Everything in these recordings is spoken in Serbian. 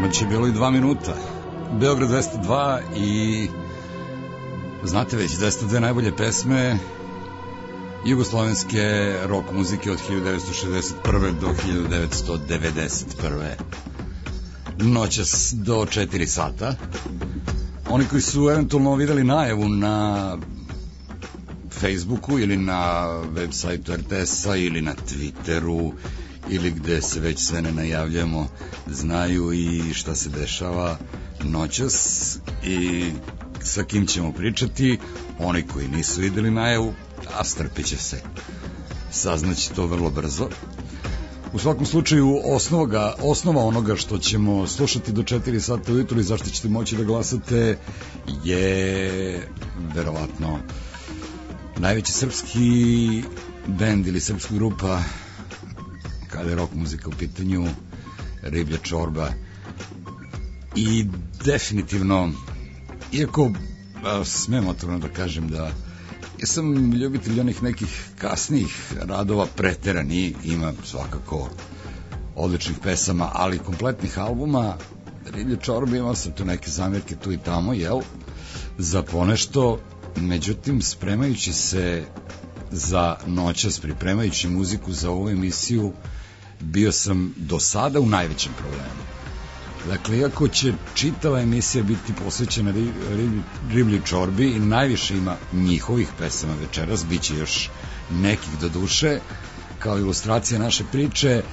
Ponoć je bilo i 2 minuta. Beograd 202 i znate već 202 najbolje pesme jugoslovenske rock muzike od 1961. do 1991. Noćas do 4 sata. Oni koji su eventualno videli najavu na Facebooku ili na web sajtu RTS-a ili na Twitteru ili gde se već sve ne najavljamo, znaju i šta se dešava noćas i sa kim ćemo pričati. Oni koji nisu videli najavu, a strpit će se, saznaće to vrlo brzo. U svakom slučaju osnova onoga što ćemo slušati do 4 sata ujutru i zašto ćete moći da glasate je verovatno najveći srpski bend ili srpska grupa kada je rock muzika u pitanju, Riblja čorba. I definitivno, iako smem otvoreno da kažem da ja sam ljubitelj onih nekih kasnijih radova, preterani, ima svakako odličnih pesama, ali kompletnih albuma Riblja čorba, imao sam tu neke zamjerke tu i tamo, za ponešto. Međutim, spremajući se za noćas, pripremajući muziku za ovu emisiju, bio sam do sada u najvećem problemu. Dakle, iako će čitava emisija biti posvećena Riblji čorbi i najviše ima njihovih pesama večeras, bit će još nekih do duše, kao ilustracija naše priče,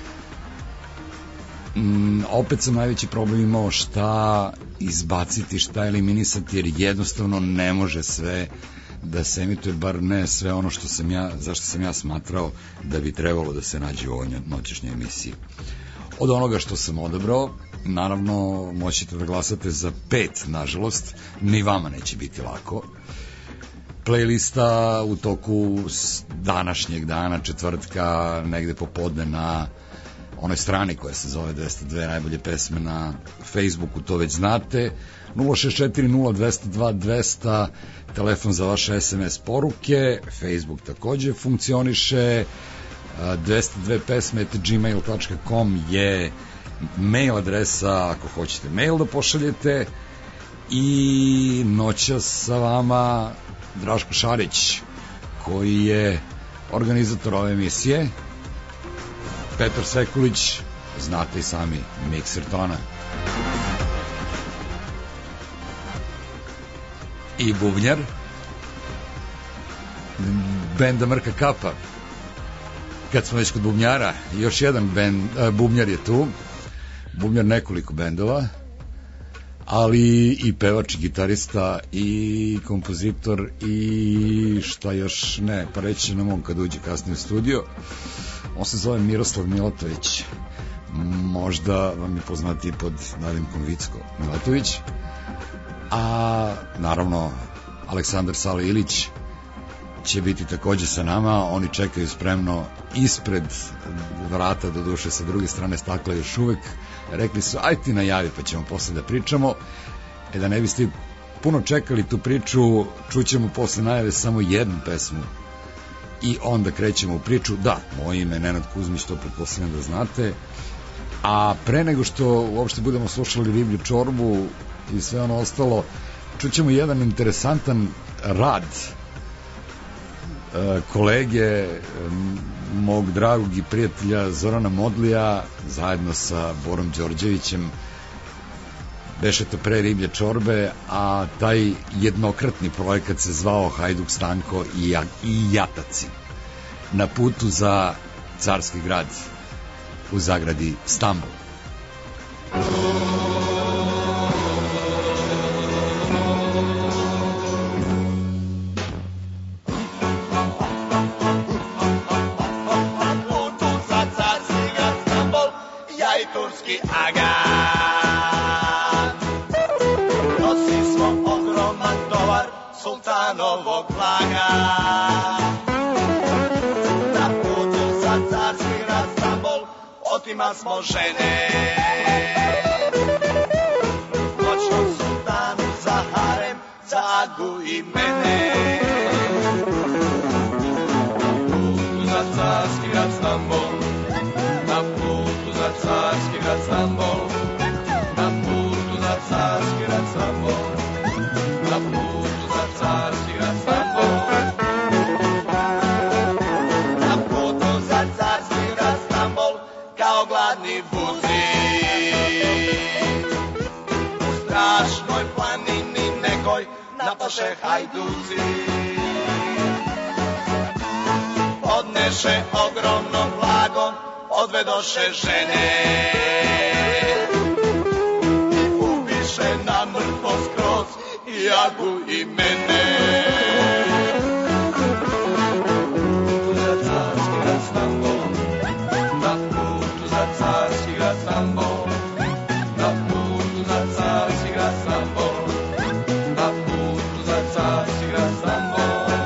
opet sam najveći problem imao šta izbaciti, šta eliminisati, jer jednostavno ne može sve da se emituje, bar ne sve ono što sam zašto sam ja smatrao da bi trebalo da se nađe u ovoj noćešnjoj emisiji. Od onoga što sam odabrao, naravno moćete da glasate za 5, nažalost, ni vama neće biti lako. Playlista u toku današnjeg dana, četvrtka, negde popodne na onoj strani koja se zove 202 najbolje pesme na Facebooku, to već znate. 064 0202 200, telefon za vaše SMS poruke, Facebook takođe funkcioniše, 202 pesme@gmail.com je mail adresa ako hoćete mail da pošaljete. I noćas sa vama Draško Šarić, koji je organizator ove emisije, Petar Sekulić, znate i sami, mikser tona, i bubnjar benda Mrka Kapa. Kad smo već kod bubnjara, još jedan bubnjar je tu, bubnjar nekoliko bendova, ali i pevač, i gitarista, i kompozitor, i šta još ne, pa reći nam on kad uđe kasnije u studio. On se zove Miroslav Milatović, možda vam je poznati pod nadimkom Vicko Milatović, a naravno Aleksandar Sala Ilić će biti takođe sa nama. Oni čekaju spremno ispred vrata, do duše sa druge strane stakla još uvek. Rekli su, aj ti najavi pa ćemo posle da pričamo. Da ne biste puno čekali tu priču, čućemo posle najave samo jednu pesmu i onda krećemo u priču. Da, moje ime je Nenad Kuzmić, to pretpostavljam da znate. A pre nego što uopšte budemo slušali Riblju čorbu i sve ono ostalo, čućemo jedan interesantan rad kolege mog dragog i prijatelja Zorana Modlija zajedno sa Borom Đorđevićem. Beše to pre Riblje čorbe, a taj jednokratni projekat se zvao Hajduk Stanko i Jataci, na putu za Carski grad u zagradi Stambol. Sultanovog flaga na putu za Carski grad Stambol, otima smo žene noćnom sultanu za harem, za Agu i mene. Na putu za Carski grad Stambol, na putu za Carski grad Stambol, na putu kao gladni buzi. U strašnoj planini nekoj napaše hajduci. Odneše ogromno blago, odvedoše žene i ubiše na mrtvo skroz i Agu i mene. Za carski grad Stambol, na putu za carski grad Stambol, na putu za carski grad Stambol, na putu za carski grad Stambol.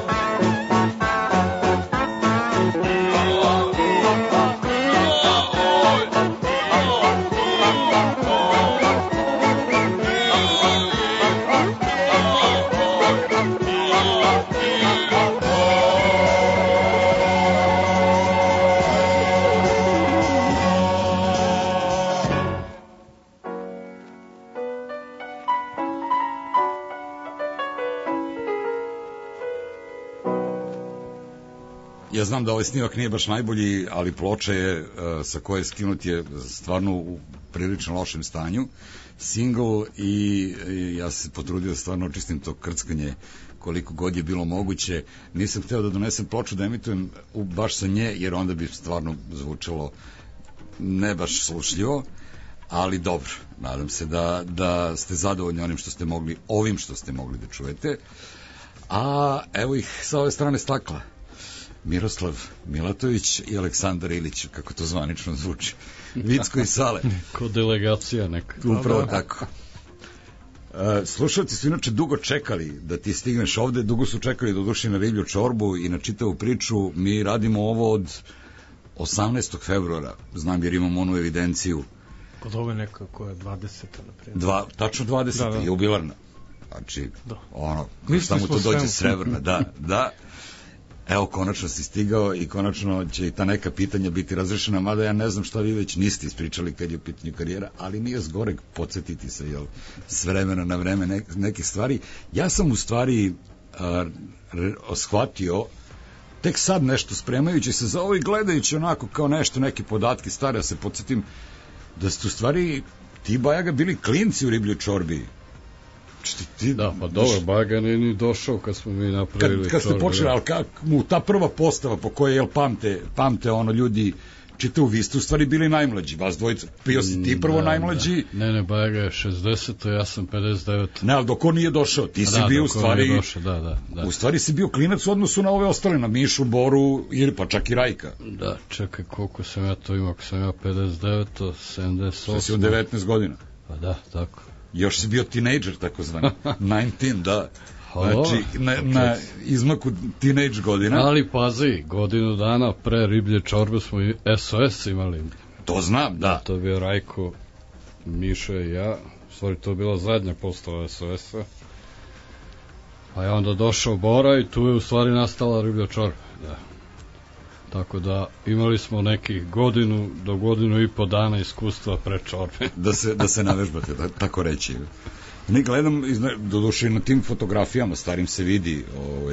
Ja znam da ovaj snimak nije baš najbolji, ali ploča je sa koje skinut je stvarno u prilično lošem stanju. Single i ja se potrudio da stvarno očistim to krckanje koliko god je bilo moguće. Nisam hteo da donesem ploču da emitujem baš sa nje, jer onda bi stvarno zvučalo ne baš slušljivo, ali dobro. Nadam se da ste zadovoljni ovim što ste mogli da čujete. A evo ih sa ove strane stakla. Miroslav Milatović i Aleksandar Ilić, kako to zvanično zvuči. Vicko i Sale. Ko delegacija neka. Upravo tako. Slušalci su inače dugo čekali da ti stigneš ovde, dugo su čekali da došli na Riblju čorbu i na čitavu priču. Mi radimo ovo od 18. februara, znam jer imam onu evidenciju. Kod ove neka koja je 20. naprijed. Tačno 20. Da. Jubilarna. Znači, ono, samo to dođe srebrna, da. Evo, konačno si stigao i konačno će i ta neka pitanja biti razrešena, mada ja ne znam šta vi već niste ispričali kad je u pitanju karijera, ali nije zgoreg podsjetiti se, jel, s vremena na vreme nekih stvari. Ja sam u stvari shvatio tek sad nešto spremajući se za ovo i gledajući onako kao nešto, neke podatke stare, ja se podsjetim da ste u stvari ti, Bajaga, bili klinci u Ribljoj čorbi. Da, pa dobro, Bajaga nije ni došao kad smo mi napravili kad ste počeli, ali mu ta prva postava po kojoj, jel, pamte ono ljudi čitavu, vi ste u stvari bili najmlađi, vas dvojica, bio si ti prvo najmlađi. Ne, Bajaga je 60, ja sam 59. Ne, ali dok on nije došao, ti si bio u stvari, da. U stvari si bio klinac u odnosu na ove ostale, na Mišu, Boru, ili pa čak i Rajka. Da, čekaj, koliko sam ja to imao, ako sam ja 59, 78. Što si u 19 godina. Pa da, tako. Još si bio tinejdžer, tako zvani. 19, da. Znači, na izmaku teenage godina. Ali pazi, godinu dana pre Riblje čorbe smo i SOS imali. To znam, da. To je bio Rajko, Miša i ja. U stvari, to je bila zadnja postava SOS-a. Pa je onda došao Bora i tu je u stvari nastala Riblja čorba. Da. Tako da imali smo nekih godinu do godinu i po dana iskustva pre čorbe. da se navežbate, tako reći. Ne gledam, doduše na tim fotografijama starim se vidi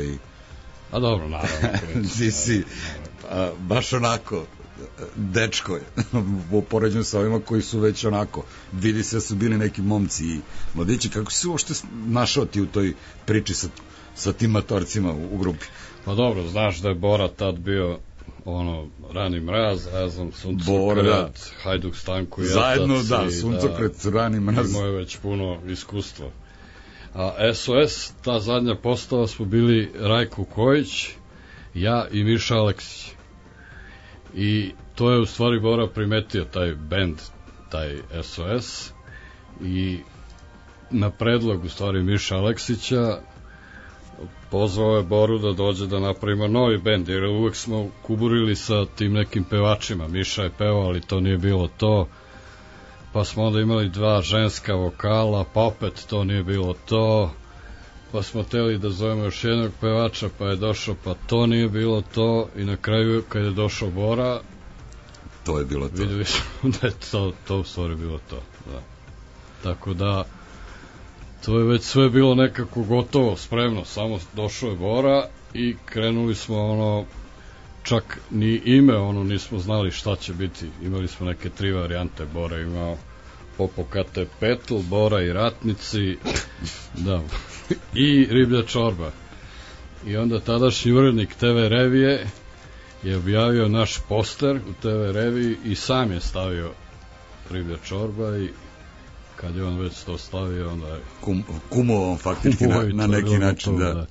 a dobro, naravno. Ti si baš onako dečko je u poređenju sa ovima koji su već onako, vidi se da su bili neki momci i mladići. Kako si uopšte našao ti u toj priči sa tim matorcima u grupi? Pa dobro, znaš da je Bora tad bio Rani mraz, ja znam Suncokret, Hajduk Stanko Jatac. Zajedno, da, Suncokret, Rani mraz. Imao je već puno iskustva. A SOS, ta zadnja postava smo bili Rajko Kojić, ja i Miša Aleksić. I to je u stvari Bora primetio, taj bend, taj SOS, i na predlog u stvari Miša Aleksića pozvao je Boru da dođe da napravimo novi bend, jer uvek smo kuburili sa tim nekim pevačima. Miša je pevao, ali to nije bilo to. Pa smo onda imali 2 ženska vokala, pa opet to nije bilo to. Pa smo hteli da zovemo još jednog pevača, pa je došao, pa to nije bilo to. I na kraju, kad je došao Bora, to je bilo to. Videli smo da je to u stvari bilo to. Da. Tako da, to je već sve bilo nekako gotovo, spremno, samo došao je Bora i krenuli smo čak ni ime nismo znali šta će biti. Imali smo neke 3 varijante. Bora imao Popokate Petl, Bora i Ratnici, da, i Riblja čorba. I onda tadašnji urednik TV revije je objavio naš poster u TV reviji i sam je stavio Riblja čorba, i kad je on već to stavio, onda je kumovan faktički na neki način, da.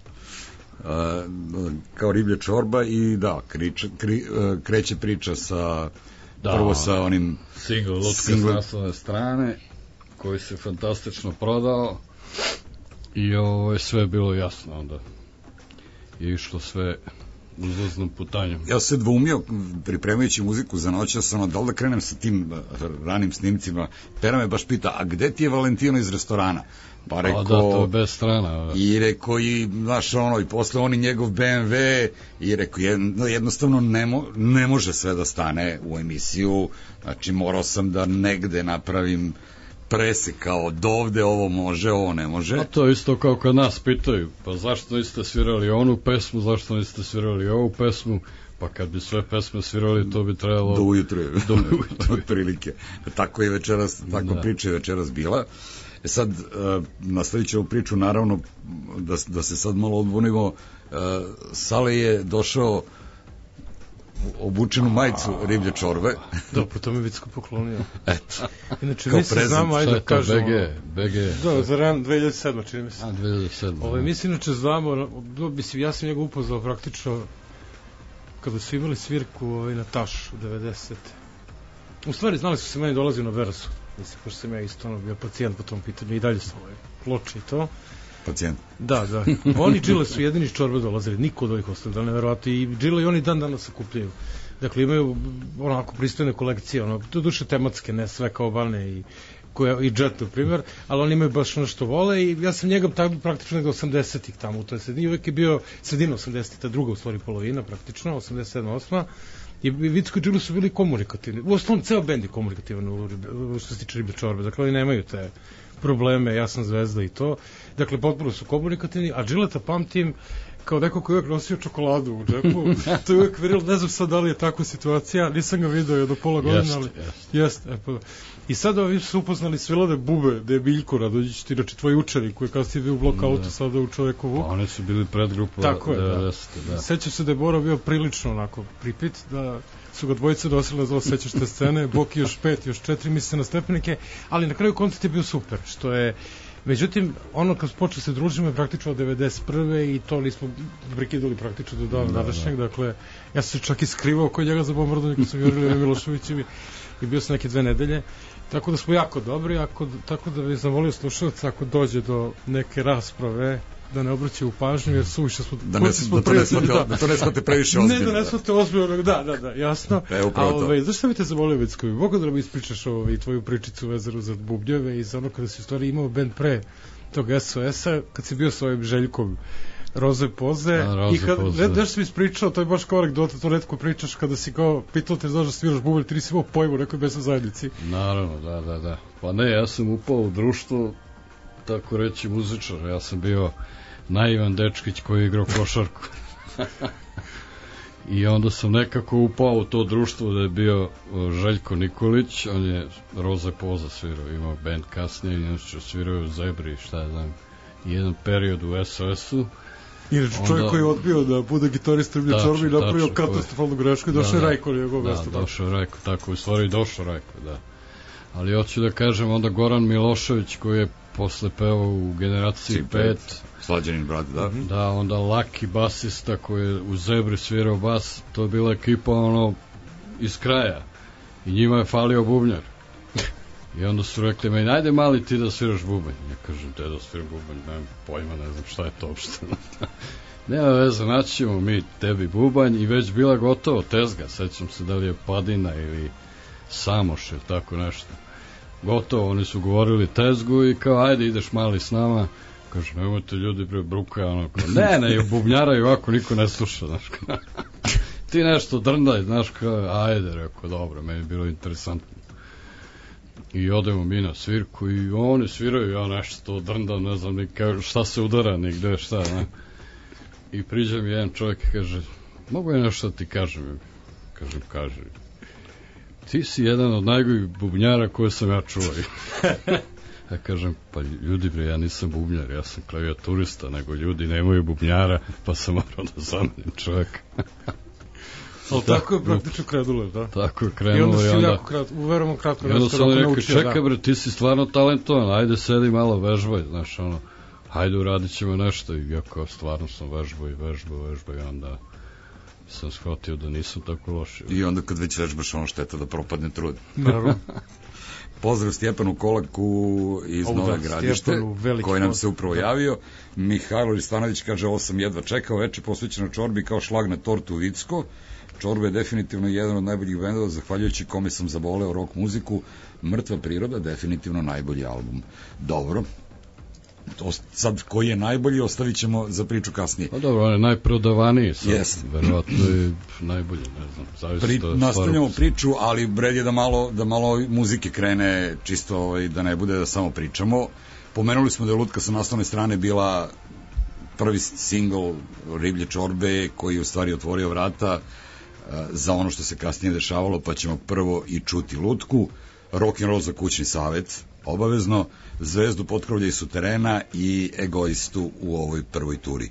Kao Riblja čorba, i da, kreće priča sa prvo sa onim single lutka s naslovne strane, koji se fantastično prodao, i sve je bilo jasno. Onda je išlo sve uzlaznom putanjem. Ja se dvoumio pripremajući muziku za noćas, da li da krenem sa tim ranim snimcima. Pera me baš pita, a gde ti je Valentino iz restorana? Pa rekao, da, to je bez strana. I rekao, i znaš, i posle oni njegov BMW, i rekao, jednostavno ne može sve da stane u emisiju, znači morao sam da negde napravim presek, kao dovde ovo može, ovo ne može. A to je isto kao kad nas pitaju, pa zašto niste svirali onu pesmu, zašto niste svirali ovu pesmu, pa kad bi sve pesme svirali, to bi trebalo do ujutru, otprilike. Tako je večeras, tako priča je večeras bila. Sad, nastavit ću ovu priču, naravno, da se sad malo odvonimo. Sale je došao obučenu majicu Riblje čorbe. Da, po tome Vicko poklonio. Eto, inače, mi se znamo, ajde da kažemo. BG. Da, za 2007. čini mi se. 2007. Mi se inače znamo, ja sam njega upoznao praktično kada su imali svirku na Taš u 90. U stvari, znali su se, meni dolazio na Verasu. Mislim, pošto sam ja isto bio pacijent po tom pitanju, i dalje sam ploče i to. Pacijent? Da. Oni Džile su jedini iz čorbe dolazili, niko od ovih ostali, da neverovatno, i Džile i oni dan danas sakupljaju. Dakle, imaju onako pristojne kolekcije, to duše tematske, ne sve kao Bane i Jet, na primjer, ali oni imaju baš ono što vole, i ja sam njega praktično nekdo 80-ih tamo u toj sredini, uvek je bio sredina 80-ih, ta druga u stvari polovina praktično, 87-8, i Vicko i Džile su bili komunikativni. U osnovom, ceo bend je komunikativan što se tiče Riblje čorbe, dakle oni nemaju te probleme, ja sam zvezda i to, dakle potpuno su komunikativni, a Džileta pamtim kao neko koji je uvek nosio čokoladu u džepu, to je uvek verilo, ne znam sad da li je takva situacija, nisam ga vidio do pola godina, ali jeste. I sada vi su upoznali Svilade Bube, da je Biljko Radović, ti reči tvoji učari, koji kao si bio u blokautu sada u Čovekovu. Oni su bili predgrupa 90. Da. Sećam se da je Bora bio prilično onako pripit, da su ga dvojice dosili, nazvao, sećaš te scene, Boki još 5, još 4, misli se na stepenike, ali na kraju koncert je bio super, što je. Međutim, kad počeli se družimo je praktično od 91. i to nismo prekidali praktično do dana današnjeg, dakle, ja sam se čak i skrivao kod njega za bombardovanje kad sam govorili o Miloševićevi i bio sam neke 2 nedelje, tako da smo jako dobri, tako da bih zavolio slušalca ako dođe do neke rasprave, da ne obraćaju pažnju, jer suviše smo da to ne shvate previše ozbiljno. Ne, da ne shvate ozbiljno, da, jasno. Zašto bi te zavolio, Vicko? Mogu da nam ispričaš tvoju pričicu vezanu za bubnjeve i za ono kada si u stvari imao band pre tog SOS-a, kad si bio s ovim Željkom Roze Poze, i kad nešto si mi ispričao, to je baš kao anegdota, to retko pričaš, kada si kao pitao te znaš da sviraš bubanj, ti nisi imao pojma u nekoj mesnoj zajednici. Naravno, da. Pa ne, ja sam upao u društvo, tako reći, muzičar. Ja sam bio naivan dečkić koji je igrao košarku. I onda sam nekako upao u to društvo da je bio Željko Nikolić, on je Roze Poza svirao, imao band kasnije, i on se svirao u Zebri, šta je znam, jedan period u SOS-u. Inače, čovjek koji je odbio da bude gitarista Riblje čorbe i napravio katastrofalnu grešku i došao je Rajko na njegov mesto. Da, došao je Rajko, tako, u stvari došao Rajko, da. Ali hoću da kažem, onda Goran Milošević, koji je posle pevao u Generaciji 5. Slađanin brat, da. Da, onda Laki basista koji je u Zebri svirao bas, to je bila ekipa iz kraja. I njima je falio bubnjar. I onda su rekli meni, ajde mali ti da sviraš bubanj. Ja kažem, te da sviram bubanj, nemam pojma, ne znam šta je to uopšte. Nema veze, naći ćemo mi tebi bubanj, i već bila gotovo tezga, sećam se da li je Padina ili Samoš ili tako nešto. Gotovo, oni su govorili tezgu i kao, ajde ideš mali s nama. Kaže, nemojte ljudi bruka, ne, bubnjaraju ovako, niko ne sluša, znaš, ti nešto drndaj, znaš, kao, ajde, rekao, dobro, meni je bilo interesantno. I odemo mi na svirku i oni sviraju, ja nešto drndam, ne znam, šta se udara, nigde, šta, ne. I priđe mi jedan čovjek i kaže, Mogu je nešto ti kažem. Kažem. Ti si jedan od najgojih bubnjara koje sam ja čuo. Ja kažem, pa ljudi bre, ja nisam bubnjar, ja sam klavijaturista, nego ljudi nemaju bubnjara, pa sam morao da zamenim čovjeka. Ali tako je praktično krenulo, da? Tako je krenulo i onda u veoma kratko i onda sam rekao, čekaj bre, ti si stvarno talentovan, ajde sedi malo, vežbaj, znaš, ono, ajde uradit ćemo nešto, i ja kao stvarno sam vežbao i onda sam shvatio da nisam tako loš. I onda kad već vežbaš, ono šteta da propadne trud. Naravno. Pozdrav Stjepanu Kolaku iz Nove Gradište, koji nam se upravo javio. Mihajlo Ristanović kaže, ovo sam jedva čekao, veče posvećeno čorbi kao šlag na tortu Vicko. Čorba je definitivno jedan od najboljih bendova, zahvaljujući kome sam zavoleo rock muziku. Mrtva priroda, definitivno najbolji album. Dobro. Sad, koji je najbolji, ostavit ćemo za priču kasnije. Pa dobro, on je najprodavaniji sad. Jeste. Verovatno je najbolji, ne znam. Nastavljamo priču, ali bred je da malo muzike krene, čisto da ne bude da samo pričamo. Pomenuli smo da je Lutka sa naslovne strane bila prvi singl Riblje čorbe, koji je u stvari otvorio vrata za ono što se kasnije dešavalo, pa ćemo prvo i čuti Lutku. Rock'n'roll za kućni savet, obavezno, Zvezdu potkrovlja i suterena i Egoistu u ovoj prvoj turi.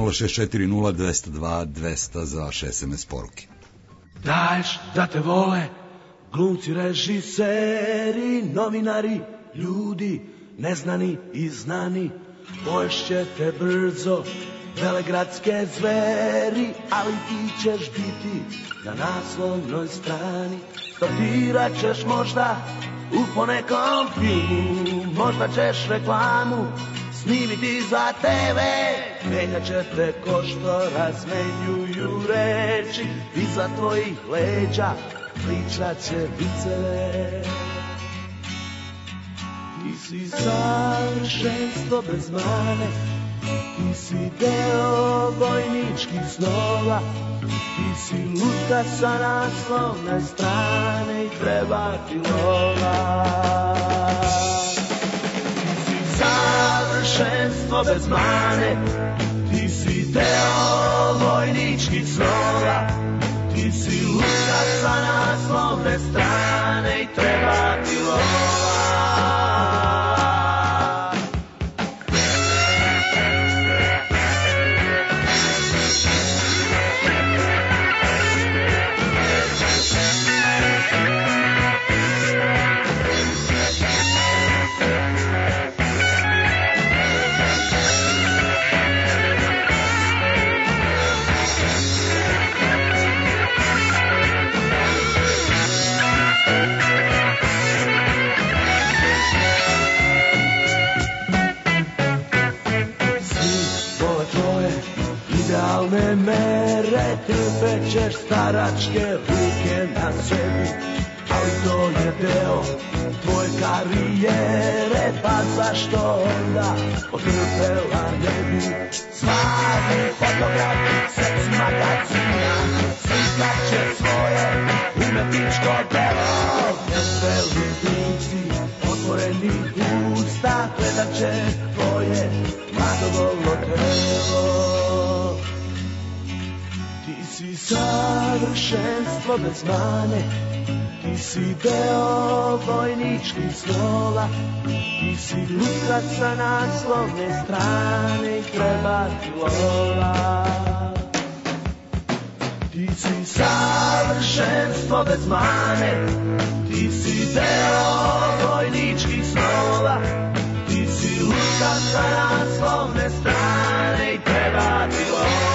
0640-202-200 za vaš SMS poruke. Daješ da te vole glumci, režiseri, novinari, ljudi neznani i znani, poješće te brzo velegradske zveri, ali ti ćeš biti na naslovnoj strani. Startirat ćeš možda u ponekom filmu, možda ćeš reklamu snimiti za TV. Menjat će te ko što razmenjuju reči, iza tvojih leđa pričat će viceve. Ti si savršenstvo bez mane, ti si deo vojničkih snova, ti si lutka sa naslovne strane i treba ti lova. Ti si savršenstvo bez mane, ti si deo vojničkih snova, ti si lutka sa naslovne strane i treba ti lova. Mere, trpećeš staračke ruke na sebi, ali to je deo tvoje karijere, pa zašto onda otrpela ne bi? Svaki fotograf, seks magazina, slikat će svoje umetničko delo. Veseli lici, otvoreni usta, gledat će tvoje mladovolno telo. Ti si savršenstvo bez mane, ti si deo vojničkih snova, ti si lutka sa naslovne strane i treba ti lova. Ti si savršenstvo bez mane, ti si deo vojničkih snova, ti si lutka sa naslovne strane i treba ti lova.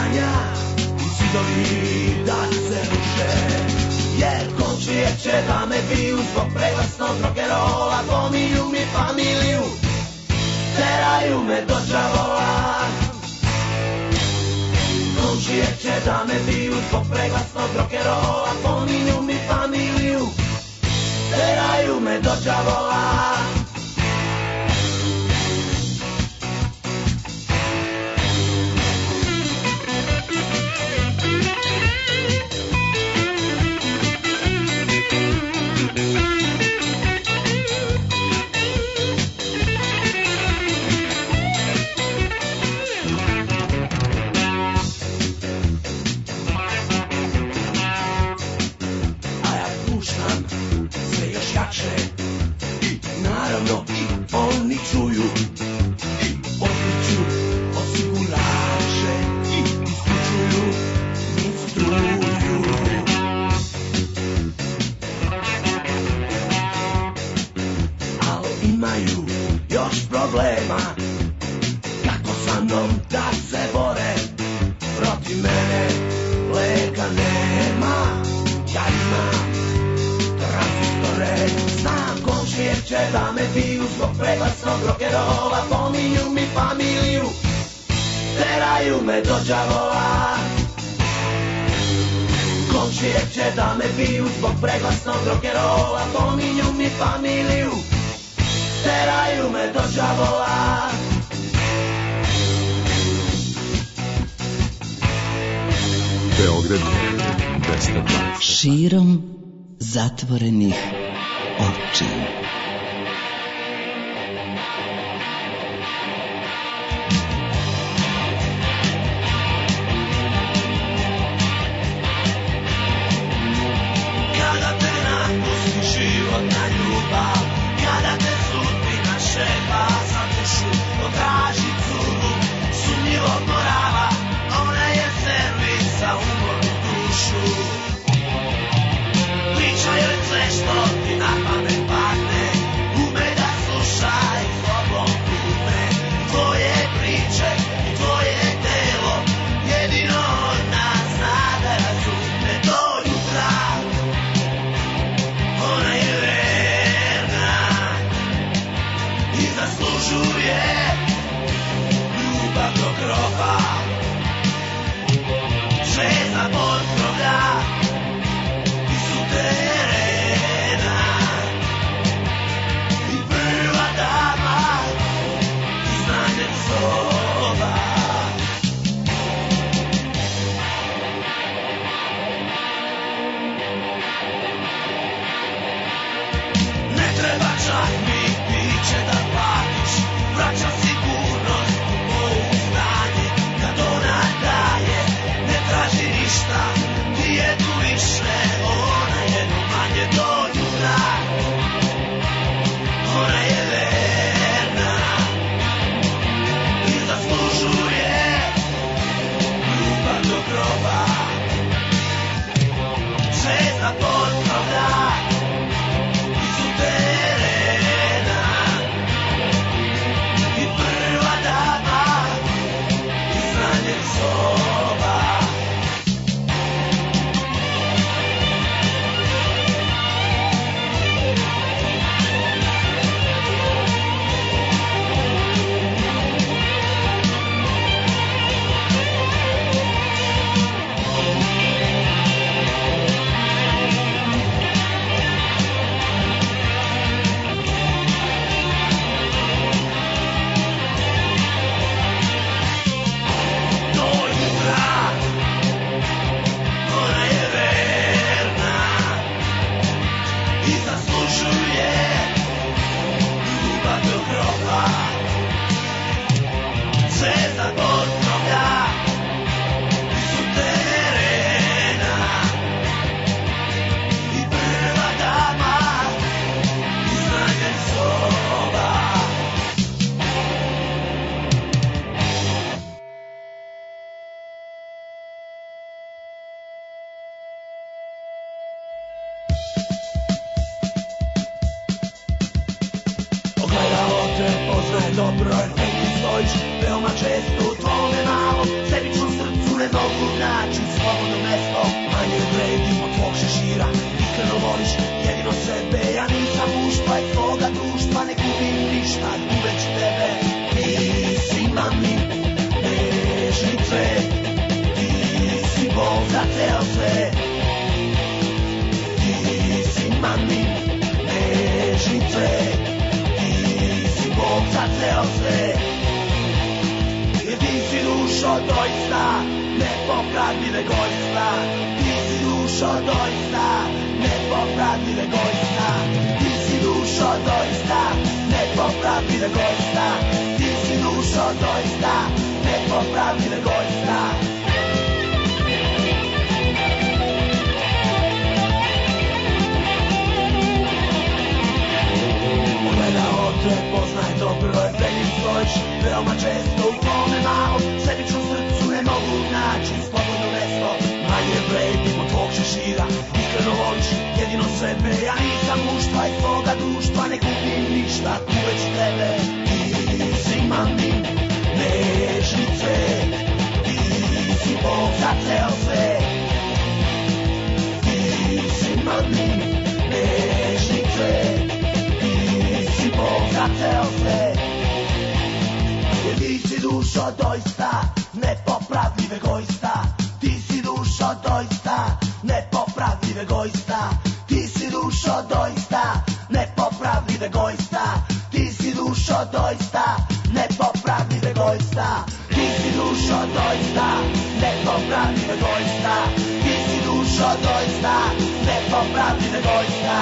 sanja i zidovi da se ruše. Jer komšije će da me biju zbog preglasnog rock'n'rolla, pominju mi familiju, teraju me do đavola. Komšije će da me biju zbog preglasnog rock'n'rolla, pominju mi familiju, teraju me do đavola. Naravno i oni čuju i pokriču osigurače i isključuju mi struju. Ali imaju još problema, kako sa mnom da se bore, protiv mene leka nema. Ja imam tranzistore, znam komšije će da me biju zbog preglasnog rock'n'rolla, pominju mi familiju, teraju me do đavola. Komšije će da me biju zbog preglasnog rock'n'rolla, pominju mi familiju, teraju me do đavola. Beograd 212. Širom zatvorenih očiju. Kada te napusti životna ljubav, kada te sudbina šepa za dušu, potraži curu sumnjivog morala, ona je servis za umornu dušu. Pričaj joj sve što ti na pamet padne, ume da sluša i slobom putne. Tvoje priče i tvoje telo, jedino od nas zna da razume do jutra. Ona je verna i zaslužuje ljubav do groba. Žezna potkrovlja i suterena i prva dama iz najnih soba. Ne treba čak ni piće da platiš, vraća sigurnost u pouzdanje. Kad ona daje, ne traži ništa, ti jednu više, ona jednu manje do jutra. Ona je verna i zaslužuje ljubav do groba. Žezna potkrovlja i suterena i prva dama iz najnih soba. Do jutra ona je verna i zaslužuje ljubav do groba. Žezna potkrovlja i suterena i prva dama iz najnih soba. Ogledalo te poznaje dobro, jer tu stojiš veoma često u tvome malom sebičnom srcu ne mogu naći slobodno mesto. Manje vredim od tvog šešira, iskreno voliš jedino sebe. Ja nisam muštva iz tvoga društva, ne gubim ništa, ljubeći tebe. Ti si mami nežni cvet, ti si Bog za ceo svet. Ti si mami nežni cvet, ti si Bog za ceo svet. Jer ti si dušo doista, nepopravljiv egoista. Ti si dušo doista, nepopravljiv egoista. Ti si dušo doista, nepopravljiv egoista. Ti si dušo doista, nepopravljiv egoista. Pogledao te, poznaj dobro je prednjim stojiš. Veoma često u tome malom sebičnom srcu ne mogu naći slobodno mesto. Manje vredim od tvog šešira, iskreno voliš jedino sebe. Ja nisam muštva iz tvoga društva, ne gubim ništa, ljubeći tebe. Ti si mami nežni cvet, ti si Bog za ceo svet. Ti si mami nežni cvet, ti si Bog za ceo svet. Jer ti si dušo doista, nepopravljiv egoista. Ti si dušo doista, nepopravljiv egoista. Ti si dušo doista, nepopravljiv egoista. Ti si dušo doista, nepopravljiv egoista. Ti si dušo doista, nepopravljiv egoista. Ti si dušo doista, nepopravljiv egoista.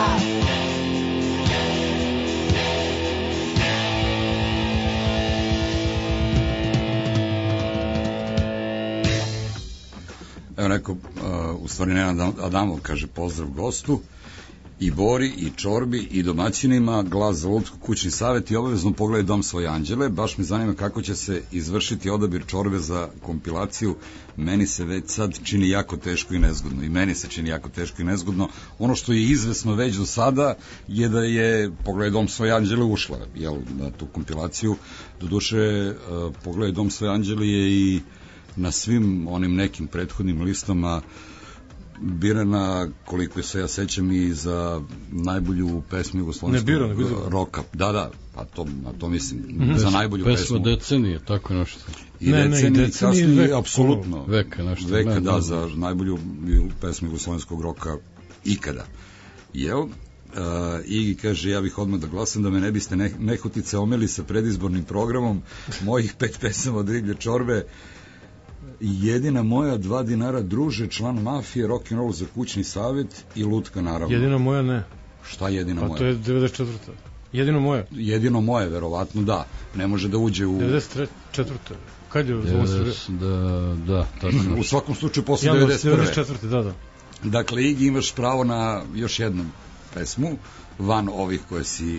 Evo neko, u stvari Nenad Adamov kaže pozdrav gostu, i Bori, i Čorbi, i domaćinima, glas za Lutku, kućni savjet i obavezno pogledaj Dom svoje anđele. Baš me zanima kako će se izvršiti odabir Čorbe za kompilaciju. Meni se već sad čini jako teško i nezgodno. I meni se čini jako teško i nezgodno. Ono što je izvesno već do sada je da je Pogledaj Dom svoje anđele ušla, jel, na tu kompilaciju. Doduše, Pogledaj Dom svoje anđele je i na svim onim nekim prethodnim listama birana, koliko se ja sećam, i za najbolju pesmu jugoslovenskog roka. Da, pa to mislim. Za najbolju pesmu. Pesma decenije, tako nešto. I decenije kasnije, apsolutno. Veka, nešto. Veka, da, za najbolju pesmu jugoslovenskog roka ikada. Jel? I kaže, ja bih odmah da glasam da me ne biste nehotice omeli sa predizbornim programom mojih 5 pesama od Riblje Čorbe. Jedina moja, 2 dinara, druže, član mafije, rock'n'roll za kućni savjet i Lutka, naravno. Jedina moja ne. Šta jedina moja? Pa to je 94. Jedino moje. Jedino moje, verovatno, da. Ne može da uđe u... 94. Kad je? Da, tačno. U svakom slučaju posle 91. 94. Da. Dakle, Igi, imaš pravo na još jednu pesmu, van ovih koje si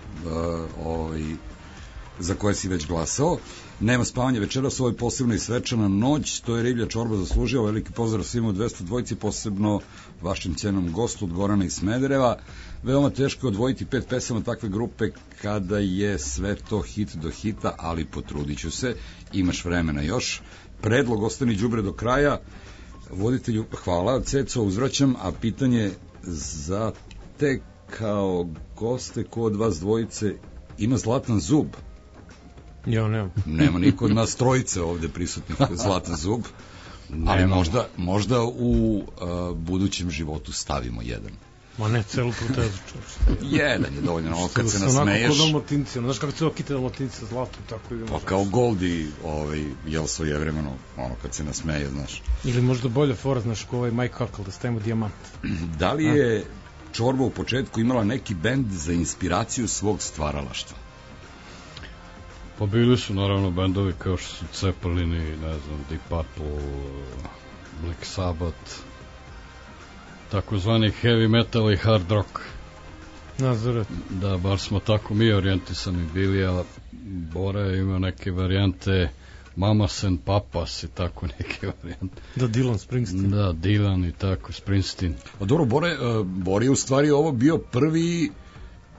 za koje si već glasao. Nema spavanja večeras, ovo je posebna i svečana noć, to je Riblja Čorba zaslužio. Veliki pozdrav svima u 202, posebno vašem cijenom gostu od Gorana i Smedereva. Veoma teško je odvojiti 5 pesama takve grupe kada je sve to hit do hita, ali potrudit ću se, imaš vremena još. Predlog ostani đubre do kraja. Voditelju, hvala, Ceco, uzvraćam, a pitanje za te kao goste, ko od vas dvojice ima zlatan zub? Ja nemam. Nema niko od nas trojice ovde prisutnih zlatan zub, ali možda u budućem životu stavimo jedan. Ma ne, celu protezu, čovječ. Jedan je dovoljno, ono kad se nasmeješ. Onako kod Dalmatinci, znaš kako se okite Dalmatinci sa zlatom, tako idemo. Pa kao Goldi, jel svoje vremeno, ono kad se nasmeje, znaš. Ili možda bolje fora, znaš, ko ovaj Mike Huckle, da stavimo dijamant. Da li je Čorba u početku imala neki bend za inspiraciju svog stvaralaštva? Pa bili su naravno bendovi kao što su Zeppelini, ne znam, Deep Purple, Black Sabbath, takozvani heavy metal i hard rock. Nazaret. Da, bar smo tako mi orijentisani bili, a Bora ima neke varijante Mamas and Papas i tako neke varijante. Da, Dylan Springsteen. Da, Dylan i tako, Springsteen. A dobro, Bor je u stvari ovo bio prvi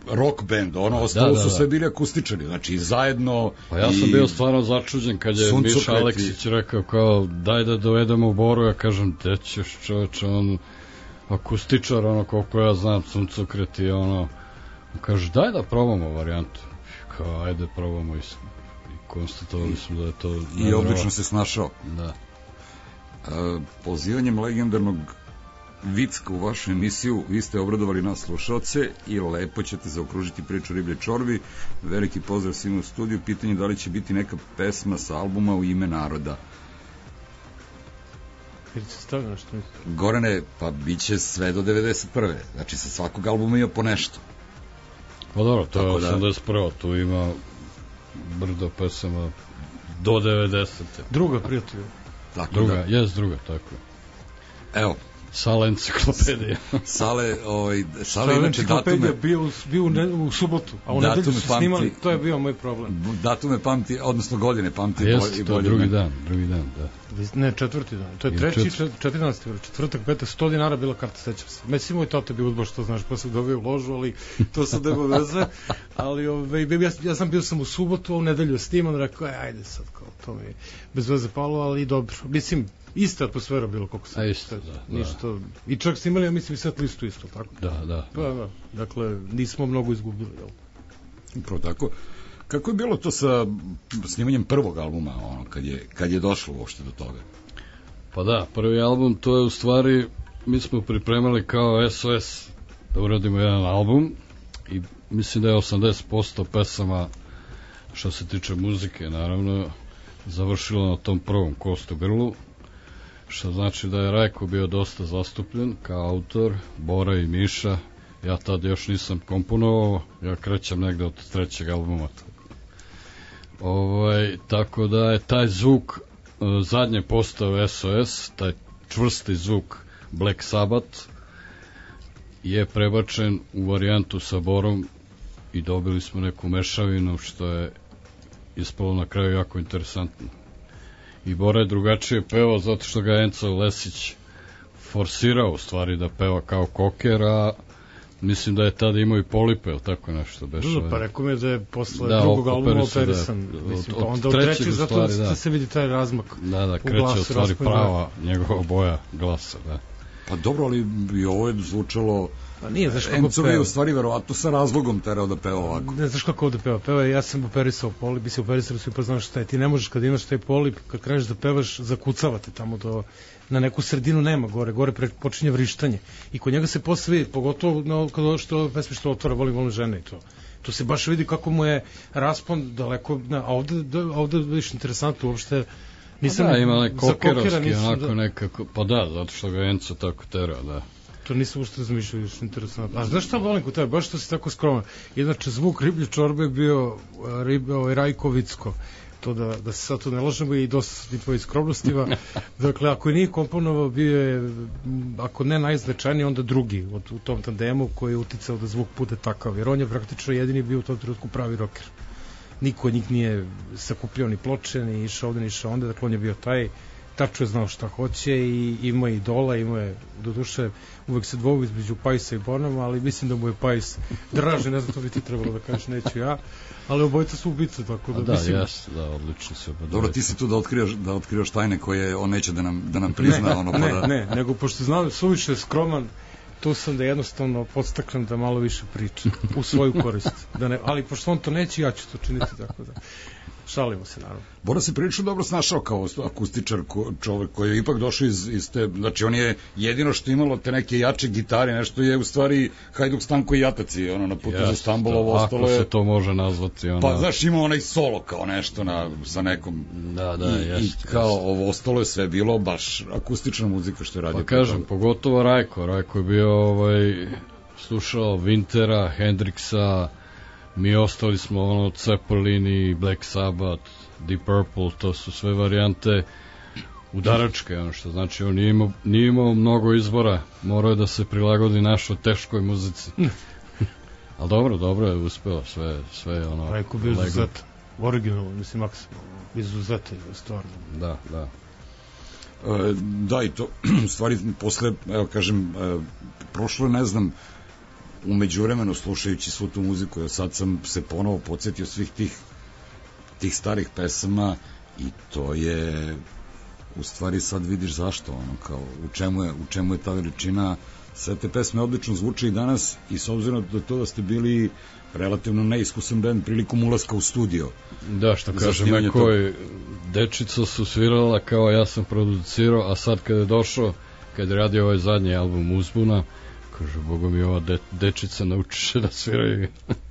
rock band, ono, ostalo su sve bili akustičari, znači zajedno. Pa ja sam bio stvarno začuđen kad je Miša Aleksić rekao kao, daj da dovedemo Boru, ja kažem, gde ćeš čoveče, on akustičar, ono, koliko ja znam, Suncokret i ono, kaže, daj da probamo varijantu. Kao, ajde, probamo i konstatovali smo da je to... I odlično se snašao. Da. Pozivanjem legendarnog Vicka u vašu emisiju, vi ste obradovali nas slušalce i lepo ćete zaokružiti priču o riblje čorbi. Veliki pozdrav svima u studiju. Pitanje da li će biti neka pesma sa albuma U ime naroda. Gorane, pa bit će sve do 91. Znači sa svakog albuma ima po nešto. Pa dobro, to je 81. Tu ima brdo pesama do 90. Druga, prijatelju. Druga, tako. Evo, Sale enciklopedija. Sale inače datume... bio u subotu, a u nedelju su snimali, to je bio moj problem. Datume pamti, odnosno godine pamti. Jeste, to je drugi dan, da. Ne, četvrti dan, to je 14. četvrtak, petak, 100 dinara bila karta, sećam se. Mislim, moj tata je bio udbaš, to znaš, pa sam dobio ložu, ali to sad nema veze. Ali ja sam bio u subotu, a u nedelju sniman, rekao, ajde sad, kao, to mi je bez veze palo, ali dobro. Mislim, ista atmosfera bilo koliko sam. Isto, da. Ništa. I čak snimali, ja mislim, i set listu isto, tako? Da. Pa, dakle, nismo mnogo izgubili, jel? Upravo tako. Kako je bilo to sa snimanjem prvog albuma, ono, kad je došlo uopšte do toga? Pa da, prvi album, to je u stvari, mi smo pripremali kao SOS da uradimo jedan album i mislim da je 80% pesama, što se tiče muzike, naravno, završilo na tom prvom Kostu Grlu, što znači da je Rajko bio dosta zastupljen kao autor, Bora i Miša. Ja tad još nisam komponovao, ja krećem negde od trećeg albuma. Tako da je taj zvuk zadnje postao SOS, taj čvrsti zvuk Black Sabbath je prebačen u varijantu sa Borom i dobili smo neku mešavinu što je ispalo na kraju jako interesantno. I Bora je drugačije pevao zato što ga Enzo Lesić forsirao u stvari da peva kao koker, a mislim da je tada imao i polipe, ili tako nešto beše. Pa rekao mi je da je posle drugog albuma operisan. Mislim, pa onda u treći, zato da se vidi taj razmak. Da, kreće u stvari prava njegova boja glasa, da. Pa dobro, ali i ovo je zvučalo... Pa nije, znaš kako Enzo je u stvari verovatno sa razlogom terao da peva ovako. Ne, znaš kako ovde peva, ja sam operisao polip, bi se operisao svi, pa znaš šta je, ti ne možeš kad imaš taj polip, kad kreneš da pevaš, zakucavate tamo na neku sredinu nema gore počinje vrištanje. I kod njega se posle vidi, pogotovo kada što pesme što otvara, volim žene i to. Tu se baš vidi kako mu je raspon daleko, a ovde vidiš interesantno uopšte. Da, ima nek kokerovski, onako nekako, pa da, zato što ga Enzo tako terao, da. To nisam ušte razmišljao, još interesantno. A znaš šta volim kod tebe, baš što si tako skroman. Inače, zvuk riblje čorbe je bio Rajkovicko. To da se sad tu ne lažemo i dosta sa tim tvojim skromnostima. Dakle, ako je nije komponovao, bio je, ako ne najznačajniji, onda drugi u tom tandemu koji je uticao da zvuk bude takav. Jer on je praktično jedini bio u tom trenutku pravi rocker. Niko od njih nije sakupljao ni ploče, ni išao ovde, ni išao onda. Dakle, on je bio taj, tačno je znao šta hoće i imao je idola, imao je, do duše, uvek se dvovu između Pajsa i Bonama, ali mislim da mu je Pajs draži, ne znam, to bi ti trebalo da kažeš, neću ja, ali obojica su ubice, tako da mislim... Da, odlično se obojica. Dobro, ti si tu da otkrivaš tajne koje on neće da nam prizna. Ne, nego pošto znam, suviše skroman, tu sam da jednostavno podstaknem da malo više pričam u svoju korist. Ali pošto on to neće, ja ću to činiti, tako da šalimo se, naravno. Bora se prilično dobro snašao kao akustičar, čovek koji je ipak došao iz te, znači on je jedino što imalo te neke jače gitare, nešto je u stvari Hajduk Stanko i Jataci, na putu za Stambol, ovo ostalo je... Ako se to može nazvati, Pa, znaš, ima onaj solo kao nešto sa nekom... Da, I kao ovo ostalo je sve bilo baš akustična muzika što je radio. Pa kažem, pogotovo Rajko je bio slušao Wintera, Hendrixa, mi ostali smo Zeppelin, Black Sabbath, Deep Purple, to su sve varijante udaračke, što znači on nije imao mnogo izbora, morao je da se prilagodi našoj teškoj muzici. Ali dobro je uspeo, sve Rajko bio izuzet, originalno, mislim, maksimalno, izuzet je stvarno. Da. Da, i to, stvari, posle, evo kažem, prošlo, ne znam, u međuvremenu slušajući svu tu muziku, ja sad sam se ponovo podsjetio svih tih starih pesama i to je u stvari sad vidiš zašto, ono, kao u čemu je ta veličina. Sve te pesme odlično zvuče i danas i s obzirom do to da ste bili relativno neiskusan band prilikom ulaska u studio. Da, što kaže nekoj, dečica su svirala kao ja sam producirao, a sad kad je došao, kad je radio ovaj zadnji album Uzbuna, kaže, bogo mi ova dečica naučiše da sviraju.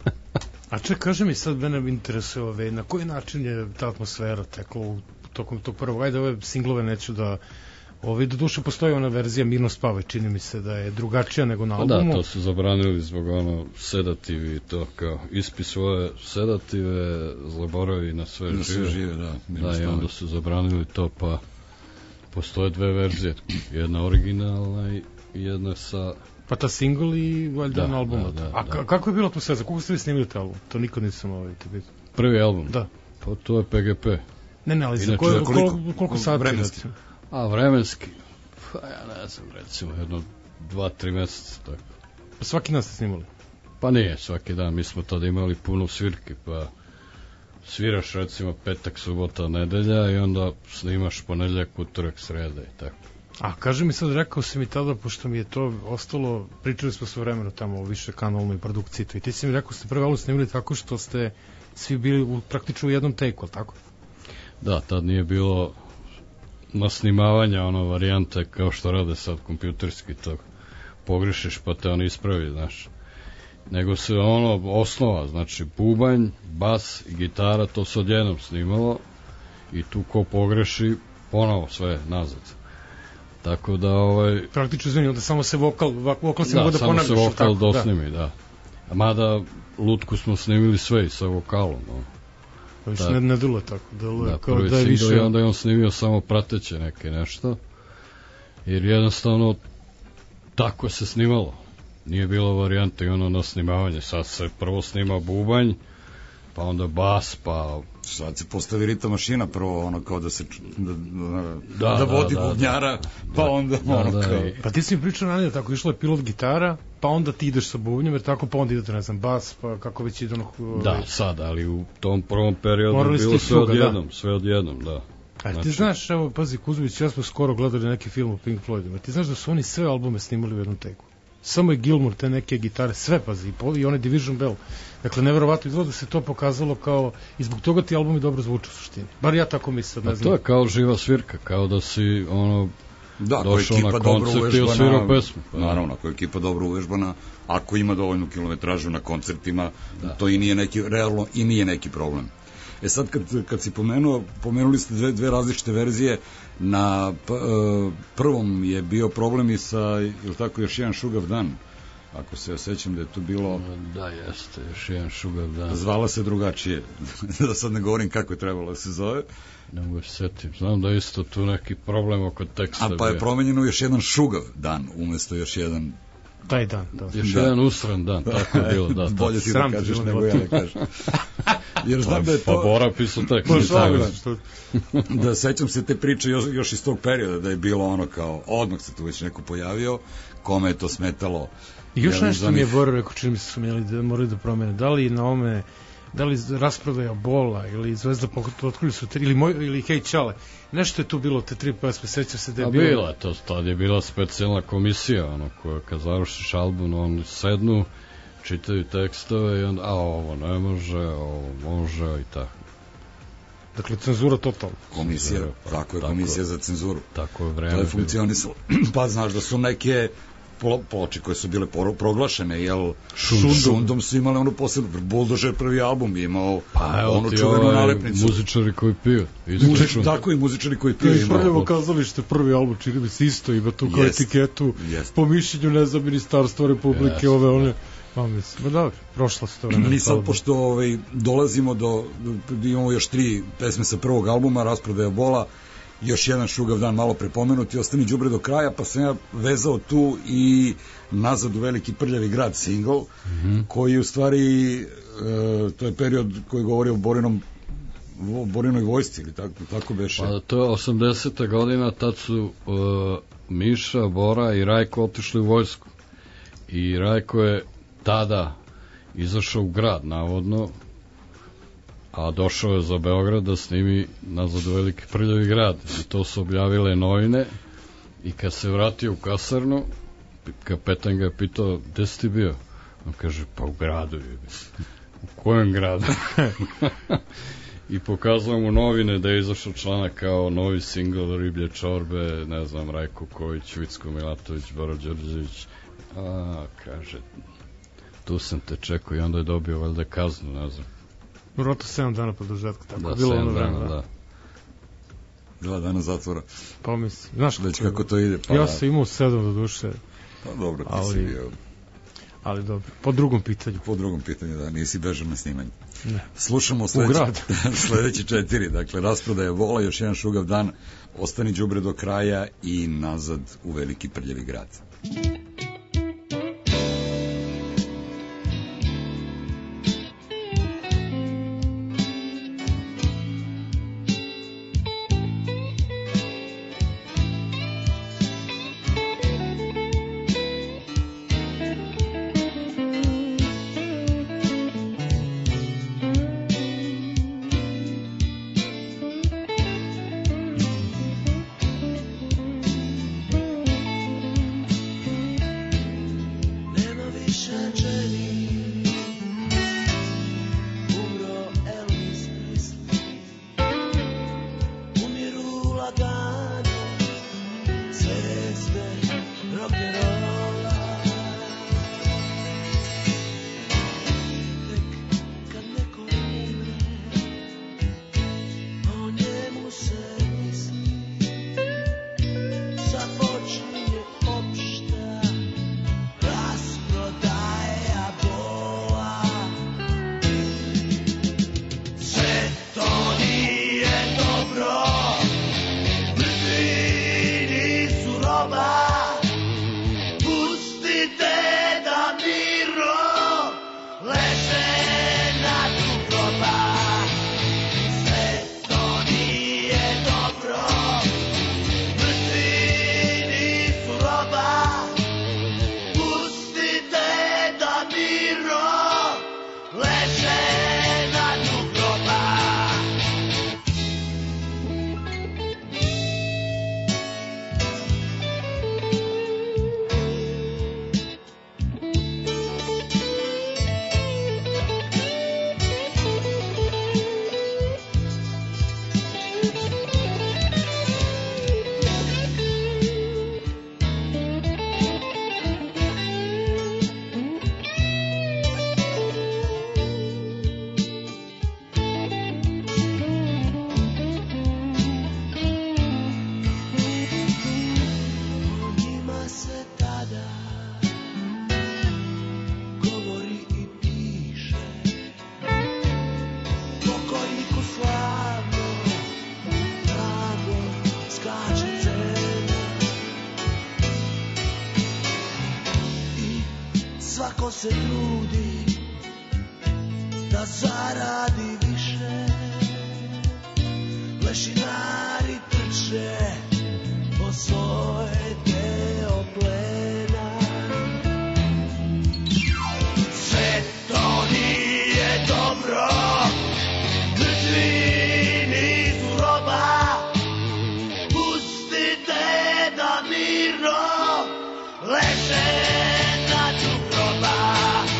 A kaži mi sad, mene interesuje, na koji način je ta atmosfera tekla tokom tog prvog, ajde ove singlove neću da do duše postoji ona verzija Mirno spavaj, čini mi se da je drugačija nego na albumu. Da, to su zabranili zbog sedativi, to kao ispi svoje sedative, zaboravi na sve žive. Da, i onda su zabranili to, pa postoje dve verzije, jedna originalna i jedna sa... Pa ta single i valjda na albumu. A kako je bilo to sve? Za koliko ste vi snimili taj album? To nikad nisam Prvi album? Da. Pa to je PGP. Ne, ali za koliko sati? Vremenski? A vremenski? Pa ja ne znam, recimo jedno 2-3 meseca. Tako. Pa svaki dan ste snimali? Pa nije svaki dan, mi smo tada imali puno svirke, pa sviraš recimo petak, subota, nedelja i onda snimaš ponedeljak, utorak, sreda i tako. A kaži mi sad, rekao si mi tada, pošto mi je to ostalo, pričali smo sve vremeno tamo o više kanalnoj produkciji, i ti si mi rekao ste prvi album snimili tako što ste svi bili praktično u jednom take-u, tako? Da, tad nije bilo nasnimavanja, varijante kao što rade sad kompjuterski, to pogrešiš pa te on ispravi, znaš. Nego se osnova, znači bubanj, bas i gitara, to se odjednom snimalo i tu ko pogreši, ponovo sve nazad. Tako da praktično izvini, onda samo se vokal se mogu da ponavljaš. Da, samo se vokal dosnimi, da. A mada Lutku smo snimili sve i sa vokalom, Više ne delo tako, delo je kao da je više... I onda je on snimio samo prateće nešto, jer jednostavno tako se snimalo. Nije bilo varijante i na snimavanje. Sad se prvo snima bubanj, pa onda bas, pa... Sad se postavi ritam mašina prvo, kao da se... Da vodi bubnjara, pa onda kao... Pa ti si mi pričao ranije, tako išlo je pilot gitara, pa onda ti ideš sa bubnjem, jer tako pa onda idete, ne znam, bas, pa kako već ide Da, sad, ali u tom prvom periodu bilo sve odjednom, da. A ti znaš, evo, pazi, Kuzović, ja smo skoro gledali neki film o Pink Floydima, ti znaš da su oni sve albume snimali u jednom teku. Samo je Gilmour, te neke gitare, sve, pazi, i one Division Bell. Dakle, neverovatno izgleda da se to pokazalo kao, i zbog toga ti albumi dobro zvuče u suštini. Bar ja tako mislim, ne znam. To je kao živa svirka, kao da si, došao na koncert i osvirao pesmu. Naravno, ako je ekipa dobro uvežbana, ako ima dovoljnu kilometražu na koncertima, to i nije neki, realno, i nije neki problem. Sad, kad si pomenuli ste dve različite verzije, na prvom je bio problem i sa, ili tako, još jedan šugav dan, ako se osjećam da je to bilo... Da, jeste, još jedan šugav dan. Zvala se drugačije, da sad ne govorim kako je trebalo da se zove. Ne mogu se setim, znam da je isto tu neki problem oko teksta. A pa je promenjeno još jedan šugav dan, umesto još jedan... Taj dan, da. Još jedan usran dan, tako je bilo, da. Bolje ti da kažeš nego ja ne kažem. Jer znam da je to... Pa Bora pisao tekst. Da, sećam se te priče još iz tog perioda, da je bilo kao, odmah se tu već neko pojavio, kome je to smetalo. I još nešto mi je Bora rekao, čini mi se su morali da promene. Da li na ome, da li rasprodaja Bola, ili Zvezda otkrili su ili Hej Čale. Nešto je tu bilo, te 3 pesme, sećam se da je bilo... Bila, tad je bila specijalna komisija, koja kad završiš album, oni sednu, čitaju tekstove i onda, ovo ne može, ovo može i tako. Dakle, cenzura totalna. Komisija, tako je, komisija za cenzuru. Tako je vreme. To je funkcionisalo. Pa znaš da su neke ploče koje su bile proglašene, jel, Šundom su imali posebno, Buldožer prvi album je imao onu čuvenu nalepnicu. Muzičari koji piju. Tako i muzičari koji piju. Kao Prljevo kazalište, prvi album, čini mi se isto, ima tu kao etiketu, po mišljenju, ne znam, Ministarstva Republike, ove, one... Ma dobro, prošla su to vremena. Mi sad, pošto dolazimo imamo još 3 pesme sa prvog albuma, Rasprodaja Bola, još jedan šugav dan malo prepomenuti, Ostani đubre do kraja, pa sam ja vezao tu i Nazad u veliki prljavi grad single, koji u stvari, to je period koji govori o Borinoj vojsci, ili tako beše? Pa to je 80. godina, tad su Miša, Bora i Rajko otišli u vojsku. I Rajko je tada izašao u grad, navodno, a došao je za Beograd da snimi Nazad u Veliki prljavi grad. I to su objavile novine. I kad se vratio u kasarnu, kapetan ga je pitao, gde si ti bio? On kaže, pa u gradu. U kojem gradu? I pokazao mu novine da je izašao članak kao novi singl Riblje čorbe, ne znam, Rajko Kojić, Vicko Milatović, Boro Đorđević. A, kaže, tu sam te čekao. I onda je dobio valjda kaznu, ne znam. Vjerojatno 7 dana produžetka, tako da, bilo 7 dana, da. 2 dana zatvora. Pa mislim, znaš već kako to ide. Pa, ja sam imao 7 do duše. Pa dobro, ti si bio. Ali dobro, po drugom pitanju. Po drugom pitanju, da, nisi bežao na snimanje. Ne. Slušamo sledeći 4, dakle, Rasprodaja vola, Još jedan šugav dan, Ostani đubre do kraja i Nazad u Veliki prljavi grad. Se trudi da zaradi više, lešinari trče po svoj deo plena. Sve to nije dobro, mrtvi nisu roba, pustite da mirno leže na dnu groba.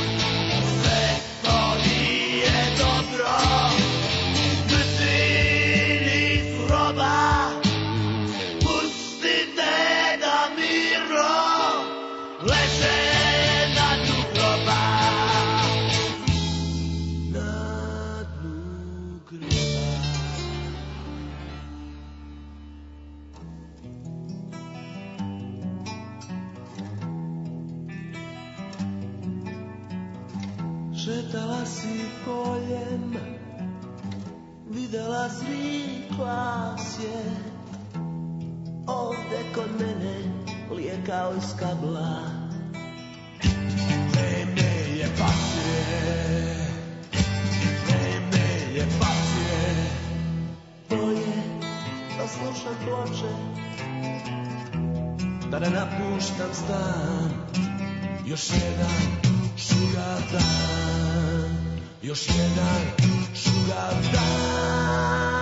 Šetala si poljem, videla zvikla je ovde kod mene lijekao iz kabla. Vreme je pasije, bolje da slušam ploče, da ne napuštam stan. Još jedan šugav šugav dan, još jedan šugav dan.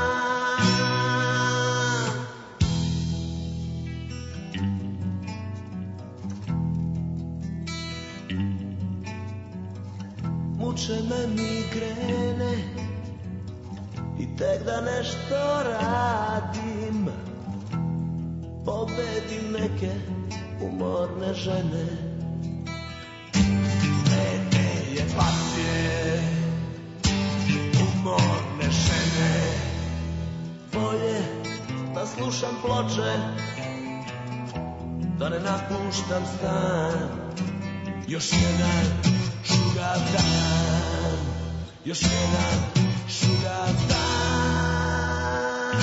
Muče me migrene i tek da nešto radim, pobedim neke umorne žene. Mene je pasje, umorne žene. Bolje da slušam ploče, da ne napuštam stan. Još jedan šugav dan, još jedan šugav dan.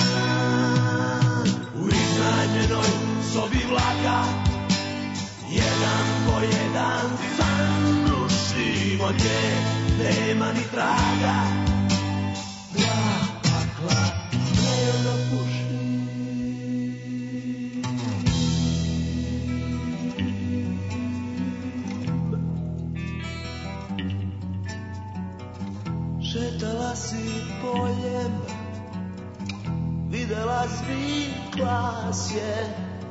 U iznajmljenoj sobi vlaka, jedan po jedan san rušim od nje, nema ni traga. Dva pakla dnevno puši. Šetala si poljem, videla zvikla je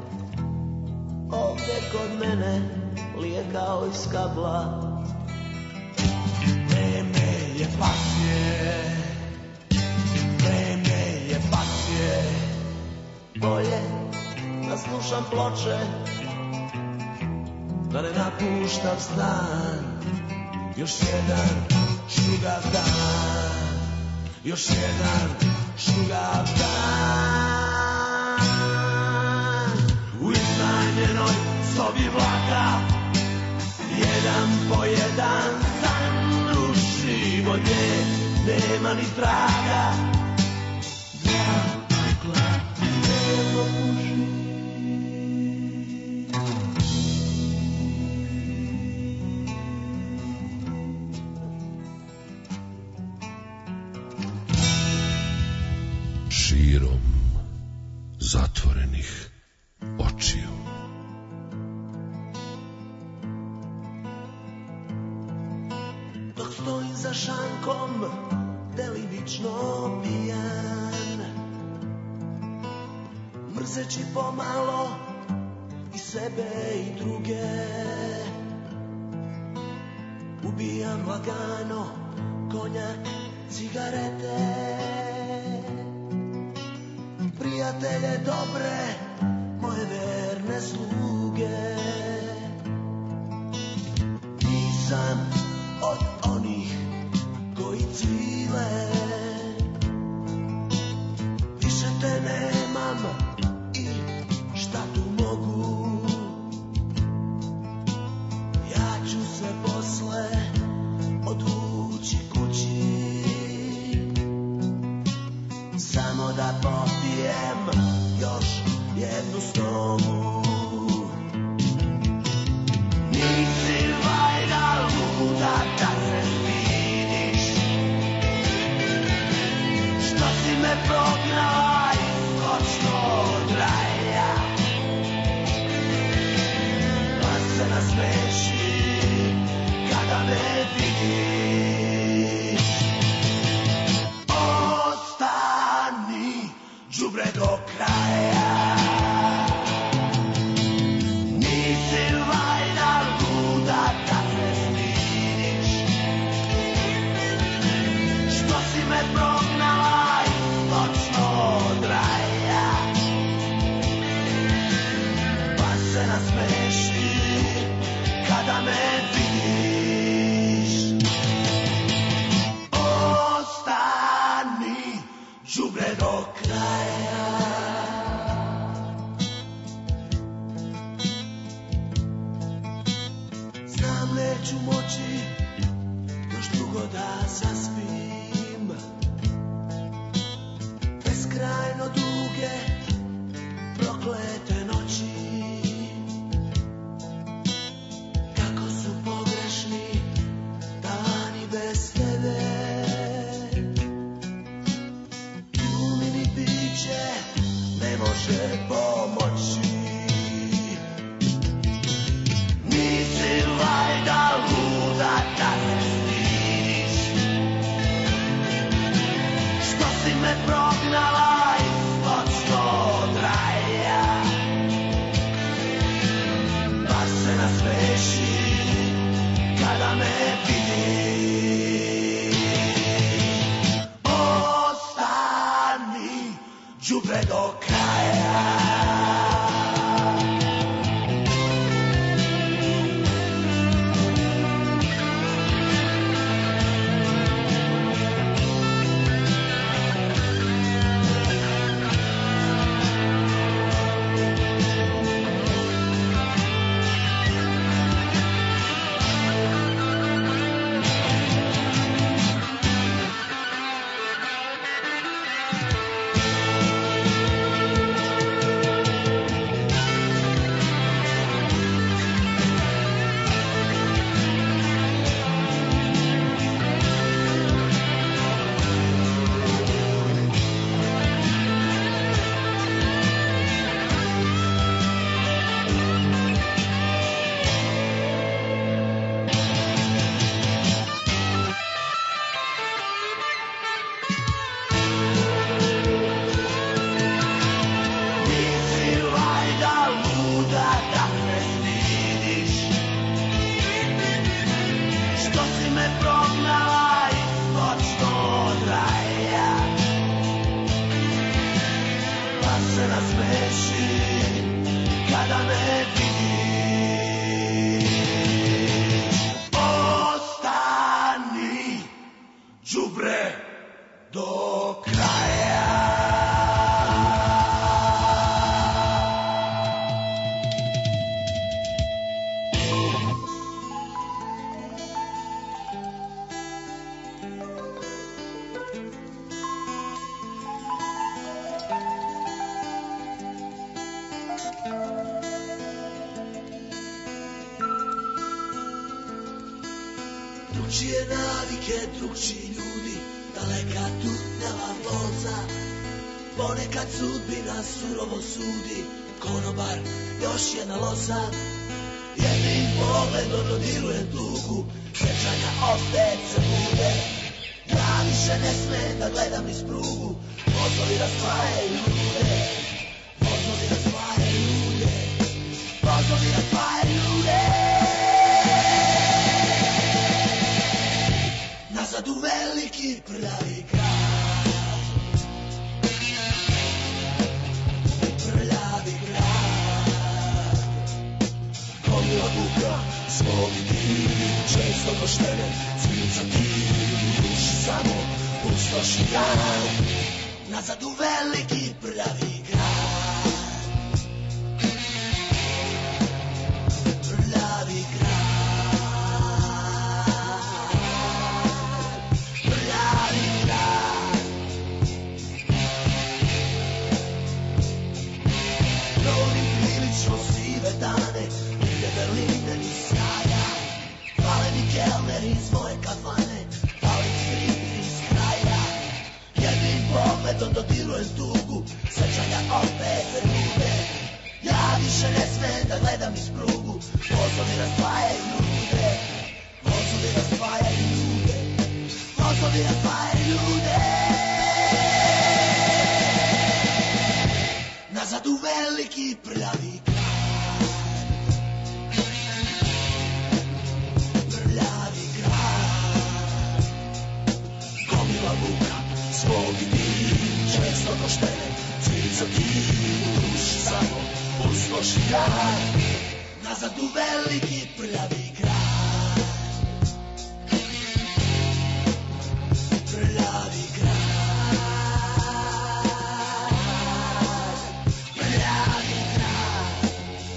ovdje kod mene, lije kao iz kabla. Vreme je pasje, vreme je pasje. Bolje da slušam ploče, da ne napuštam stan. Još jedan šugav dan, još jedan šugav dan. U iznajmljenoj sobi vlaka, jedan po jedan san rušim od nje, nema ni traga. Dva pakla dnevno puši. Širom zatvorenih očiju. Dok stojim za šankom, delimično pijan, mrzeći pomalo i sebe i druge, ubijam lagano konjak, cigarete. Prijatelje dobre, moje verne sluge. Nisam od onih koji cvile, više te nemam i šta tu mogu. Ja ću se posle odvući kući, samo da popijem još jednu stogu. Nisi valjda luda da se stidiš, što si me prognala iz kočnog raja, pa se nasmeši kada me vidiš. Ostani đubre do kraja, nisi valjda luda da se stidiš, što si me prognala iz noćnog raja, pa se nasmeši kada me vidiš. Ostani đubre do kraja. Znam neću moći još dugo da zaspim, beskrajno duge proklete noći, kako su pogrešni dani bez tebe. Ljubini biće ne može pomoći, nisi valjda luda nasmeši kada me vidi. Ostani đubre do kraja. Drugčije navike, drugčiji ljudi, daleka tutnjava voza. Ponekad sudbina surovo sudi, konobar, još jedna loza. Jednim pogledom dodirujem tugu, sjećanja opet se bude. Ja više ne smem da gledam niz prugu, vozovi razdvajaju ljude. Vozovi razdvajaju ljude, vozovi razdvajaju ljude. Nazad u veliki prljavi grad, prljavi grad. Gomila buka, svog ti, često poštene, cvica ti, duši samo pustoši dan. Nazad u veliki prljavi grad, prljavi grad. Dane, ide Berline ni sjaja. Fale mi kelner iz moje kafane, fale mi stripi iz kraja. Jednim pogledom dodirujem tugu, sećanja opet se ljude. Ja više ne smem da gledam iz prugu, vozovi razdvajaju ljude. Vozovi razdvajaju ljude, vozovi razdvajaju ljude. Nazad u veliki prljavi grad, svog ti, često koštene, cvica ti, u duši samo pustoši dan. Nazad u veliki prljavi grad, prljavi grad, prljavi grad.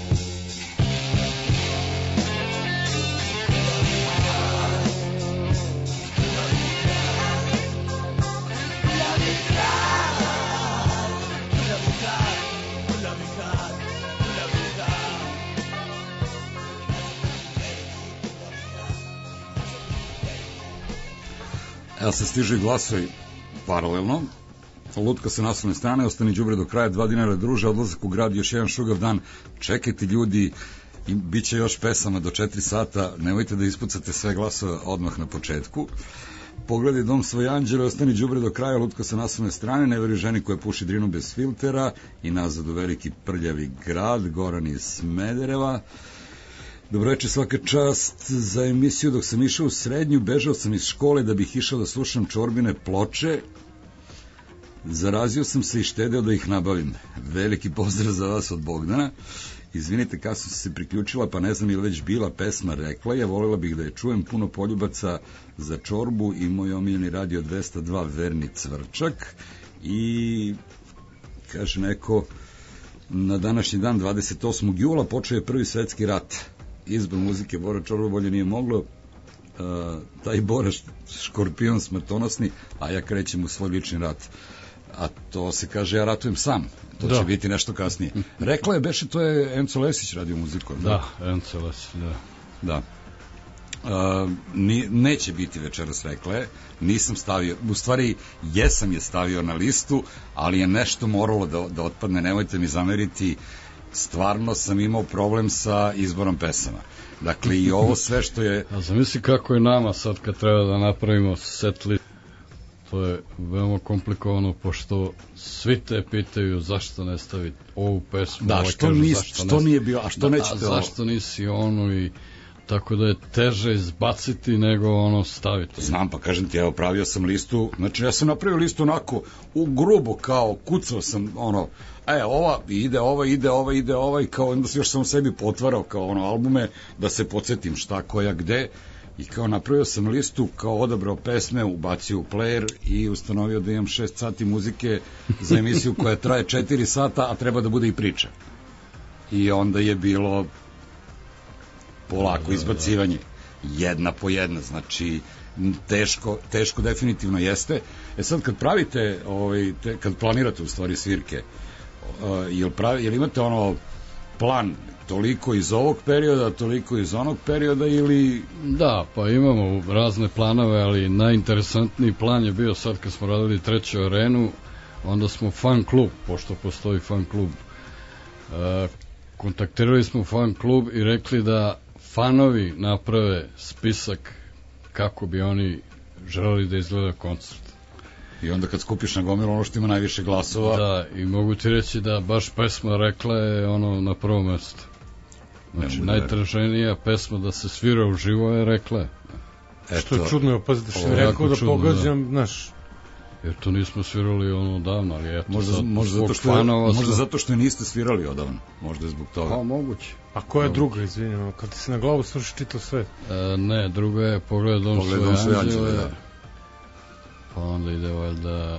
Evo se stižu i glasovi paralelno. Lutka sa naslovne strane, ostani đubre do kraja, 2 dinara druže, odlazak u grad, još jedan šugav dan. Čekajte ljudi, i bit će još pesama do 4 sata, nemojte da ispucate sve glasove odmah na početku. Pogledaj Dom svoj anđele, ostani đubre do kraja, Lutka sa naslovne strane, ne veri ženi koja puši drinu bez filtera i nazad u veliki prljavi grad, Goran iz Smedereva. Dobroveče, svaka čast za emisiju. Dok sam išao u srednju, bežao sam iz škole da bih išao da slušam Čorbine ploče. Zarazio sam se i štedeo da ih nabavim. Veliki pozdrav za vas od Bogdana. Izvinite, kad sam se priključila, pa ne znam ili već bila pesma Rekla je, volela bih da je čujem. Puno poljubaca za Čorbu i moj omiljeni radio 202 Verni Cvrčak. I kaže neko, na današnji dan 28. jula počeo je Prvi svetski rat. Izbor muzike Bora Čorba bolje nije moglo. Taj Bora škorpion smrtonosni, a ja krećem u svoj lični rat. A to se kaže, ja ratujem sam. To će biti nešto kasnije. Rekla je, beše, to je Enzo Lesić radio muziku. Da, Enzo Lesić, da. Neće biti večeras, rekla je. Nisam stavio, u stvari jesam je stavio na listu, ali je nešto moralo da otpadne, nemojte mi zameriti. Stvarno sam imao problem sa izborom pesama. Dakle, i ovo sve što je... A zamisli kako je nama sad kad treba da napravimo set list. To je veoma komplikovano, pošto svi te pitaju zašto ne staviti ovu pesmu. Da, što nije bio, a što nećete ovo? Zašto nisi ono i... Tako da je teže izbaciti nego staviti. Znam, pa kažem ti, evo, pravio sam listu, znači ja sam napravio listu onako u grubo, kao kucao sam ova ide ova i kao onda još sam u sebi potvarao kao albume da se podsjetim šta, koja, gde i kao napravio sam listu, kao odabrao pesme, ubacio u player i ustanovio da imam 6 sati muzike za emisiju koja traje 4 sata, a treba da bude i priča. I onda je bilo polako izbacivanje, jedna po jedna, znači teško definitivno jeste. Sad kad pravite, kad planirate u stvari svirke, jel imate plan toliko iz ovog perioda, toliko iz onog perioda ili... Da, pa imamo razne planove, ali najinteresantniji plan je bio sad kad smo radili Treću arenu, onda smo fan klub, pošto postoji fan klub, kontaktirali smo fan klub i rekli da fanovi naprave spisak kako bi oni želeli da izgleda koncert. I onda kad skupiš na gomilu ono što ima najviše glasova... Da, i mogu ti reći da baš pesma Rekla je na prvo mesto. Znači, najtraženija pesma da se svira uživo je Rekla je. Što je čudno, opazite što je rekao da pogađam, znaš... Jer to nismo svirali odavno, ali eto možda zato što niste svirali odavno, možda je zbog toga. Pa, moguće. A koja je druga, izvinjamo, kad ti se na glavu sluši čitao sve? Ne, druga je Pogled dom svoje anđele, pa onda ide valjda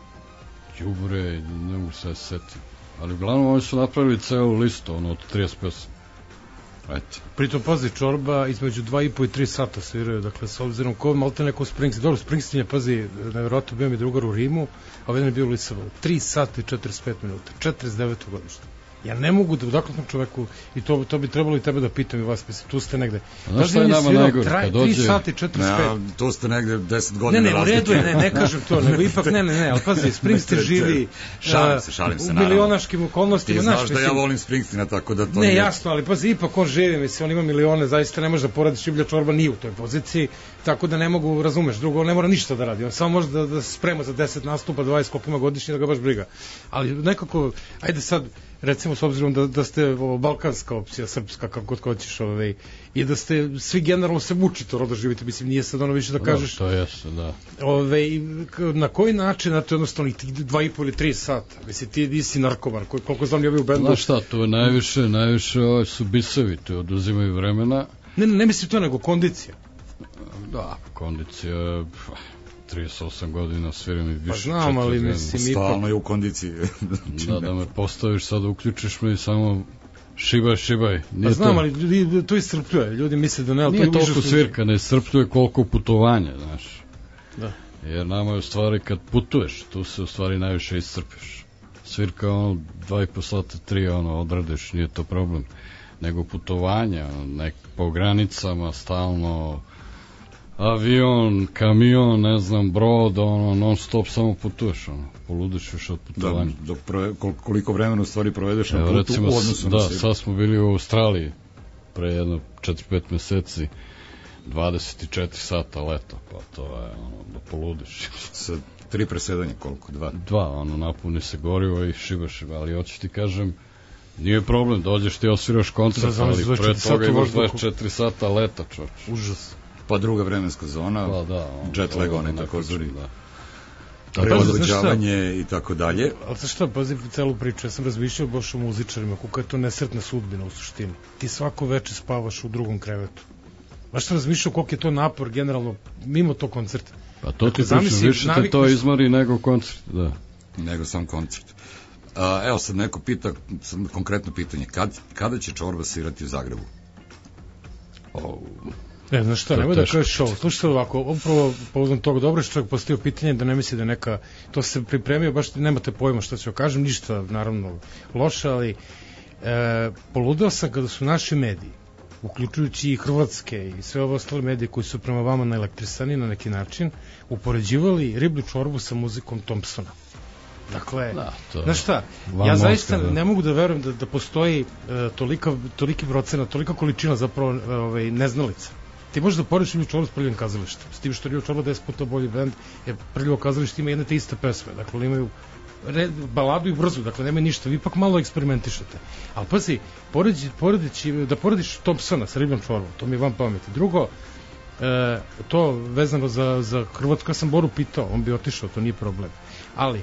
Đubre, ne mogu se setim. Ali uglavnom oni su napravili celu listu, od 35. Eto. Pritom, pazi, Čorba između 2,5 i 3 sata sviraju, dakle, s obzirom ko malte neko Springsteen, dobro, Springsteen je, pazi, nevjerojatno bio mi drugar u Rimu, a jedan je bio u Lisabonu, 3 sata i 45 minuta, 49. godište. Ja ne mogu da, dakle tom čoveku, i to bi trebalo i tebe da pitam i vas, mislim, tu ste negde. Znaš šta je nama najgore? 3 sata i 45. Tu ste negde 10 godina razlike. Ne, u redu je, ne kažem to, nego ipak, ne, ali pazi, Springsteen živi šalim se, u milionaškim okolnostima. Ti znaš da ja volim Springsteena, tako da to ne, jasno, ali pazi, ipak on živi, mislim, on ima milione, zaista ne može da poradiš, Ljublja Čorba nije u toj poziciji, tako da ne mogu, razumeš, drugo, ne mora ništa da radi, on samo može da se sprema za 10 nastupa, 20 koliko ima godišnje, da ga baš briga. Ali nekako, ajde sad, recimo s obzirom da ste balkanska opcija, srpska, kako god hoćeš, i da ste svi generalno se mučite da živite, mislim, nije sad više da kažeš... To jeste, da. Na koji način, znači, jednostavno, i tih 2,5 ili 3 sata, mislim, ti nisi narkoman, koliko znam ja bio u bendu... Znaš šta, to je najviše su bisevi, to oduzimaju vremena. Ne mislim to, nego kondicija. Da, kondicija... 38 godina sviram i više. Pa znam, ali mislim stalno je u kondiciji. Da me postaviš sad, uključiš me i samo šibaj. Pa znam, ali to iscrpljuje. Ljudi misle da ne... Nije toliko svirka, ne iscrpljuje koliko putovanja, znaš. Da. Jer nama je u stvari kad putuješ, tu se u stvari najviše iscrpiš. Svirka 2,5 sata, 3 odradiš, nije to problem. Nego putovanja, po granicama, stalno... avion, kamion, ne znam, brod, non stop samo putuješ, poludiš još od putovanja. Da, koliko vremena u stvari provedeš na putu u odnosu na svijet. Sad smo bili u Australiji pre 4-5 meseci, 24 sata leto, pa to je da poludiš. Sa 3 presedanja koliko? 2? 2, napuni se gorivo i šibaš, ali hoću ti kažem, Nije problem, dođeš ti osviraš koncert, ali pre toga imaš 24 sata leta, čovječ. Užas. Pa druga vremenska zona, Pa da, jet lag, onaj takozvani. Da. Preodvođavanje i tako dalje. Ali znaš šta, pazi celu priču, ja sam razmišljao baš o muzičarima, kako je to nesretna sudbina u suštini. Ti svako veče spavaš u drugom krevetu. Baš sam razmišljao koliko je to napor generalno, mimo tog koncerta. Pa to ti pričam, više te to izmori nego koncert, da. Nego sam koncert. Evo sad neko pita, konkretno pitanje, kada će Čorba svirati u Zagrebu? Ne, znaš šta, nemoj da kažeš ovo. Slušajte ovako, upravo povodom toga, dobro što čovjek postavio pitanje, da ne misli da neka, to se pripremio, baš nemate pojma što ću kažem, ništa naravno loše, ali poludeo sam kada su naši mediji, uključujući i hrvatske i sve ove ostale medije koji su prema vama naelektrisani na neki način, upoređivali riblju čorbu sa muzikom Thompsona. Dakle, znaš šta, ja zaista ne mogu da verujem da postoji toliki procenat, tolika količina zapravo neznalica. Ti možeš da porediš Riblju čorbu s Prljavim kazalištem, s tim što Riblja čorba 10 puta bolji bend, jer Prljavo kazalište ima jedne te iste pesme, dakle imaju baladu i brzu, dakle nema ništa, vi ipak malo eksperimentišete. Ali pazi, da porediš Thompsona sa Ribljom čorbom, to mi je van pameti. Drugo, to vezano za Hrvatsku, ja sam Boru pitao, on bi otišao, to nije problem. Ali,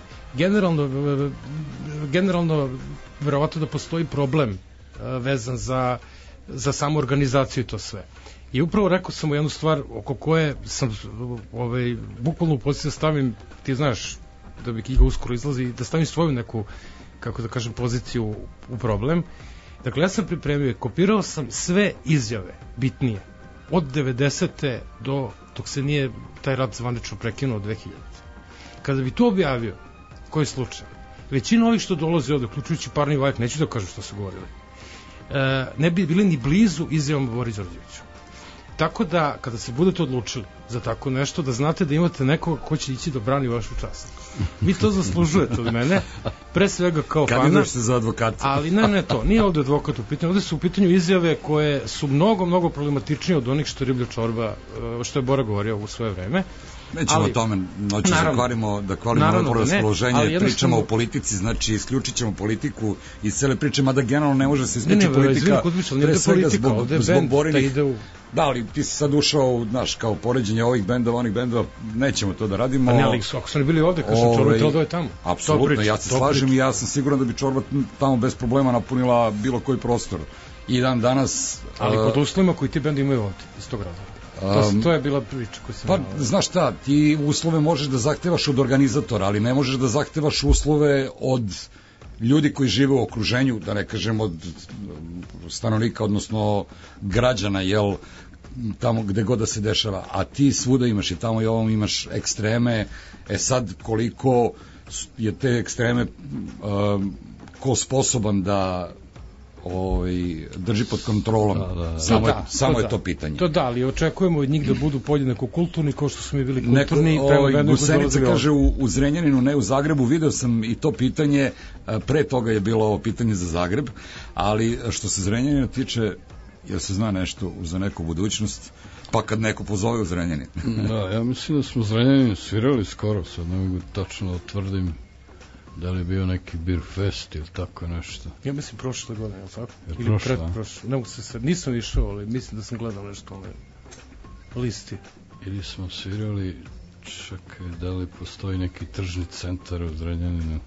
generalno verovatno da postoji problem vezan za samu organizaciju i to sve. I upravo rekao sam mu jednu stvar oko koje sam bukvalno u poziciju stavim, ti znaš, da bi knjiga uskoro izlazi, da stavim svoju neku, kako da kažem, poziciju u problem. Dakle, ja sam pripremio i kopirao sam sve izjave bitnije od 90. dok se nije taj rat zvanično prekinuo od 2000. Kada bi to objavio, koji slučaj, većina ovih što dolazi ovde, uključujući Parni Vajak, neću da kažem što su govorili, ne bi bili ni blizu izjavom Bori Đorđeviću. Tako da, kada se budete odlučili za tako nešto, da znate da imate nekoga ko će ići da brani vašu čast. Vi to zaslužujete od mene, pre svega kao fana. Kandiduješ se za advokata. Ali ne, to, nije ovde advokat u pitanju, ovde su u pitanju izjave koje su mnogo problematičnije od onih što je Riblja čorba, što je Bora govorio u svoje vreme. Nećemo o tome, noću da kvarimo dobro raspoloženje, pričamo o politici, znači isključit ćemo politiku iz cele priče, mada generalno ne može se isključiti politika, pre svega zbog Borinih. Da, ali ti si sad ušao, znaš, kao poređenje ovih bendova, onih bendova, nećemo to da radimo. Pa ne, ali ako su ne bili ovde, kažem, Čorba je trebalo da je tamo. Apsolutno, ja se slažem i ja sam siguran da bi Čorba tamo bez problema napunila bilo koji prostor. I dan danas... Ali pod uslovima koji ti bendi imaju ovde, iz tog razloga. To je bila priča koja se... Pa, znaš šta, ti uslove možeš da zahtevaš od organizatora, ali ne možeš da zahtevaš uslove od ljudi koji žive u okruženju, da ne kažem od stanovnika, odnosno građana, jel, tamo gde god da se dešava, a ti svuda imaš i tamo i ovom imaš ekstreme, sad koliko je te ekstreme ko sposoban da drži pod kontrolom, samo je to pitanje. To da, ali očekujemo od njih da budu podjednako kulturni, kao što su mi bili kulturni. Gusenica kaže u Zrenjaninu, ne u Zagrebu, video sam i to pitanje, pre toga je bilo ovo pitanje za Zagreb, ali što se Zrenjanina tiče, jel se zna nešto za neku budućnost, pa kad neko pozove u Zrenjanin. Da, ja mislim da smo Zrenjanin svirali skoro, sad ne mogu tačno da tvrdim da li je bio neki beer fest ili tako nešto. Ja mislim prošle godine, je li tako? Ili predprošle. Ne mogu se sad, nisam išao, ali mislim da sam gledao nešto na listi. Ili smo svirali, čekaj, da li postoji neki tržni centar u Zrenjaninu?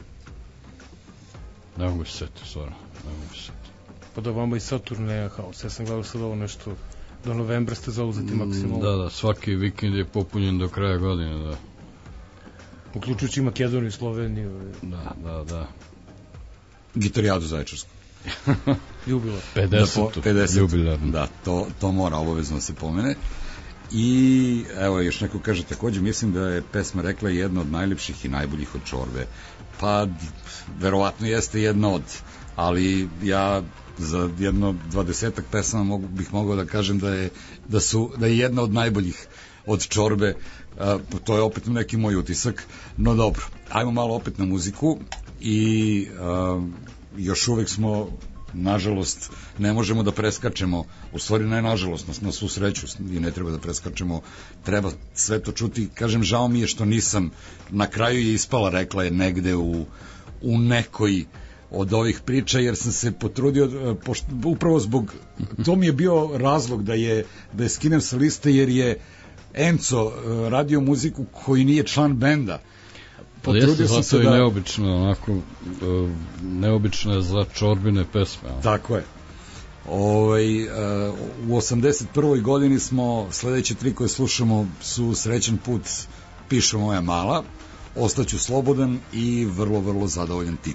Ne mogu se setiti, stvarno, ne mogu se setiti. Pa da vama i sad turneja haos, ja sam gledao sad ovo nešto, do novembra ste zauzeti maksimalno. Da, svaki vikend je popunjen do kraja godine, da. Uključujući Makedoniju i Sloveniju. Da. Gitarijadu Zaječarsku. Jubilar. 50. Jubilarno. Da, to mora obavezno se pomene. I evo, još neko kaže takođe, mislim da je pesma rekla jedna od najlepših i najboljih od Čorbe. Pa, verovatno jeste jedna od, ali ja za jedno 20-ak pesama bih mogao da kažem da je jedna od najboljih od Čorbe. To je opet neki moj utisak, no dobro, ajmo malo opet na muziku i još uvek smo, nažalost, ne možemo da preskačemo, u stvari ne nažalost, na svu sreću i ne treba da preskačemo, treba sve to čuti. Kažem, žao mi je što nisam, na kraju je ispala, rekla je negde u nekoj od ovih priča, jer sam se potrudio, upravo zbog, to mi je bio razlog da je skinem sa liste, jer je Enco radio muziku koji nije član benda. Potrudio sam se da... neobično, onako, neobično je za Čorbine pesme. Tako je. U 81. godini smo, sledeće 3 koje slušamo su Srećan put, Piše moja mala, Ostaću slobodan i Vrlo, vrlo zadovoljan tip.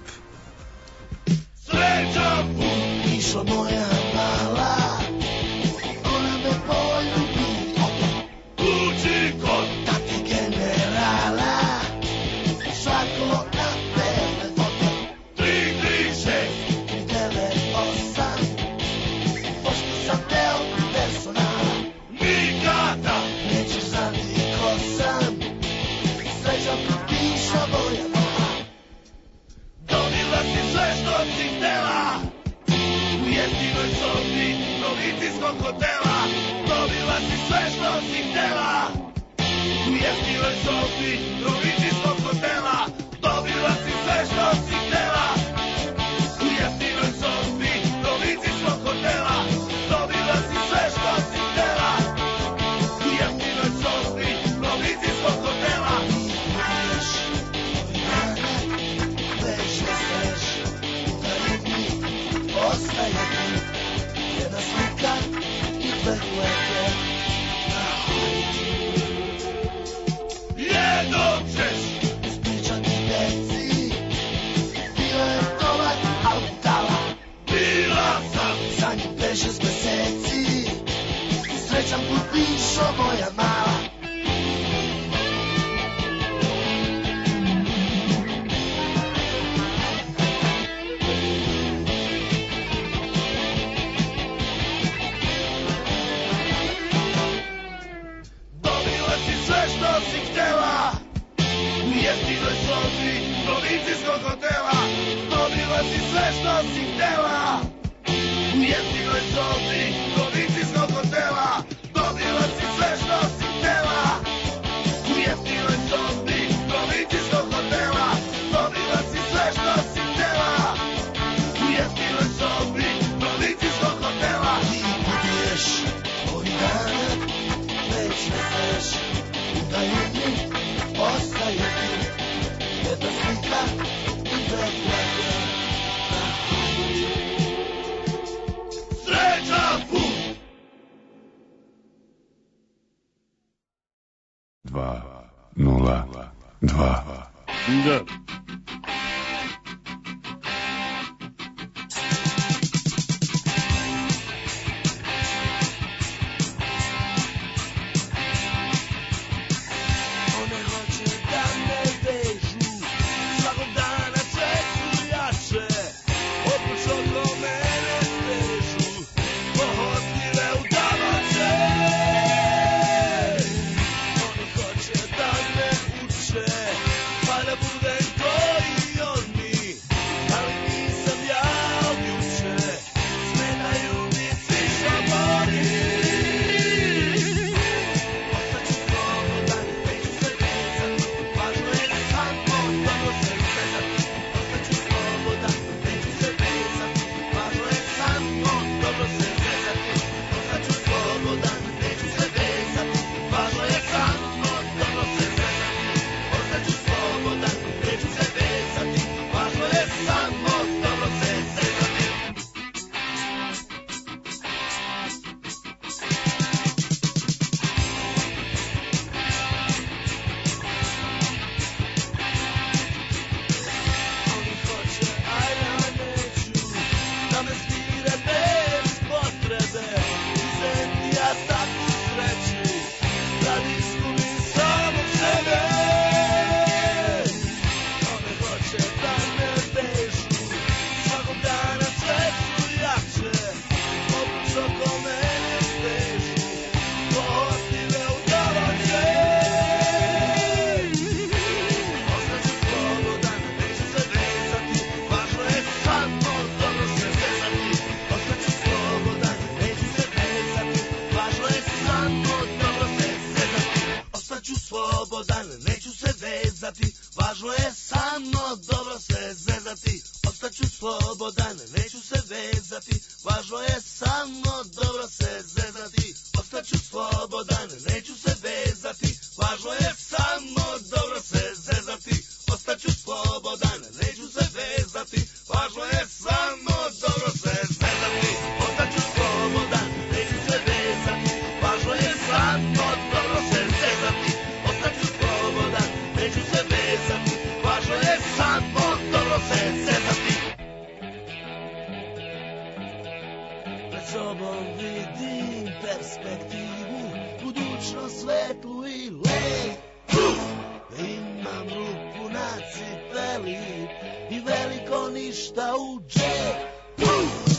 Srećan put, Piše moja mala, ona me poljubi, kući kod tati generala, šako na telefon, 336 998, pošto sam deo personala, nikada nećeš znati ko sam, srećan put Piše moja mala, dobila si sve što si htela, u jeftinoj sobi provincijskog hotela, dobila si sve što si htela, u jeftinoj sobi provincijskog hotela, dobila si sve što si htela, u jeftinoj sobi provincijskog hotela, dobila si sve što si htela, u jeftinoj sobi provincijskog hotela. Ostaje ti jedna slika i dve kvete na hajdu. Jednom ćeš ispričati deci, bila je dobar autala, bila sam za njim 5-6 meseci, srećan put Piše moja mala. Jeftinoj sobi provincijskog hotela, dobila si sve što si htela. U jeftinoj sobi provincijskog hotela, dobila si sve što si htela. U jeftinoj sobi provincijskog hotela, dobila si sve što si htela. U jeftinoj sobi provincijskog hotela. Ti putuješ ovih dana, već ne seš, udaljenje ostaje ti. Jedna slika i dve kvete na hajdu. Srećan put! 2-0-2. Da. Važno je samo dobro se zezati, ostaću slobodan. dobro se zezati, ostaću slobodan, neću se vezati. Važno je samo dobro se zezati, ostaću slobodan, neću se vezati. Važno je samo dobro se zezati, ostaću slobodan, neću se vezati. Važno je samo dobro se zezati, ostaću slobodan, neću se vezati. Važno je samo dobro se zezati. Pred sobom vidim perspektivu, budućnost svetlu i lepu. Imam ruku na cipeli i veliko ništa u džepu.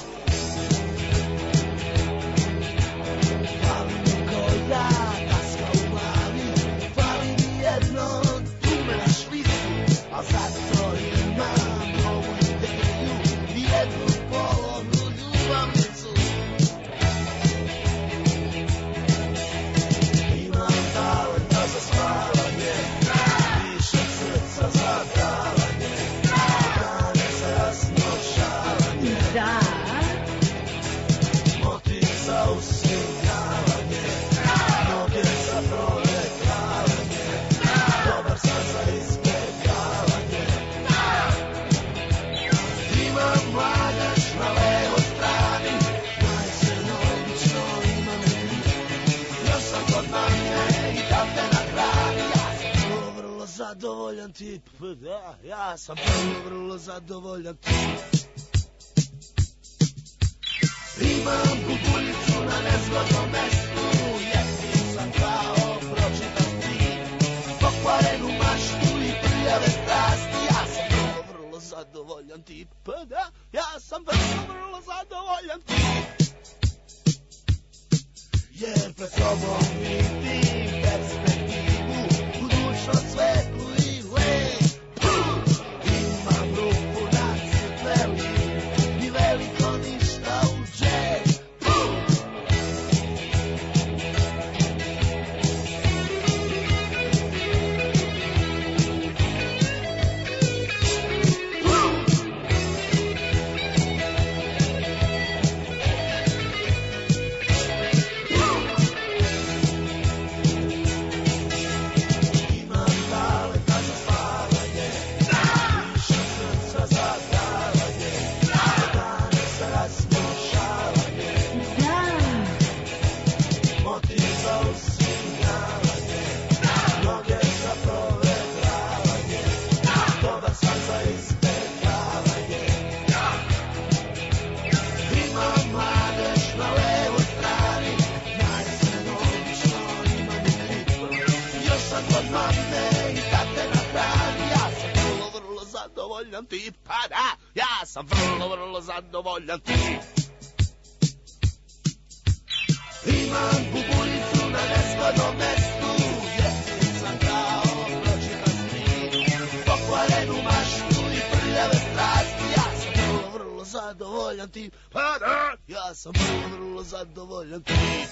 Fali mi koja daska u glavi, fali mi jedno dume na švicu, a zato imam ovu ideju i jednu polovnu ljubavnicu. Imam talenta za spavanje, više srca za davanje, dane za raznošavanje, motiv za usmijavanje, noge za proletravanje, dobar san za izbjegavanje. Imam mladež na levoj strani, najsenovično imam i još sam kod mame i kafe na hrani. Ja sam vrlo zadovoljan tip, ja sam vrlo zadovoljan tip. Imam bubuljicu na nezgodnom mestu, jeftin sam kao pročitan tip, pokvarenu maštu i prljave strasti. Ja sam vrlo zadovoljan tip, ja sam vrlo zadovoljan tip. Jer pred sobom vidim perspektivu, budućnost svetlu i lepu. Imam ruku na cipeli i veliko ništa u džepu. Imam talenta za spavanje, više srca za davanje, dane za raznošavanje, motiv za usmijavanje, noge za provedravanje, dobar san za izbjegavanje. Imam mladež na levoj strani, najsenovično imam i klip, još sam kod mame i tate na hrani. Ja sam vrlo zadovoljan tip, pa da, ja sam vrlo zadovoljan tip. Imam bubuljicu na nezgodnom mestu, jeftin sam kao pročitan tip, pokvarenu maštu i prljave strasti. Ja sam vrlo zadovoljan tip, pa da, ja sam vrlo zadovoljan tip.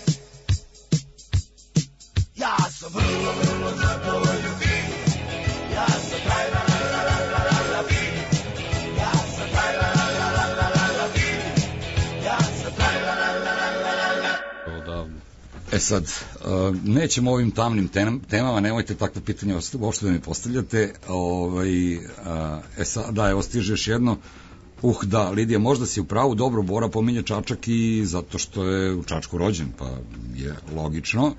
Ja sam vrlo zadovoljan tip, ja sam taj la la la la la la tip, ja sam taj la la la la la la la tip, ja sam taj la la la la la la. Odavno. E sad, nećemo ovim tamnim temama, nemojte takve pitanja uopšte da mi postavljate. Sad, da, evo stiže još jedno. Da, Lidija, možda si u pravu, dobro, Bora pominje Čačak i zato što je u Čačku rođen, pa je logično.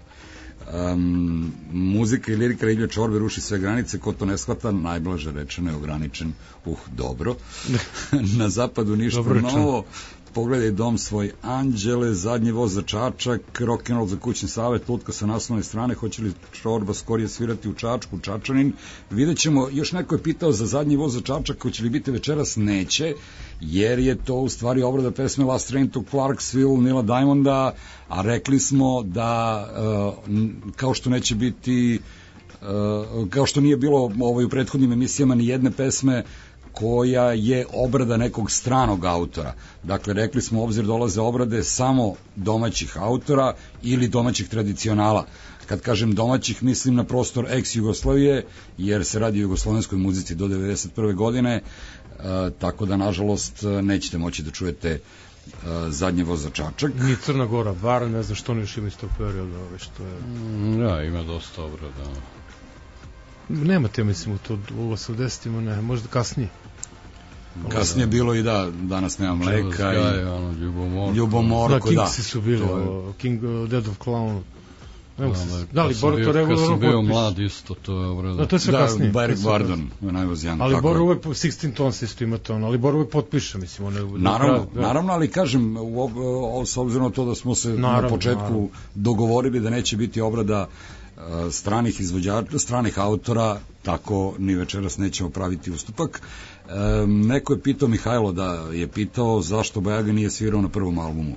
Muzika i lirika Ilje Čorbe ruši sve granice, ko to ne shvata, najblaže rečeno je ograničen. Dobro. Na zapadu ništa novo. Pogledaj Dom svoj anđele, Zadnji voz za Čačak, rock'n'roll za kućni savet, lutka sa naslovne strane, hoće li Čorba skorije svirati u Čačku, Čačanin. Vidjet ćemo, još neko je pitao za Zadnji voz za Čačak, hoće li biti večeras, neće, jer je to u stvari obrada pesme Last Train to Clarksville, Nila Diamonda, a rekli smo da kao što neće biti, kao što nije bilo u prethodnim emisijama ni jedne pesme koja je obrada nekog stranog autora. Dakle, rekli smo, obzir dolaze obrade samo domaćih autora ili domaćih tradicionala. Kad kažem domaćih, mislim na prostor ex-Jugoslavije, jer se radi o jugoslovenskoj muzici do 1991. godine, tako da, nažalost, nećete moći da čujete Zadnje vozačačak. Ni Crna Gora, bar ne znam što oni još imaju iz tog perioda, što je... Da, ima dosta obrada. Nema te, mislim, u 80-ima, ne, možda kasnije. Kasnije bilo i da, danas nema mleka i Ljubomor. Kingsi su bili, King, Dead of Clown. Da li Bor to regularno potpiše? Kad sam bio potpiš? mlad isto, to je obrada. Da, to je sve kasnije. Da, Eric Bardon, when I was young. Ali Bor uvek, 16 tons isto ima to, ali Bor uvek potpiše, mislim. Naravno, ali kažem, s obzirom na to da smo se na početku dogovorili da neće biti obrada stranih izvođača, stranih autora, tako ni večeras nećemo praviti ustupak. Neko je pitao, Mihajlo da je pitao zašto Bajaga nije svirao na prvom albumu.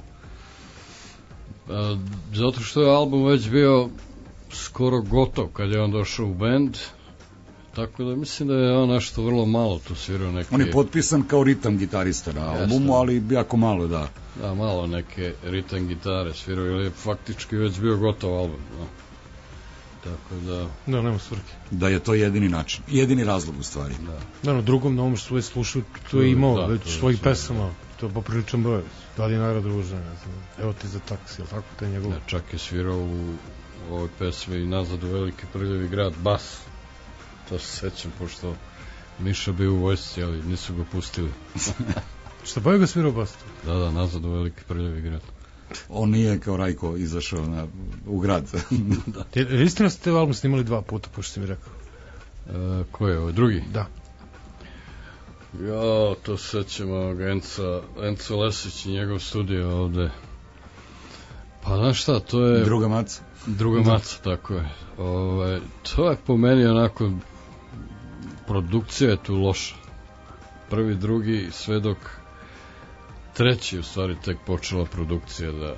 Zato što je album već bio skoro gotov kad je on došao u bend, tako da mislim da je on nešto vrlo malo tu svirao neke... On je potpisan kao ritam gitarista na albumu, ali jako malo, da. Da, malo neke ritam gitare svirao, jer je faktički već bio gotov album, da. Tako da... Da, nema svrke. Da je to jedini način, jedini razlog u stvari. Da, na drugom na ovom što svoje slušaju, to je imao već svojih pesama, to je popriličan broj. Da li je nagrada družena, ne znam, evo ti za taksi, ili tako, to je njegov... Čak je svirao u ovoj pesmi i Nazad u veliki prljavi grad, bas. To se sećam, pošto Miša bio u vojsci, ali nisu ga pustili. Šta, Bajaga svirao bas? Da, Nazad u veliki prljavi grad. On nije kao Rajko izašao u grad. Istina ste album snimali 2 puta, pošto si mi rekao. Ko je ovo, drugi? Da. Ja, to sećamo Enzo Lesić i njegov studio ovde. Pa znaš šta, to je... Druga maca, tako je. To je po meni onako, produkcija je tu loša. Prvi, drugi, sve dok treći, u stvari, tek počela produkcija da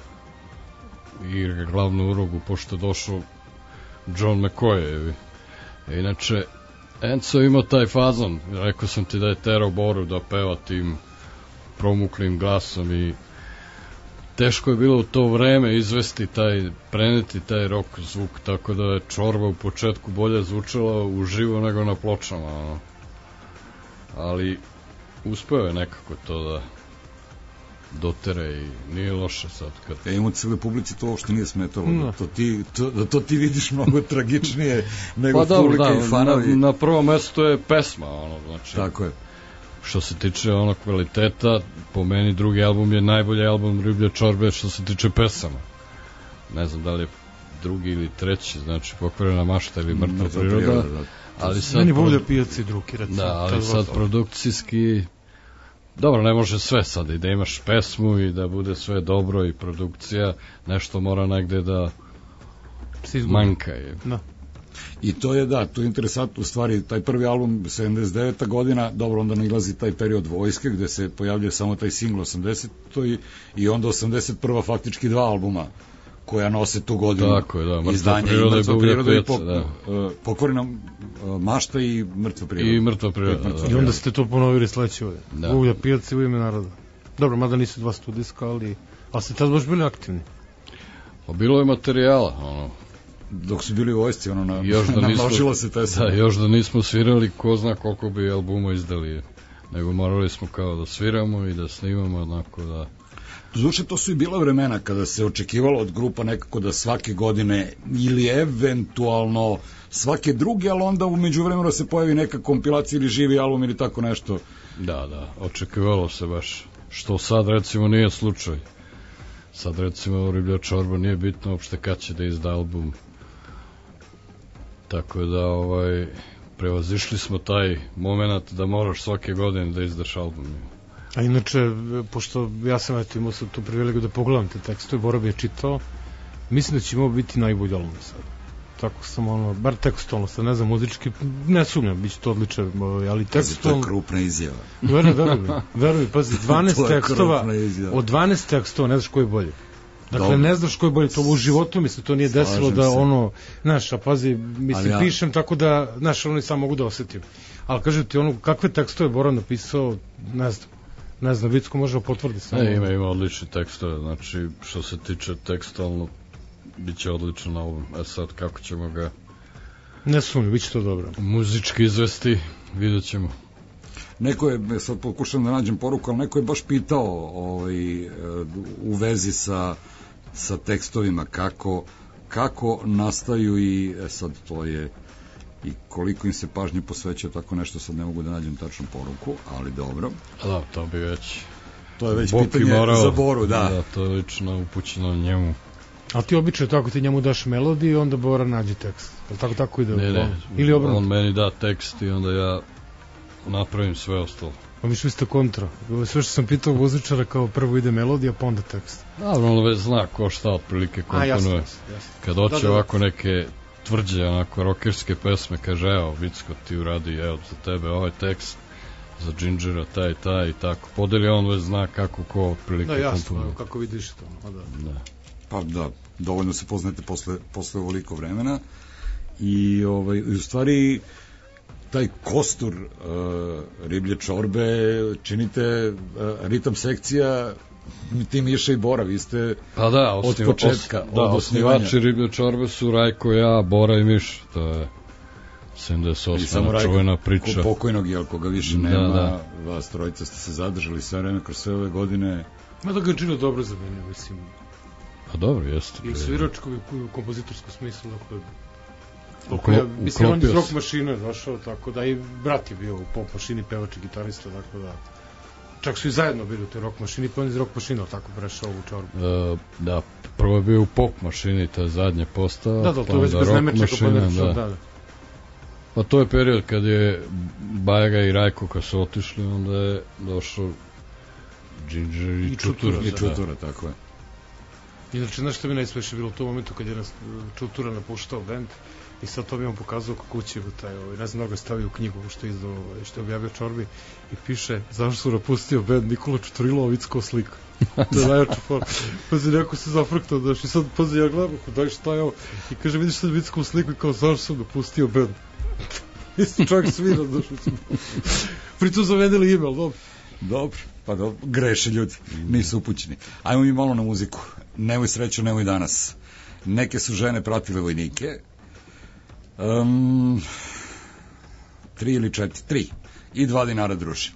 igra glavnu ulogu, pošto je došao John McCoy. Inače, Enzo imao taj fazon, rekao sam ti da je terao Boru da peva tim promuklim glasom i teško je bilo u to vreme izvesti preneti taj rock zvuk, tako da je Čorba u početku bolje zvučala uživo nego na pločama, ali uspeo je nekako to da dotere i nije loše sad kad... Ima cele publici to uopšte nije smetalo, to ti vidiš mnogo tragičnije nego publika i fanovi. Na prvom mestu je pesma, znači. Tako je. Što se tiče onog kvaliteta, po meni drugi album je najbolji album Riblje čorbe što se tiče pesama. Ne znam da li je drugi ili treći, znači Pokvarena mašta ili Mrtva priroda. Ali sad meni bolje pijaci drugi, recimo. Da, ali sad produkcijski... Dobro, ne može sve sad i da imaš pesmu i da bude sve dobro i produkcija, nešto mora negde da manjka. Da. I to je, to je interesantno, u stvari, taj prvi album, 79. godina, dobro, onda nalazi taj period vojske, gde se pojavljuje samo taj singl 80. i onda 81. faktički 2 albuma koja nose tu godinu. Tako je, da, Mrtva priroda i Pokvarena mašta i Mrtva priroda. I Mrtva priroda, I onda ste to ponovili sledeće ovdje. Uglja pijaci u ime naroda. Dobro, mada nisu 2 studijska, ali ste tad baš bili aktivni. Pa bilo je materijala, dok su bili u vojsci, namnožilo se taj sad. Da, još da nismo svirali, ko zna koliko bi albuma izdali, nego morali smo kao da sviramo i da snimamo, onako da... Zduše, to su i bila vremena kada se očekivalo od grupa nekako da svake godine ili eventualno svake druge, ali onda umeđu vremena se pojavi neka kompilacija ili živi album ili tako nešto. Da, očekivalo se baš, što sad recimo nije slučaj. Sad recimo Riblja čorba nije bitno uopšte kad će da izda album. Tako da prevazišli smo taj moment da moraš svake godine da izdaš album. A inače, pošto ja sam imao sad tu privilegiju da pogledam te tekstove, Bora bi je čitao, mislim da će imao biti najbolji album sad. Tako sam bar tekstualno, sad ne znam, muzički, ne sumnjam, bit će to odličan, ali tekstualno... To je krupna izjava. Veruj, pazi, 12 tekstova, od 12 tekstova ne znaš koji je bolji. Dakle, ne znaš koji je bolji, to u životu mi se to nije desilo da znaš, a pazi, mislim, pišem tako da, znaš, i sam mogu da osetim. Ali kažem ti, kakve tekstove Bora napisao, ne znam, Vicko može potvrditi samo. Ima odlični tekstove, znači, što se tiče tekstualno, bit će odličan album. Sad, kako ćemo ga... Ne sumnju, bit će to dobro. Muzički izvesti, vidjet ćemo. neko je, sad pokušam da nađem poruku, ali neko je baš pitao u vezi sa tekstovima kako nastaju i sad to je i koliko im se pažnje posveća, tako nešto sad ne mogu da nađem tačnu poruku, ali dobro. Da, to bi već... To je već pitanje za Boru, da. Da, to je lično upućeno njemu. Ali ti obično tako, ti njemu daš melodiju i onda Bora nađe tekst. Je tako ide? Ne, ili obrnuto? On meni da tekst i onda ja napravim sve ostalo. Pa mišli ste kontra. Sve što sam pitao muzičara, kao prvo ide melodija, pa onda tekst. Da, on već zna ko šta otprilike komponuje. Jasno. Kad hoće ovako neke tvrđe, onako rokerske pesme, kaže, evo, Vicko, ti uradi, evo, za tebe ovaj tekst, za Gingera, taj i tako. Podeli, on već zna kako ko otprilike komponuje. Da, jasno, kako vidiš to. Da. Pa da, dovoljno se poznate posle ovoliko vremena i u stvari taj kostur riblje čorbe činite ritam sekcija ti Miša i Bora, vi ste pa da, od početka osnivači riblje čorbe su Rajko, ja, Bora i Miš, to je 78. čuvena priča pokojnog, jel, koga više nema. Vas trojica ste se zadržali sve vreme kroz sve ove godine. Ma da ga Gino dobro zamenio, mislim. Pa dobro, jeste. I u sviračkom i u kompozitorskom smislu, dakle, mislim, on iz rock mašine došao, tako da i brat je bio u pop mašini, pevač i gitarista, tako da čak su i zajedno bili u toj rock mašini, pa on iz rock mašine tako prešao u čorbu. Da, prvo je bio u pop mašini, ta je zadnje postao. Da, to već bez Nemečeka pa nešao, da. Pa to je period kad je Bajaga i Rajko kad su otišli, onda je došao Ginger i Čutura. I Čutura, tako je. Inače, znaš što mi najsmešnije bilo u tom momentu kad je nas Čutura napuštao bend i sad to bi vam pokazao kako kući taj, ne znam, mnogo stavio u knjigu što je objavio Čorbi i piše zašto su napustio bend Nikola Čuturilo Vicko slika. To je najjača forma. Pazi, neko se zafraktao, daš, i sad, pazi, ja gledam, daj šta je ovo, i kaže, vidiš sad Vicko sliku i kao, zašto sam napustio bend? Isto čovjek svira, daš, pritom zavedeli ime, ali dobro. Dobro, pa dobro, greše ljudi, nisu upućeni. Ajmo mi malo na muziku. Nemoj sreću, nemoj danas. Neke su žene pratile vojnike. 3 ili 4, 3. I 2 dinara druži.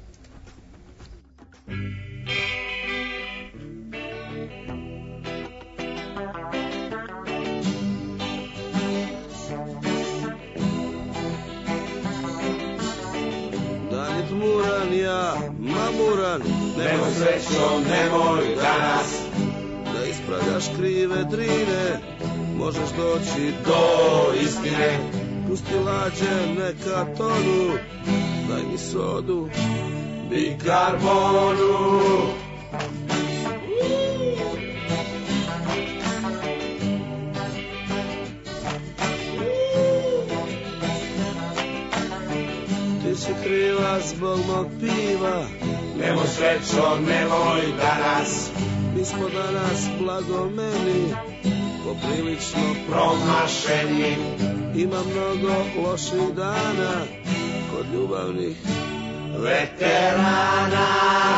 Dan je tmuran, ja mamuran, nemoj srećo, nemoj danas da ispravljaš krive drine, možeš doći do istine. Pusti lađe, neka tonu, daj mi sodu, bikarbonu. Ti si kriva zbog mog piva, nemoj srećo, nemoj danas. Mi smo danas blagomeni, poprilično promašeni. Ima mnogo loših dana kod ljubavnih veterana.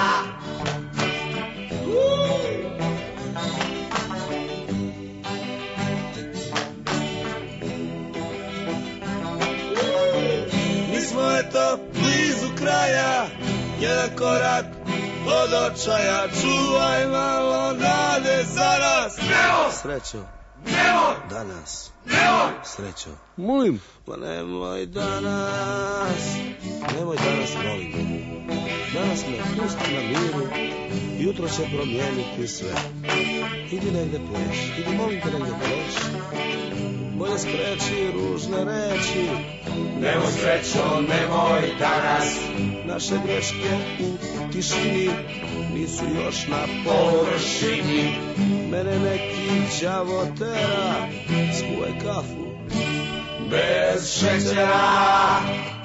Mi smo eto blizu kraja, jedan korak od očaja, čuvaj malo nade za nas. Srećo, nemoj danas, nemoj srećo, molim, pa nemoj danas, molim. Danas me pusti na miru, jutro će promijeniti sve. Idi negde pleš, idi molim te negde pleš, bolje spreči ružne reči. Nemoj srećo, nemoj danas. Naše greške u tišini nisu još na površini. Mene neki đavo tera, skuvaj kafu bez šećera.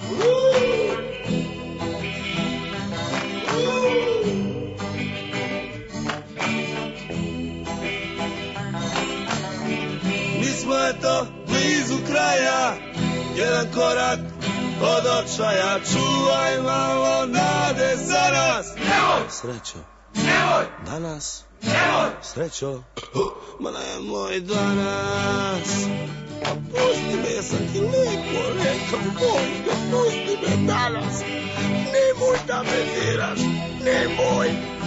Mi smo eto blizu kraja, jedan korak od očaja, čuvaj malo nade za nas. Nemoj srećo, nemoj danas, nemoj srećo, ma nemoj danas. pusti me, ja sam ti lepo rekao, molim ga, pusti me danas. Nemoj da me diraš, nemoj.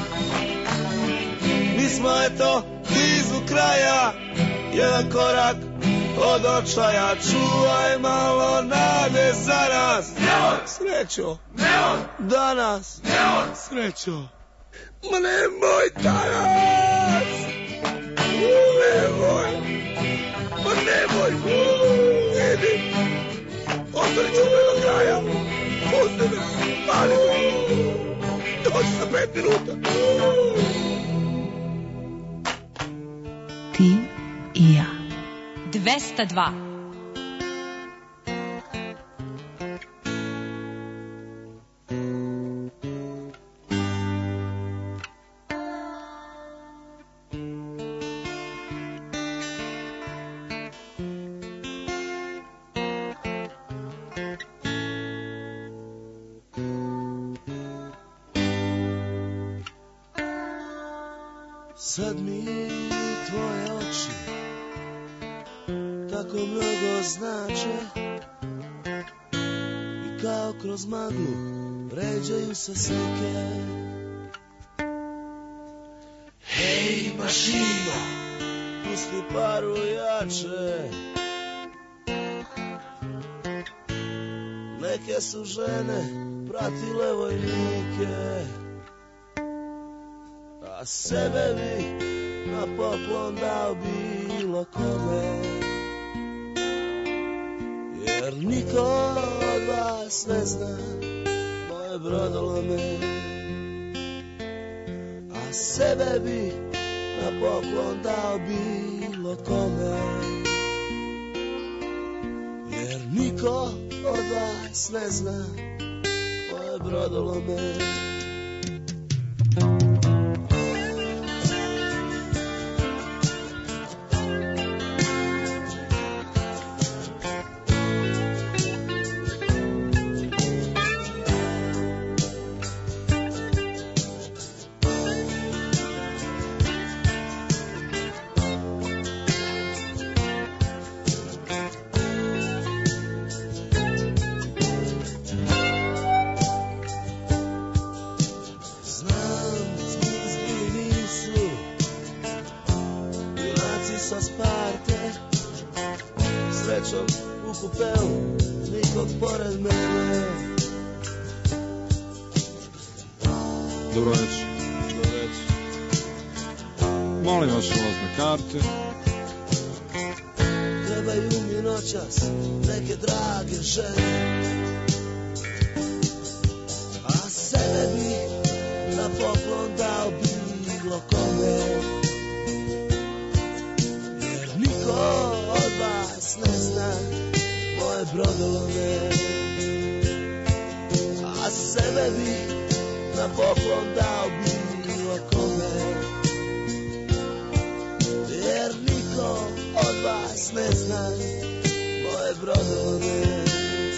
Mi smo eto blizu kraja, jedan korak od očaja, čuvaj malo nade za nas. Srećo, danas, srećo, ma nemoj danas, nemoj, ma nemoj, idi, ostali ću me do kraja, pusti me, pali me, dođi za 5 minuta. Ti i ja. 202. Sad mi tvoje oči tako mnogo znače i kao kroz maglu ređaju se slike. Hej mašino, pusti paru jače, neke su žene pratile vojnike, a sebe bi na poklon dao bilo kome, jer niko od vas ne zna moje brodolome, a sebe bi na poklon dao bilo kome, jer niko od vas ne zna moje brodolome. Trebaju mi noćas neke drage žene, a sebe bi na poklon dao bilo kome, jer niko od vas ne zna moje brodolome, a sebe bi na poklon dao bilo kome, jer niko od vas ne zna moje brodolome.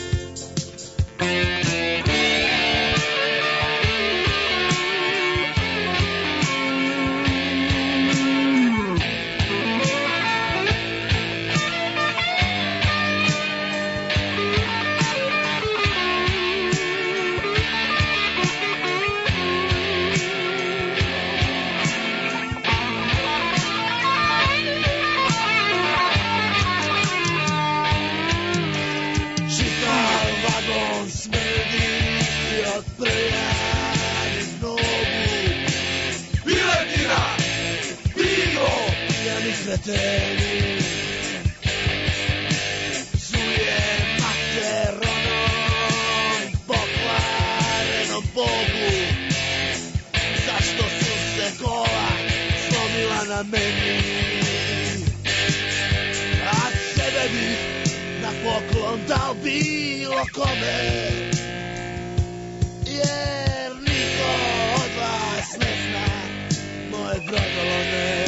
Kreteni zuje mater onom pokvarenom Bogu, zašto su se kola slomila na meni, a sebe bi na poklon dao bilo kome, jer niko od vas ne zna moje brodolome,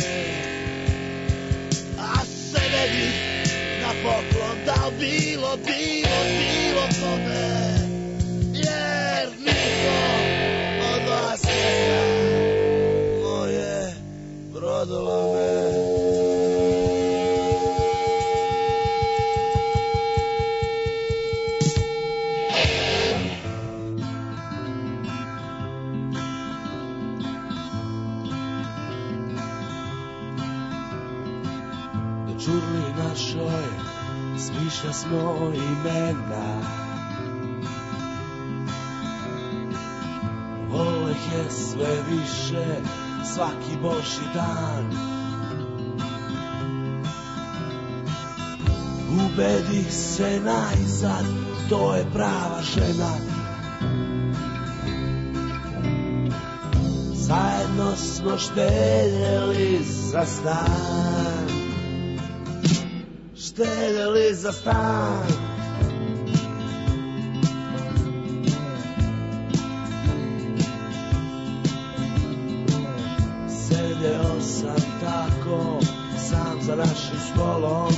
na poklon dao bilo kome, jer niko od vas ne zna moje brodolome. čurli našoj smišlja smo imena. Voleh je sve više svaki božji dan. Ubedih se najzad, to je prava žena. Zajedno smo štedjeli za stan. Štedjeli za stan. Sedeo sam tako sam za našim stolom.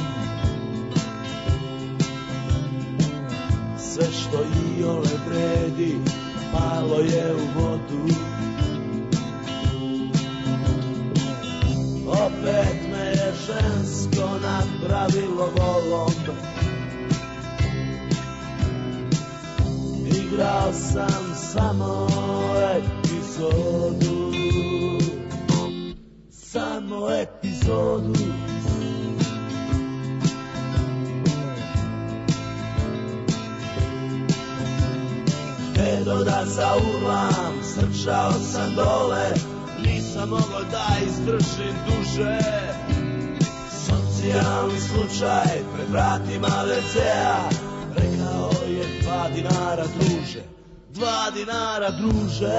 Sve što iole vredi palo je u vodu. Opet me je žensko napravilo volom. Igrao sam samo epizodu. Samo epizodu. Edo da zaurlam, strčao sam dole. Nisam mogao da izdržim duže. Socijalni slučaj pred vratima WC-a. Rekao je 2 dinara druže. 2 dinara druže.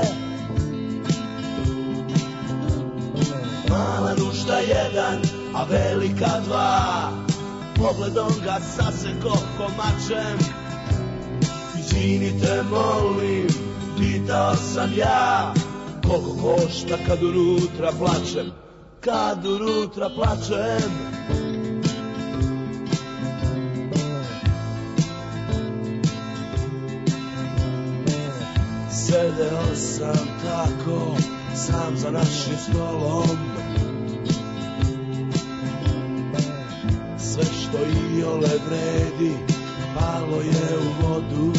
Mala nužda 1, a velika 2. Pogledom ga saseko komačem. Izvinite molim, pitao sam ja. Koliko košta kad unutra plačem, kad unutra plačem. Sedeo sam tako, sam za našim stolom. Sve što iole vredi, palo je u vodu.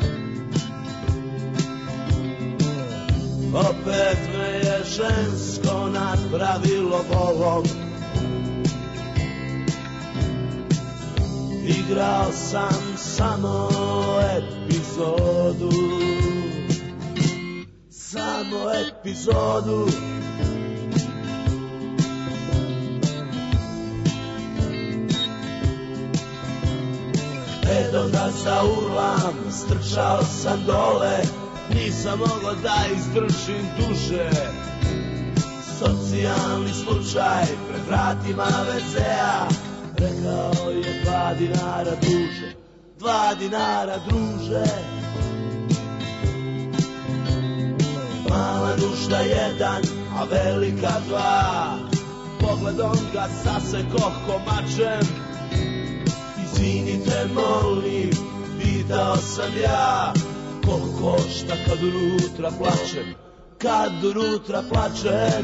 Opet me je žensko napravilo volom. Igrao sam samo epizodu. Samo epizodu. Edo da zaurlam, strčao sam dole. Nisam mogao da izdržim duže. Socijalni slučaj pred vratima WC-a. Rekao je 2 dinara druže. 2 dinara druže. Mala nužda 1, a velika 2. Pogledom ga saseko komačem. Izvinite molim, pitao sam ja. Koliko košta kad unutra plačem, kad unutra plačem.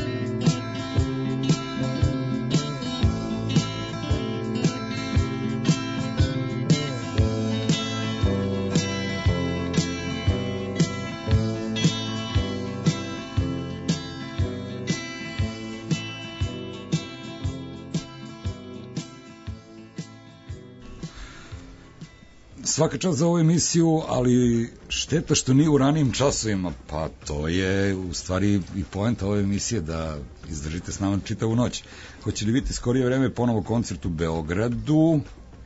Svaka čast za ovu emisiju, ali šteta što nije u ranijim časovima, pa to je u stvari i poenta ove emisije, da izdržite s nama čitavu noć. Hoće li biti skorije vreme ponovo koncert u Beogradu?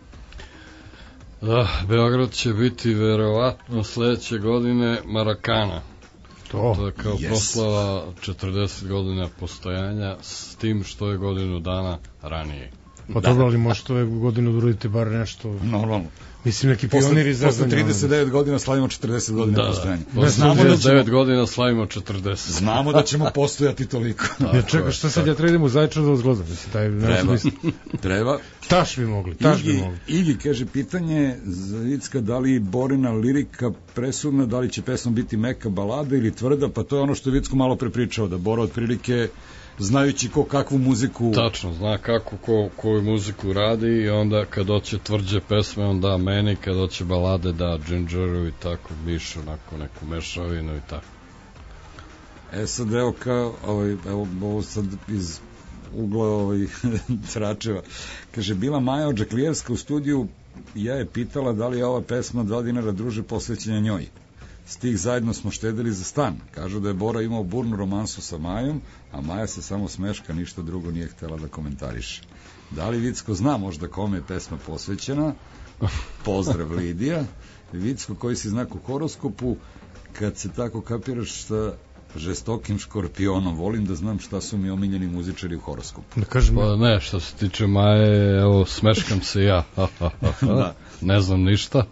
Da, Beograd će biti verovatno sledeće godine Marakana. To je kao proslava 40 godina postojanja, s tim što je godinu dana ranije. Pa dobro, ali možete ove godine da uradite bar nešto... Normalno. Mislim, neki pionir posle 39 godina slavimo 40 godina postojanja. Znamo 39 godina slavimo 40. Znamo da ćemo postojati toliko. Ja čekaj, šta sad ja treba idem u Zaječar da uzglazam? Treba. Taš bi mogli. Igi kaže, pitanje za Vicka, da li Borina lirika presudna, da li će pesma biti meka balada ili tvrda, pa to je ono što je Vicko malo prepričao, da Bora otprilike znajući ko kakvu muziku... Tačno, zna kako koju muziku radi i onda kad hoće tvrđe pesme on da meni, kad hoće balade da Gingeru i tako, Mišu, onako neku mešavinu i tako. Sad evo kao, evo ovo sad iz ugla Tračeva. Kaže, bila Maja Odžaklijevska u studiju, ja je pitala da li je ova pesma 2 dinara druže posvećenja njoj. Stih zajedno smo štedili za stan. Kažu da je Bora imao burnu romansu sa Majom, a Maja se samo smeška, ništa drugo nije htela da komentariše. Da li Vicko zna možda kome je pesma posvećena? Pozdrav Lidija. Vicko, koji si znak u horoskopu, kad se tako kapiraš sa žestokim škorpionom, volim da znam šta su mi omiljeni muzičari u horoskopu. Da kažem, pa ne, što se tiče Maje, evo, smeškam se ja. Da. Ne znam ništa.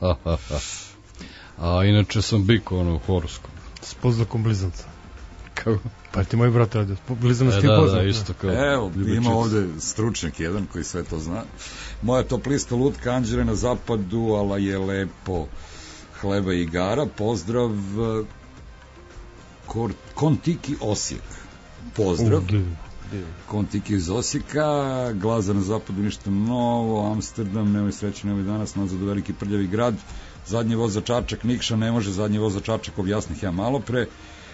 A inače sam bik u horoskopu. S poznakom blizanca. Kako? Pa ti moj brat radi, blizanac ti je poznat. Da, isto kao. Evo, ima ovde stručnjak jedan koji sve to zna. Moja toplista lutka, Anđele na zapadu, ala je lepo hleba i igara. Pozdrav Kontiki Osijek. Pozdrav. Kontiki iz Osijeka, Glaza na zapadu, ništa novo, Amsterdam, nemoj sreće, nemoj danas, nazad u veliki prljavi grad. Zadnji voz za Čačak, Nikša ne može, zadnji voz za Čačak, objasnih ja malo pre.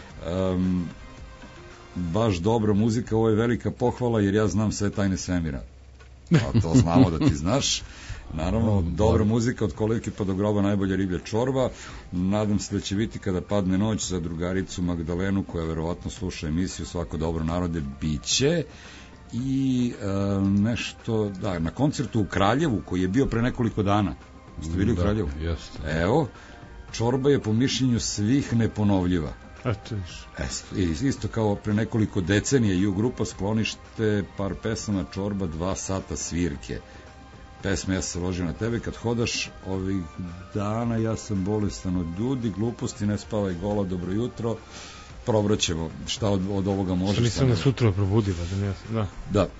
Baš dobra muzika, ovo je velika pohvala, jer ja znam sve tajne svemira. A to znamo da ti znaš. Naravno, dobra muzika od kolevke pa do groba, najbolja riblja čorba. Nadam se da će biti kada padne noć za drugaricu Magdalenu, koja verovatno sluša emisiju Svako dobro narode, biće. I nešto, da, na koncertu u Kraljevu, koji je bio pre nekoliko dana. Ste bili u Kraljevu? Jeste. Evo, čorba je po mišljenju svih neponovljiva. Isto kao pre nekoliko decenija, grupa Sklonište, par pesama, čorba, 2 sata svirke. Pesme Ja se ložim na tebe, kad hodaš ovih dana, ja sam bolestan od ljudi, gluposti, ne spavaj gola, dobro jutro. Probraćemo šta od ovoga može. Što nisam nas utro probudila. Da.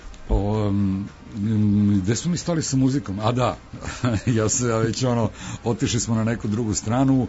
Gde smo mi stali sa muzikom? A da, otišli smo na neku drugu stranu.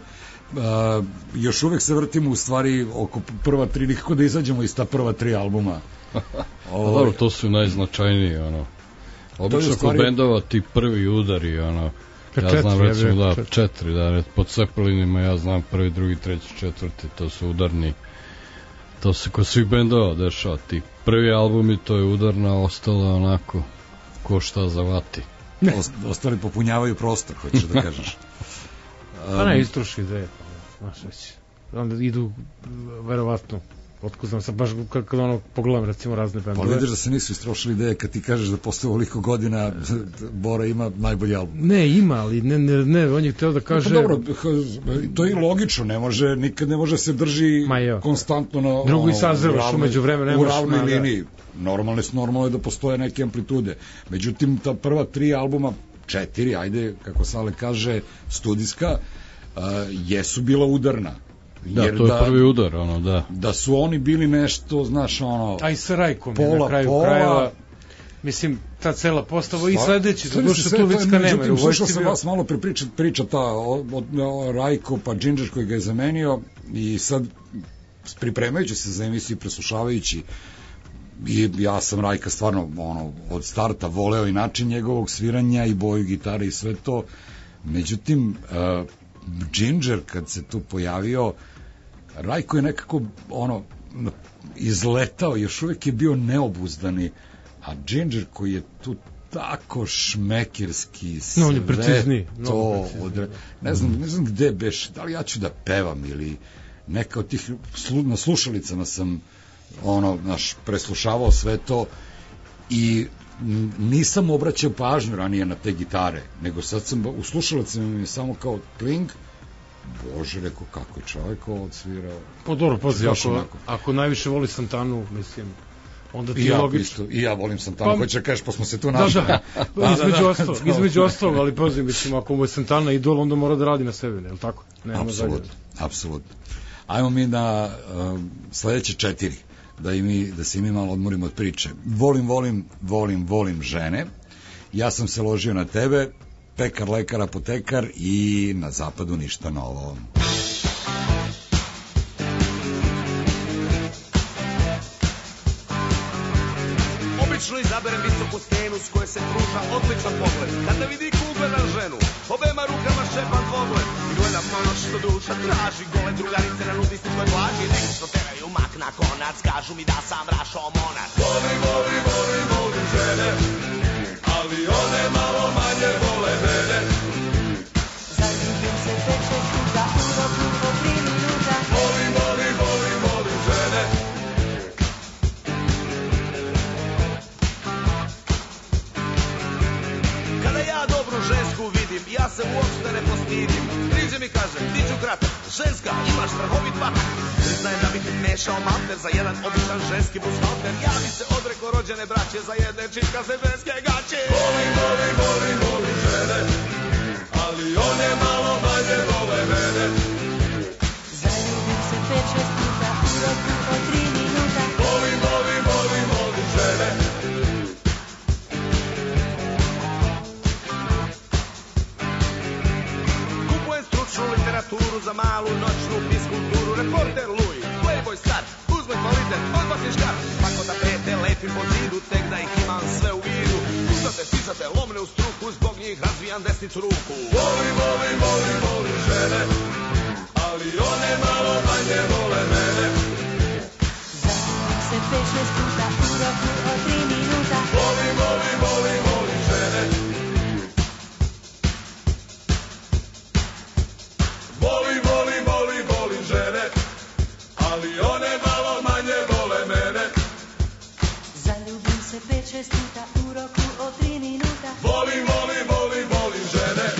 Još uvek se vrtimo u stvari oko prva 3, nikako da izađemo iz ta prva 3 albuma. Dobro, to su najznačajniji, obično kod bendova ti prvi udari, ja znam recimo 4, pod Cepelinima ja znam 1., 2., 3., 4, to su udarni, to se kod svih bendova dešava, ti prvi albumi to je udarna, ostala onako ko šta zavati. Ostali popunjavaju prostor, hoćeš da kažeš. Pa ne, istruši ideje, znaš već, onda idu verovatno. Otko znam sad, baš kad pogledam recimo razne bendove. Pa vidiš da se nisu istrošili ideje kad ti kažeš da posle ovoliko godina Bora ima najbolji album. Ne, ima, ali ne, on je hteo da kaže... Pa dobro, to je i logično, nikad ne može se drži konstantno na... Drugo i sazreloš umeđu vreme, u ravnoj liniji. Normalno je da postoje neke amplitude. Međutim, ta prva 3 albuma, 4, ajde, kako Sale kaže, studijska, jesu bila udarna. Da, to je prvi udar, da su oni bili nešto, znaš, a i sa Rajkom je na kraju krajeva, mislim, ta cela postava i sledeći, zato što tu Vicka nema. Slušao sam vas malo priča ta Rajko pa Džindžer koji ga je zamenio i sad pripremajući se za emisiju i preslušavajući, i ja sam Rajka stvarno od starta voleo i način njegovog sviranja i boju gitare i sve to, međutim Džindžer kad se tu pojavio, Rajko je nekako izletao, još uvek je bio neobuzdani, a Džindžer koji je tu tako šmekerski sve on je precizniji, ne znam gde beš, da li ja ću da pevam ili neka od tih na slušalicama sam preslušavao sve to i nisam obraćao pažnju ranije na te gitare, nego sad sam u slušalicama mi je samo kao pling. Bože, rekao, kako je čovjek ovo odsvirao. Pa dobro, pazi, ako najviše voli Santanu, mislim, onda ti je logično. I ja volim Santanu, hoće da kažeš, pa smo se tu našli. Između ostalog, ali pazi, mislim, ako mu je Santana idol, onda mora da radi na sebi, ne, je li tako? Apsolutno. Ajmo mi na sledeće 4, da se i mi malo odmorimo od priče. Volim žene, ja sam se ložio na tebe, pekar, lekar, apotekar i na zapadu ništa novo. Obično izaberem visoku stenu s koje se pruža odličan pogled. Kada vidi ugledan ženu, obema rukama šepam dvogled. I gledam ono što duša traži, gole drugarice na nudističkoj plaži. Neki što teraju mak na konac, kažu mi da sam rašao monac. Volim žene, ali one malo manje vole mene. Zaljubim se 5-6 puta u roku po 3 minuta. Volim žene. Kada ja dobru žensku vidim, ja se uopšte ne postidim. Priđe mi kaže, ti ću kratak, ženska, imaš strahovit batak. Priznajem da bih mešao malter za jedan običan ženski bushalter. Ja bi se odreko rođene braće za jedne čitkaste ženske gaće. Volim žene, ali one malo manje vole mene. Zaljubim se 5-6 puta u roku po 3 minuta. Volim žene. Kupujem stručnu literaturu za malu noćnu fiskulturu. Reporter Louis, Playboy star, uzme kvalitet, odbacim škar. Tako da pete lepim po zidu, tek da ih imam sve u vidu. Pisate, lomne u struku, zbog njih razvijam desnicu ruku. Volim žene, ali one malo manje vole mene. Zaljubim se 5-6 puta u roku po 3 minuta. Volim žene. Volim žene, ali one malo manje vole mene. Zaljubim se 5-6 puta u roku od 3 minuta. Volim žene.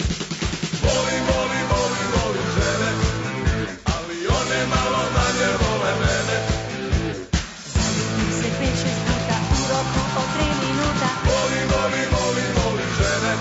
Volim žene, ali one malo manje vole mene. Zaljubim se 5-6 puta u roku od 3 minuta. Volim žene.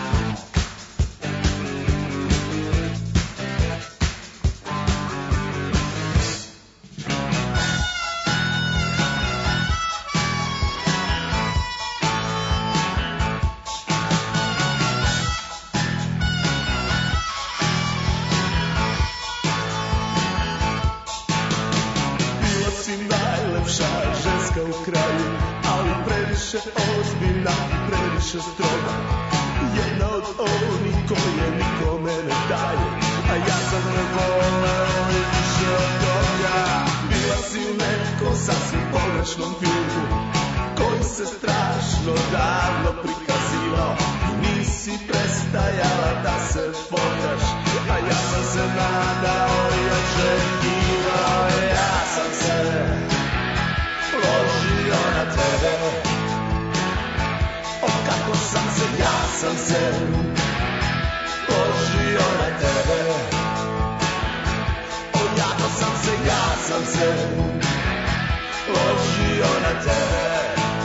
Ženska u kraju, ali previše ozbiljna i previše stroga. Jedna od onih koje nikome ne daje, a ja sam ne voleo i više od toga. Bila si u nekom sasvim pogrešnom filmu, koji se strašno davno prikazivao. Nisi prestajala da se fotaš, a ja sam se nadao i očekivao. Ja sam se ložio na tebe. O kako sam se, ja sam se ložio na tebe. O jako sam se, ja sam se ložio na tebe.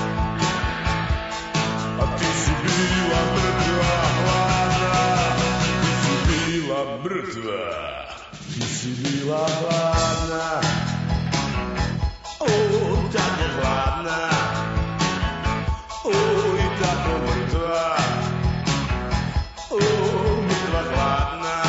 A ti si bila mrtva, hladna. Ti si bila mrtva. Ti si bila hladna. Tako hladna, i tako mrtva, mrtva hladna.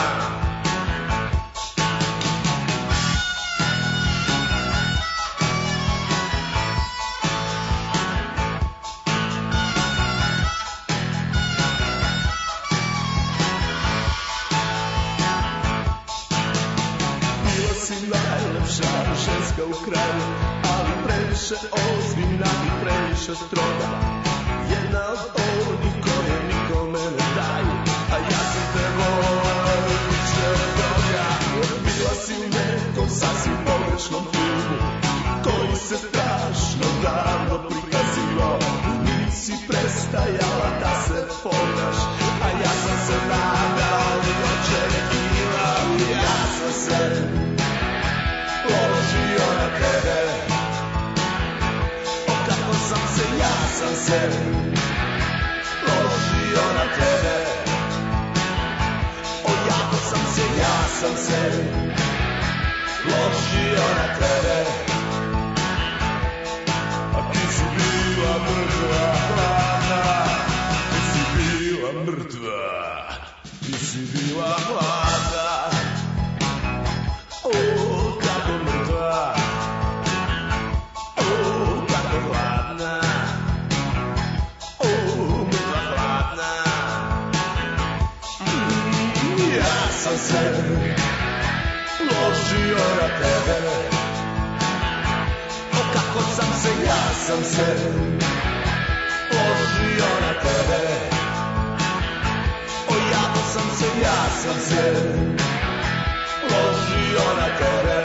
Bila si najlepša ženska u kraju, previše ozbiljna i previše stroga. Jedna od onih koje nikome ne daju, a ja sam te volao više od toga. Bila si u nekom sasvim pogrešnom filmu, koji se strašno davno prikazivao. Nisi prestajala da se fotaš, a ja sam se nadao i očekivao. Ja sam se ložio na tebe. Ja sam se ložio na tebe. O jako sam se, ja sam se ložio na tebe. A ti si bila mrtva, hladna. Ti si bila mrtva. Ti si bila hladna. O kako mrtva. O kako hladna. se ložio na tebe. O kako sam se, ja sam se ložio na tebe. O jako sam se, ja sam se ložio na tebe.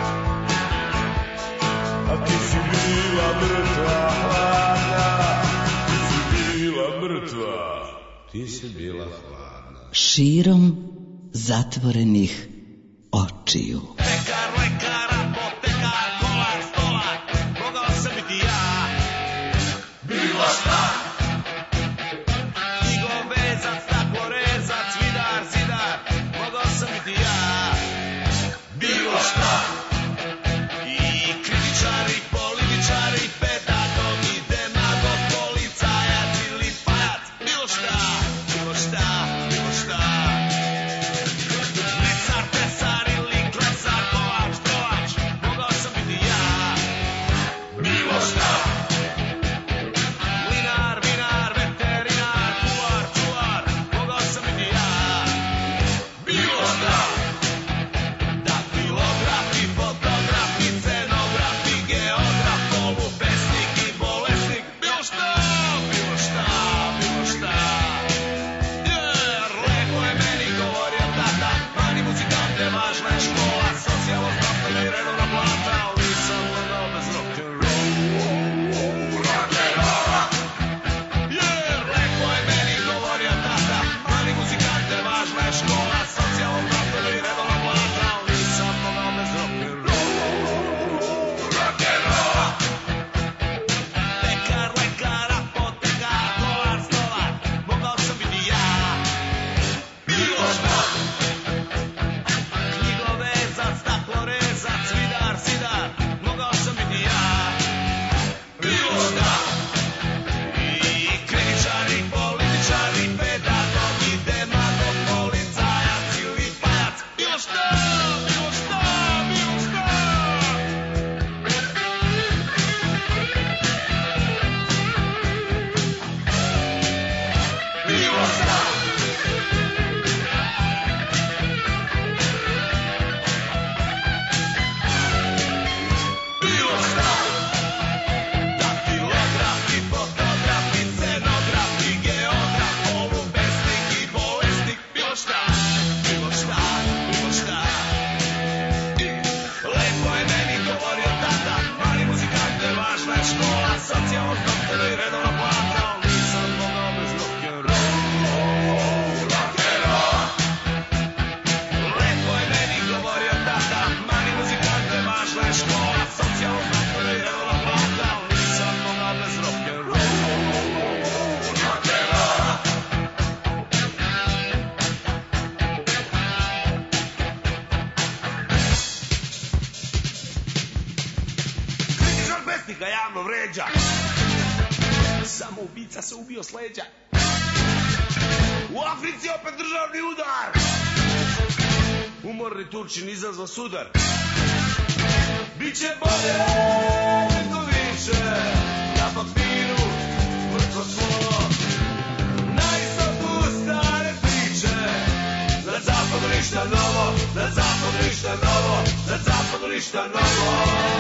A ti si bila mrtva hladna, ti si bila mrtva, ti si bila hladna. Širom zatvorenih očiju. Pekar, lekar, apotekar, kolar, stolar, mogao sam biti ja. Bilo šta? Knjigovezac, staklorezac, vidar, zidar, mogao sam biti ja. Bilo šta? I kritičar, i političar, i pedagog, i demagog, policajac ili pajac, bilo šta, bilo šta, bilo šta. Mesar, tesar ili klesar, kolač, kolač, mogao sam biti ja. Bilo šta? Mlinar, vinar, veterinar, kuvar, čuvar, mogao sam biti ja. Bilo šta? Daktilograf i fotograf i scenograf i geograf, polupesnik i bolesnik, bilo šta, bilo šta, bilo šta. Jer lepo je meni govorio tata, mani muzikante, važna je škola, socijalno zdravstvena i redovna plata, ali nisam mogao bez rock'n'rolla. Jer lepo je meni govorio tata, mani muzikante, važna je škola, socijalno zdravstvena i redovna plata, ali nisam mogao bez rock'n'rolla. Pekar, lekar, apotekar, kolar, stolar, mogao sam biti ja. Bilo šta? Knjigovezac, staklorezac, vidar, zidar, mogao sam biti ja. Bilo šta? I kritičar, i političar, i pedagog, i demagog, policajac ili pajac, bilo šta, bilo šta, bilo šta. Bilo šta? Bilo šta? Daktilograf i fotograf i scenograf i geograf, polupesnik i bolesnik, bilo šta, bilo šta, bilo šta. Lepo je meni govorio tata, mali muzikante, važna je škola, socijalno zdravstvena i redovna plata, ali nisam mogao bez rock'n'rolla. Lepo je meni govorio tata, mali muzikante, važna je škola, socijalno zdravstvena i redovna plata, ali nisam mogao bez rock'n'rolla. Kritičar pesnika javno vređa, samo ubica se ubio s leđa. U Africi opet državni udar, umorni Turčin izazva sudar. Biće bolje nego više, na papiru mrtvo slovo, na istoku stare priče, na zapadu ništa novo, na zapadu ništa novo, na zapadu ništa novo.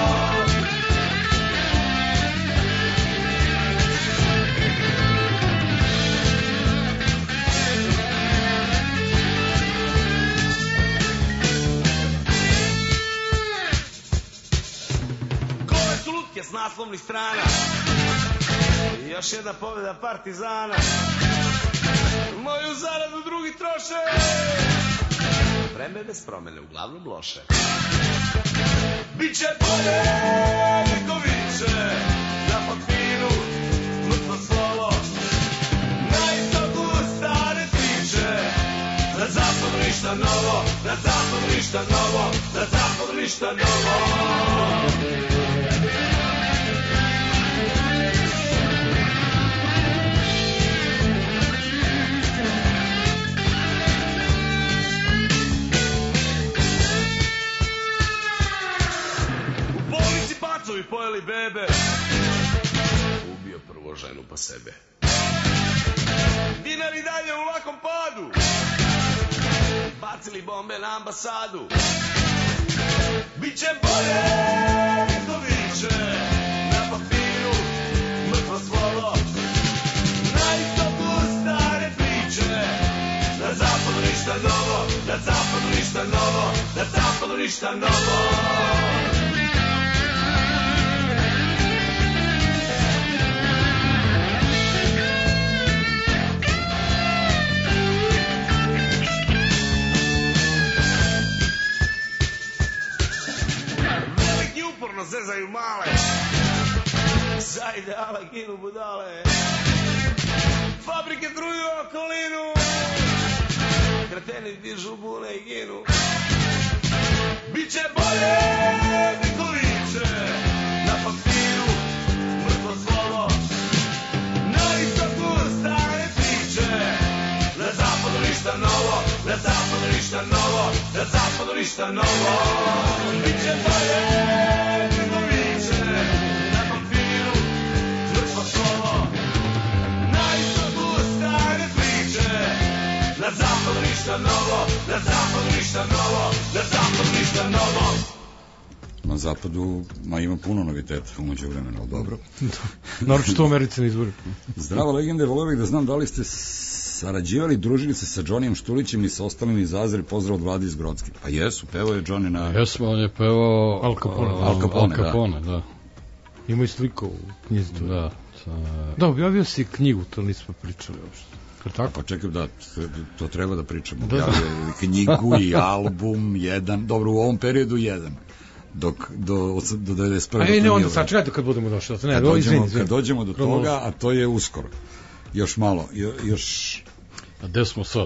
Gole su lutke s naslovnih strana i još jedna pobjeda partizana. Moju zaradu drugi troše, vreme bez promene, uglavnom loše. Biće bolje nego više, na papiru mrtvo slovo, na istoku stare priče, na zapadu ništa novo, na zapadu ništa novo, na zapadu ništa novo. Pacovi pojeli bebe, ubio prvo ženu pa sebe. Dinar i dalje u lakom padu, bacili bombe na ambasadu. Biće bolje, niko viče, na papiru mrtvo slovo. Na istoku stare priče, na zapadu ništa novo, na zapadu ništa novo, na zapadu ništa novo. Uporno zezaju male, za ideale ginu budale. Fabrike truju okolinu, kreteni dižu bune i ginu. Biće bolje, niko viče, na papiru mrtvo slovo. Na istoku stare priče, na zapadu ništa novo, na zapadu ništa novo, na zapadu ništa novo. Biće bolje, niko viče, na papiru mrtvo slovo. Na istoku stare priče, na zapadu ništa novo, na zapadu ništa novo, na zapadu ništa novo. Na zapadu, ima puno noviteta umeđu vremena, ali dobro. Naročito u Americi na izboru. Zdrava legende, voleo bih da znam da li ste sarađivali, družili se sa Džonijem Štulićem i sa ostalim iz Azre, pozdrav od Vlade iz Grocke. Pa jesu, pevao je Džoni na... Jesmo, on je pevao Al Capone, da. Ima i sliku u knjizitu. Da. Da, objavio si knjigu, to nismo pričali uopšte. Pa čekaj, da, to treba da pričamo. Objavio je knjigu i album, jedan, dobro, u ovom periodu jedan. Do 91. Ne, onda sačekajte kad budemo došli. Kad dođemo do toga, a to je uskoro. Još malo, još... A gde smo sad?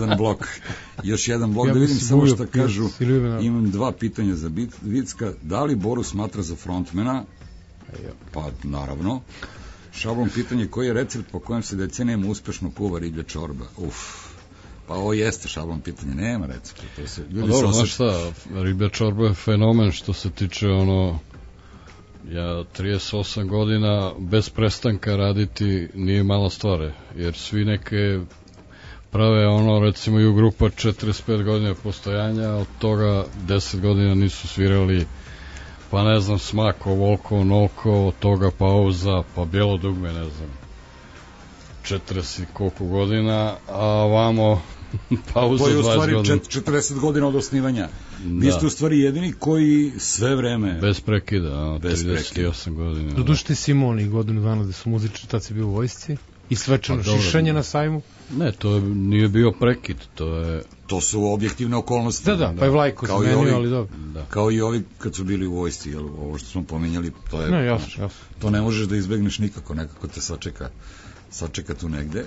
Još jedan blok, da vidim samo šta kažu. Imam dva pitanja za Vicka. Da li Boru smatra za frontmena? Pa, naravno. Šablon pitanje, koji je recept po kojem se decenijama uspešno kuva riblja čorba? Pa ovo jeste šablon pitanje, nema recepta. Dobro, znaš šta, riblja čorba je fenomen što se tiče ja 38 godina bez prestanka raditi nije mala stvar, jer svi neke prave recimo i u grupa 45 godina postojanja, od toga 10 godina nisu svirali, pa ne znam, Smako, Volko, Nolko, od toga Pauza, pa Bijelo dugme, ne znam, 40 koliko godina, a vamo pauza 20 godina. To je u stvari 40 godina od osnivanja. Vi ste u stvari jedini koji sve vreme... Bez prekida, 38 godina. Doduše ti Simoni godinu dana da su muzičari, tad si bio u vojsci i svečano šišanje na sajmu? Ne, to nije bio prekid, to su objektivne okolnosti. Da, pa je Vlajko zamenio, ali dobro. Kao i ovi kad su bili u vojsci, ovo što smo pomenjali, to je... Ne, jasno. To ne možeš da izbegneš nikako, nekako te sačeka tu negde.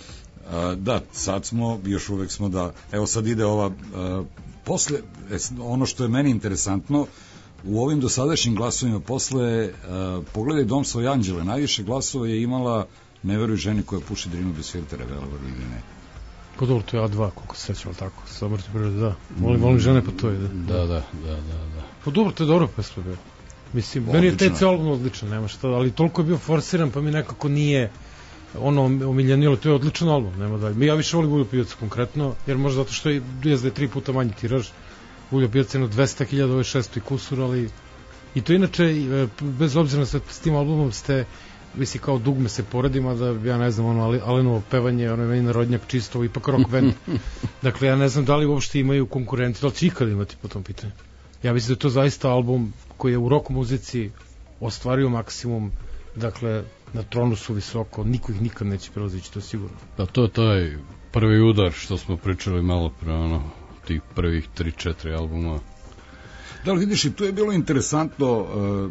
Da, sad smo, još uvek smo da... Evo sad ide ova... Posle, ono što je meni interesantno, u ovim dosadašnjim glasovima posle, pogledaj Dom svoje anđele, najviše glasova je imala Ne veruj ženi koja puši Drinu bez filtera, verovatno ili ne. Pa dobro, to je A2, koliko se sećam, tako, Samrti prirode, da. Volim žene, pa to je, da. Da. Pa dobro, to je dobro pesma, bio. Mislim, meni je taj ceo album odličan, nema šta, ali toliko je bio forsiran, pa mi nekako nije omiljenilo, to je odličan album, nema dalje. Ja više volim Uljopijac konkretno, jer možda zato što je 3 puta manji tiraž, Uljopijac je 200.000, ovo je 600 i kusur, ali i to inače, bez obzira s tim albumom ste, misli kao dugme se poredima, da ja ne znam, Alenovo pevanje, ono je meni narodnjak čisto, ipak rock band. Dakle, ja ne znam da li uopšte imaju konkurenciju, da li će ikada imati po tom pitanju. Ja mislim da je to zaista album koji je u rock muzici ostvario maksimum, dakle, na tronu su visoko, niko ih nikad neće prelazići, to je sigurno. Pa to je taj prvi udar što smo pričali malo pre, tih prvih 3-4 albuma. Da li vidiš, i tu je bilo interesantno,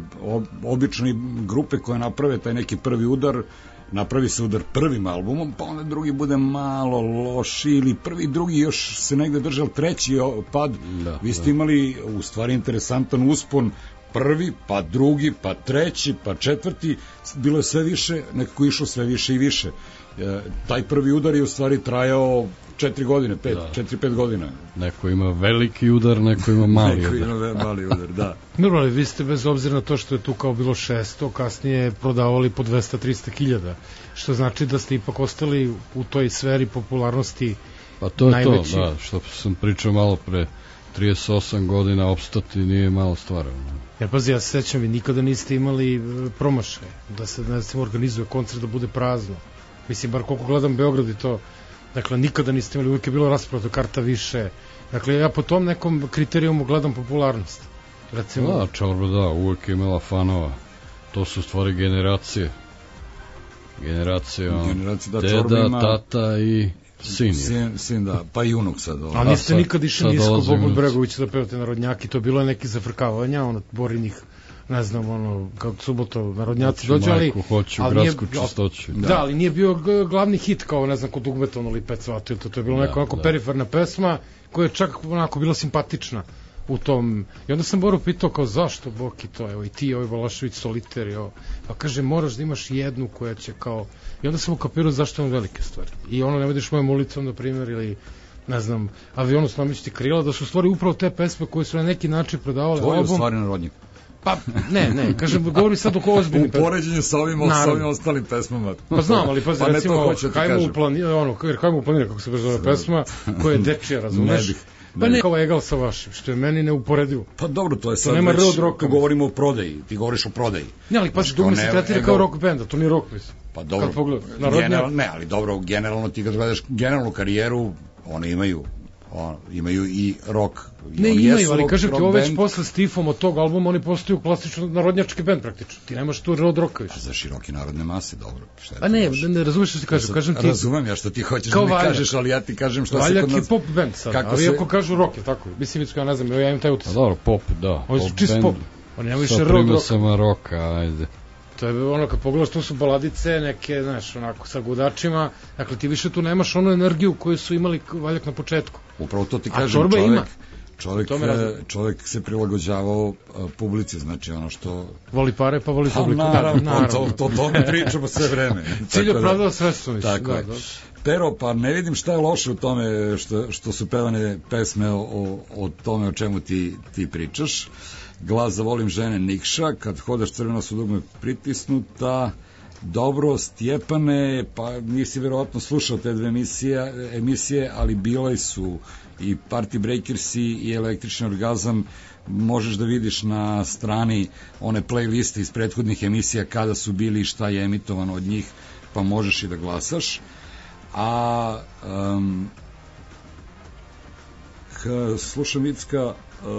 obično i grupe koje naprave taj neki prvi udar, napravi se udar prvim albumom, pa onda drugi bude malo loši, ili prvi i drugi još se negde držal, treći pad, vi ste imali u stvari interesantan uspon, prvi, pa drugi, pa treći, pa četvrti, bilo je sve više, nekako išlo sve više i više. Taj prvi udar je u stvari trajao 4 godine, 4-5 godina. Neko ima veliki udar, neko ima mali udar. Neko ima mali udar, da. Normalno, vi ste bez obzira na to što je tu kao bilo 600, kasnije prodavali po 200-300 hiljada, što znači da ste ipak ostali u toj sferi popularnosti Pa to je najveći... to, da, što sam pričao malo pre, 38 godina opstati nije malo stvar. Ja pazi, ja se sećam, vi nikada niste imali promašaj, da se organizuje koncert da bude prazno. Mislim, bar koliko gledam Beograd i to, dakle, nikada niste imali, uvijek je bilo rasprodato karta više. Dakle, ja po tom nekom kriterijumu gledam popularnost. Recimo... Da, Čorba, da, uvijek je imala fanova. To su stvari generacije. Generacija da, deda, ima... tata i sin, da, pa i unuk sad. A niste nikad išli nisko Bobot Bregović da pevate narodnjaki, to je bilo neki zafrkavanja, ono, Borinih, ne znam, ono, kao Subotov, narodnjaci dođu, ali... Hoću gradsku čistoću. Da, ali nije bio glavni hit, kao, ne znam, kod Dugbeton ili Pet Svatu, to je bilo neka onako periferna pesma, koja je čak onako bila simpatična u tom, i onda sam Boru pitao kao zašto Boki to, evo i ti, ovaj Balašević Soliter, evo, pa kaže moraš da imaš jednu koja će kao, i onda sam ukapirao zašto on velike stvari, i ono ne vidiš mojom ulicom na primjer, ili ne znam, Avionu Slomićiti krila, da su stvari upravo te pesme koje su na neki način prodavale album. To je u stvari narodnjik. Pa, ne, kažem, govori sad oko ozbiljnih pesma. U poređenju sa ovim ostalim pesmama. Pa znam, ali pazi, recimo, hajmo u planire, kako se zove pesma, koja je dečija, razumeš? Pa ne kao Egal sa vašim, što je meni neuporedivo. Pa dobro, to je sad već, kad govorimo o prodaji, ti govoriš o prodaji. Ne, ali pa Dugme se tretira kao rock benda, to nije rock, mislim. Pa dobro, ali dobro, generalno ti kad gledaš generalnu karijeru, one imaju i rock. Ne imaju, ali kažem ti, ovo već posle Stifom od tog albuma, oni postaju klasično narodnjački bend praktično. Ti nemaš tu rock rocka više. A za široke narodne mase, dobro. A ne razumeš što ti kažem ti. Razumem ja što ti hoćeš da mi kažeš, ali ja ti kažem što se kod nas... Valjak je pop band sad, ali ako kažu rock, je tako. Mislim, ja ne znam, ja imam taj utisak. Dobro, pop, da. Oni su čist pop. Oni nemaju više rock. Sa primasama rocka, ajde. To je ono, kad pogledaš, tu su baladice, neke, znaš, onako, sa gudačima, dakle, ti više tu nemaš onu energiju koju su imali Valjak na početku. Upravo to ti kažem, čovjek se prilagođavao publici, znači ono što... Voli pare, pa voli publiku. Naravno, to mi pričamo sve vreme. Cilj opravdava sredstvo, mislim. Tako je. Pero, pa ne vidim šta je loše u tome što su pevane pesme o tome o čemu ti pričaš. Glas za volim žene Nikša, kad hodaš crveno su dugme pritisnuta. Dobro, Stjepane, pa nisi verovatno slušao te dve emisije, ali bile su i Party Breakersi i Električni orgazam. Možeš da vidiš na strani one playliste iz prethodnih emisija kada su bili i šta je emitovano od njih, pa možeš i da glasaš. A slušam Vicka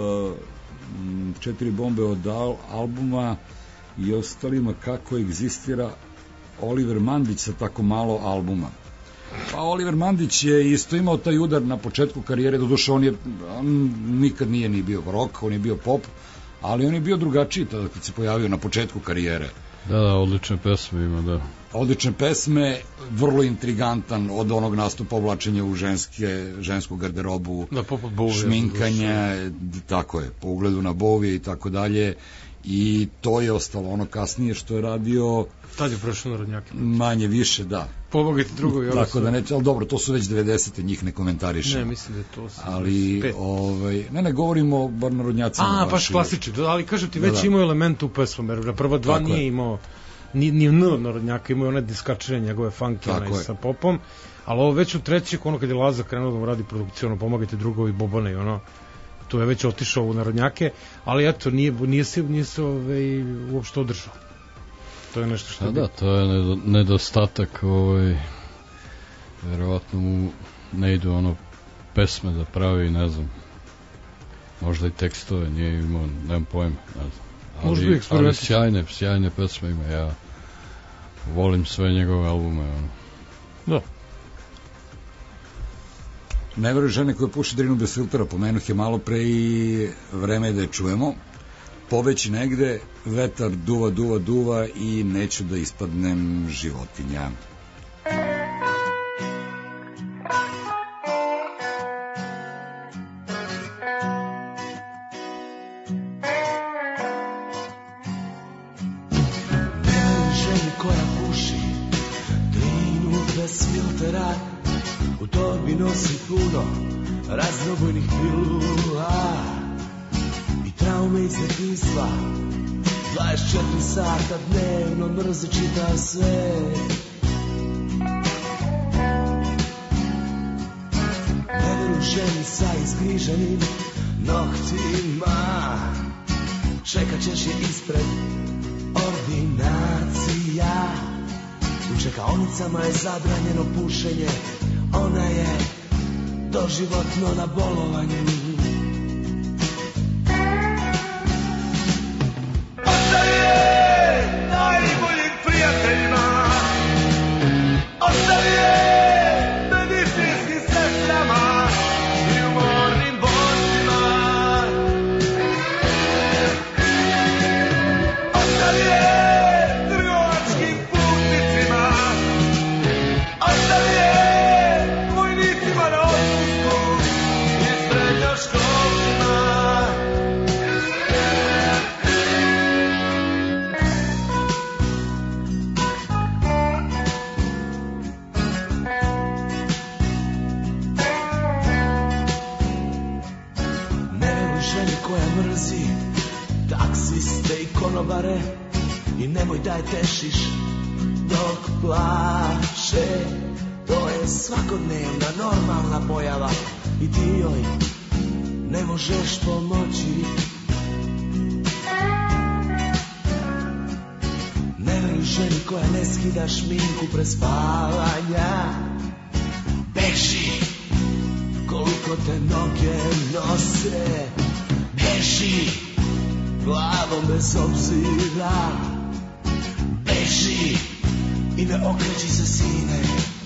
4 bombe od albuma i ostalima kako egzistira Oliver Mandić sa tako malo albuma. Pa Oliver Mandić je isto imao taj udar na početku karijere, doduše on nikad nije ni bio rock, on je bio pop, ali on je bio drugačiji tada kad se pojavio na početku karijere. Da, odlične pesme ima, da. Odlične pesme, vrlo intrigantan od onog nastupa oblačenja u žensku garderobu, šminkanja, tako je, po ugledu na Bovije i tako dalje, i to je ostalo ono kasnije što je radio. Tad je prošlo narodnjake. Manje više, da. Pomogajte drugovi. Tako da neće, ali dobro, to su već 90. njih ne komentariše. Ne, mislim da je to... Ali, ne govorimo bar narodnjacima. Baš klasični, ali kažem ti, već imao elemente u pesmama, jer na prva dva nije imao ni narodnjaka, imao one diskačenje njegove funky sa popom, ali ovo već u trećeg, ono kad je Laza krenuo da mu radi produkciju, ono, pomagajte drugovi, Bobane i ono, to je već otišao u narodnjake, ali eto, nije se uopšte održao. To je nešto što... Da, to je nedostatak, verovatno mu ne idu ono pesme da pravi, ne znam, možda i tekstove, nije imao, nemam pojma, ne znam. Ali sjajne pesme ima, ja volim sve njegove albume, ono. Da. Ne veruj žene koje puše Drinu bez filtera, pomenuh je malo pre i vreme je da je čujemo. Poveći negde, vetar duva i neću da ispadnem životinja. Ženi koja puši Drinu bez filtera, u torbi nosi puno raznobojnih pilula i traume iz detinjstva. 24 sata dnevno mrzi čita sve. križanim noktima. Čekat ćeš je ispred ordinacija. U čekaonicama je zabranjeno pušenje. Ona je doživotno na bolovanju. Ostavi je najboljim prijateljima. Ostavi je medicinskim sestrama i umornim borcima. Ostavi je trgovačkim putnicima. Ostavi je vojnicima na otpusku i srednjoškolcima. Ne veruj ženi koja mrzi taksiste i konobare i nemoj da je tešiš dok plače. To je svakodnevna normalna pojava i ti joj ne možeš pomoći. Ne veruj ženi koja ne skida šminku pre spavanja. Beži koliko te noge nose. Beži glavom bez obzira. Beži i ne okreći se, sine.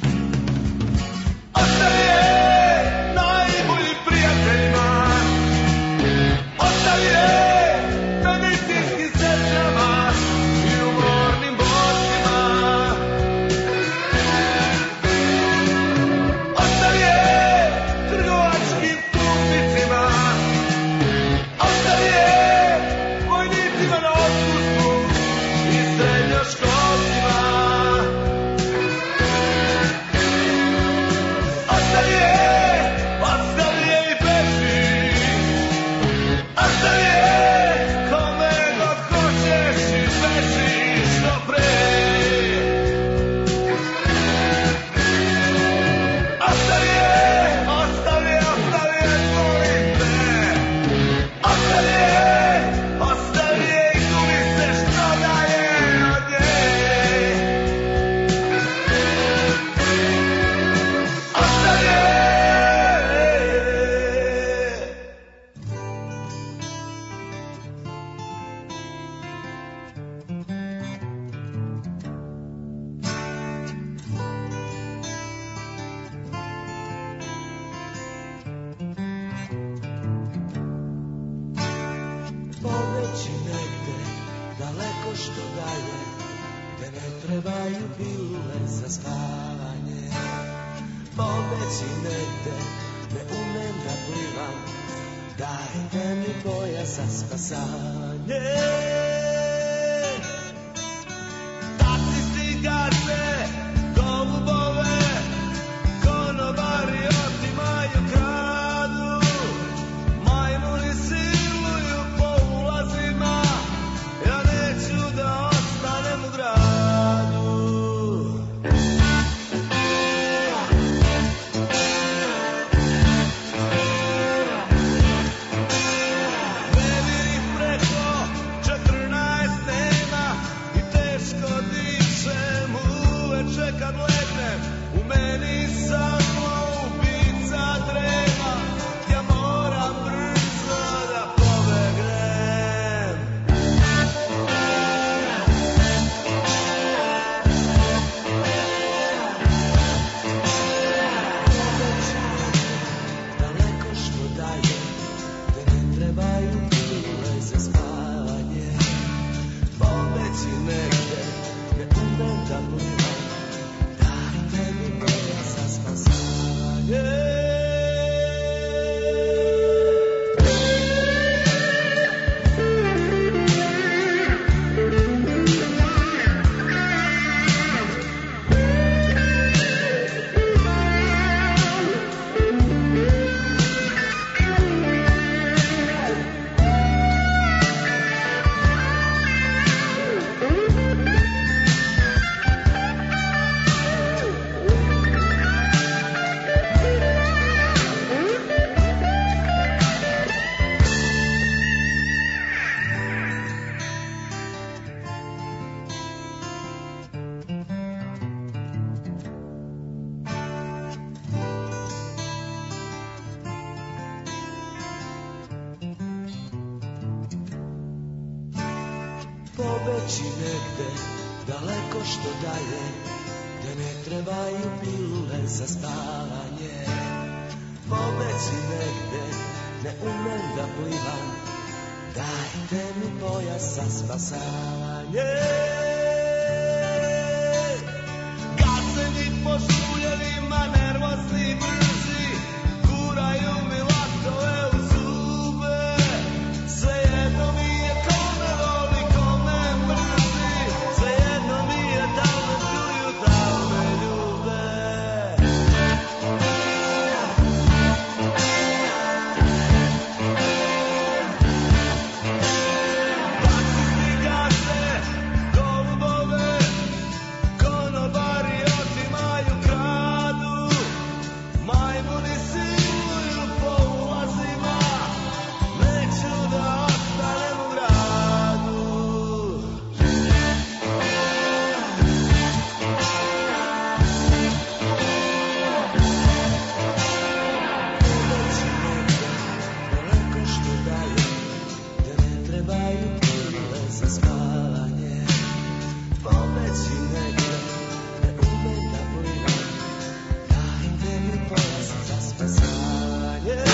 Ostavi je najboljim prijateljima. Ostavi je medicinskim sestrama i umornim borcima. Ostavi je trgovačkim putnicima. Ostavi je vojnicima na otpusku i srednjoškolcima. Ostavi je i beži. Ostavi je kome god hoćeš i beži što pre. Ostavi je, molim te. Ostavi je i gubi se što dalje od nje. Ostavi je. Pobeći negde, daleko što dalje, gde ne trebaju pilule za spavanje. Pobeći negde, ne umem da plivam, dajte mi pojas za spasanje. Taksisti gaze, golubove, konobari otimaju, kradu. Majmuni siluju po ulazima, ja neću da ostanem u gradu. Vedi preko 14 Pobeći negde, daleko što dalje, gde ne trebaju pilule za spavanje. Pobeći negde, ne umem da plivam, dajte mi pojas za spasavanje. Gazeni po šuljevima, nervozni brzi, guraju mi laktove u zube. Svejedno mi je kome voli, kome mrzi, svejedno mi je da me čuju, da me ljube. Taksisti gase golubove, konobari otimaju, kradu, majmuni siluju po ulazima, neću da ostanem u gradu. Pobeći negde, daleko što dalje, gde ne trebaju pilule za spavanje. Pobeći negde, ne umem da plivam, dajte mi pojas za spasavanje.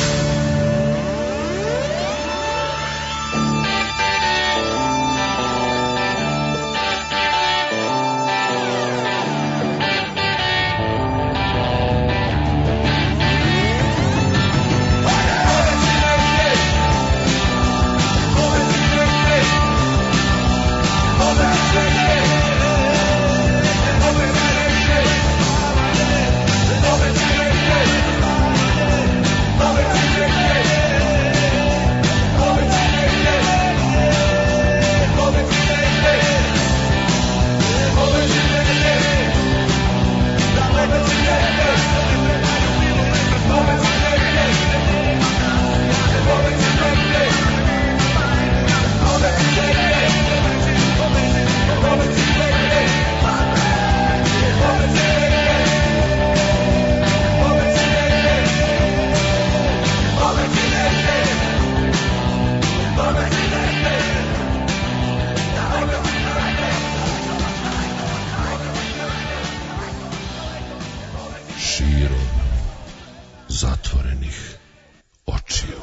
Širom zatvorenih očiju.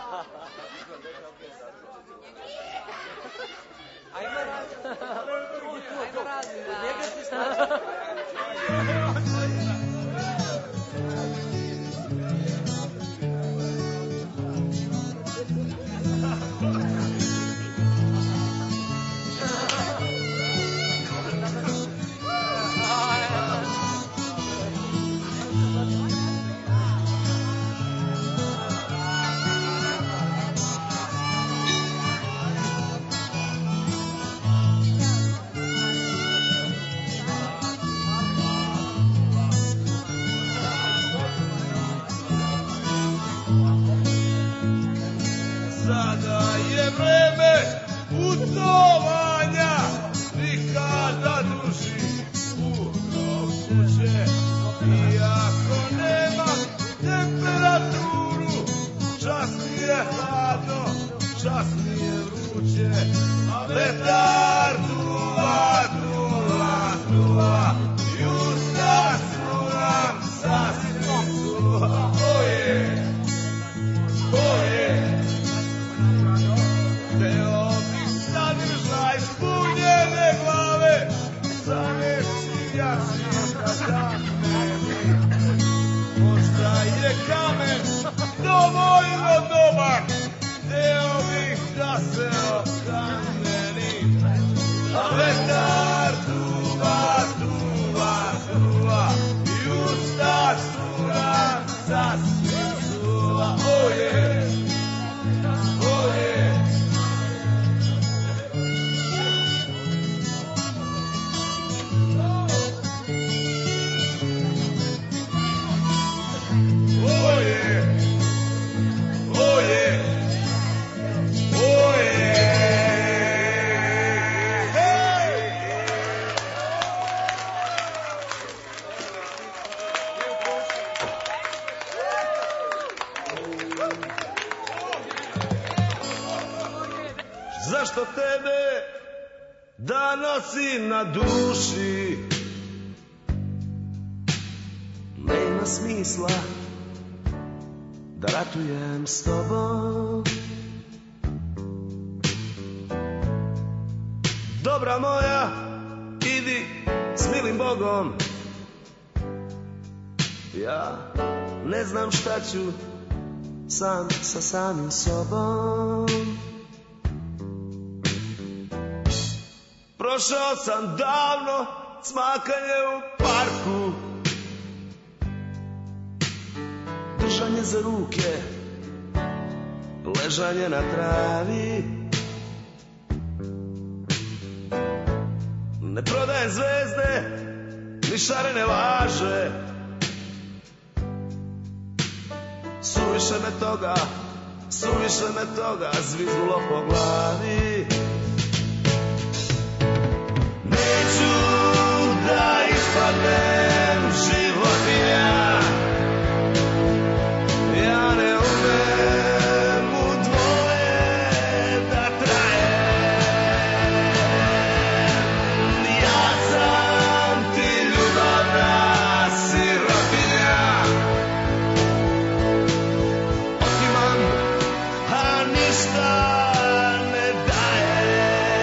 Sada je vreme putovanja, nikada duši puno kuće. Iako nema temperaturu, čas mi je hladno, čas mi je vruće, a vetar duva, duva, duva, i usta su nam sasvim suva. Oje, oje, teo bih sadržaj zbunjene glave, zanesi jasnijaka da meni. Možda je kamen dovoljno dobar, teo bih da se okameni. A vetar duva, duva, duva, i usta su nam sasvim suva. Oje, oje, zašto tebe da nosim na duši. Nema smisla da ratujem s tobom. Dobra moja, idi s milim Bogom. Ja ne znam šta ću sam sa samim sobom. Prošao sam davno smakanje u parku, držanje za ruke, ležanje na travi. Ne prodajem zvezde, ni šarene laže, suviše me toga zviznulo po glavi. Neću da ispadnem životinja, ja ne umem u dvoje da trajem. Ja sam ti ljubavna sirotinja, otimam, a ništa ne dajem.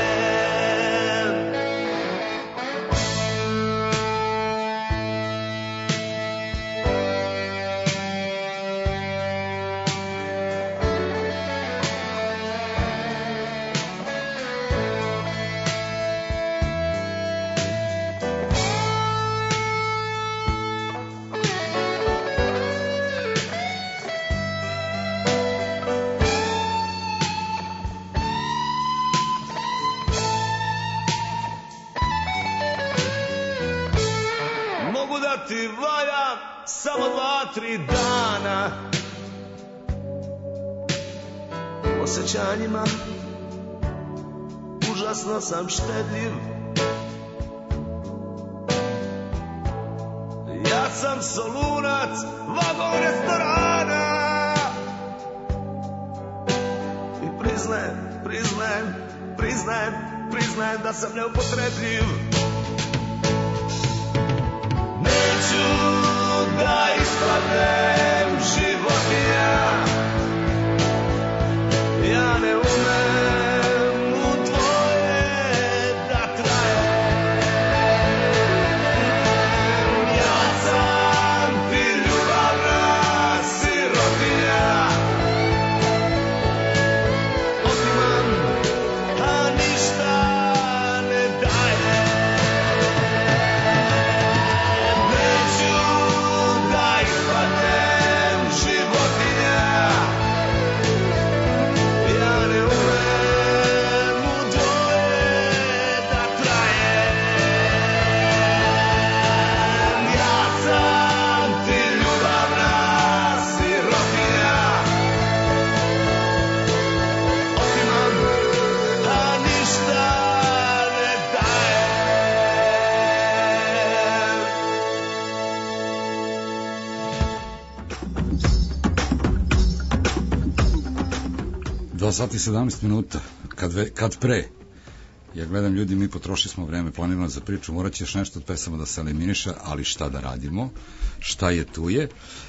Mogu da ti valjam samo 2-3 dana, osjećanjima užasno sam štedljiv. Ja sam solunac, vagon restorana i priznajem da sam neupotrebljiv. Neću da ispadnem životinja, ja ne umem u dvoje da trajem. Ja sam ti ljubavna sirotinja, otimam, a ništa ne dajem. Neću da ispadnem životinja, ja ne umem u dvoje da trajem. Ja sam ti ljubavna sirotinja, otimam, a ništa ne dajem. 2 sata i 17 minuta, kad pre. Ja gledam, ljudi, mi potrošili smo vreme planirano za priču, morat će još nešto od pesama da se eliminiša, ali šta da radimo, šta je tu je.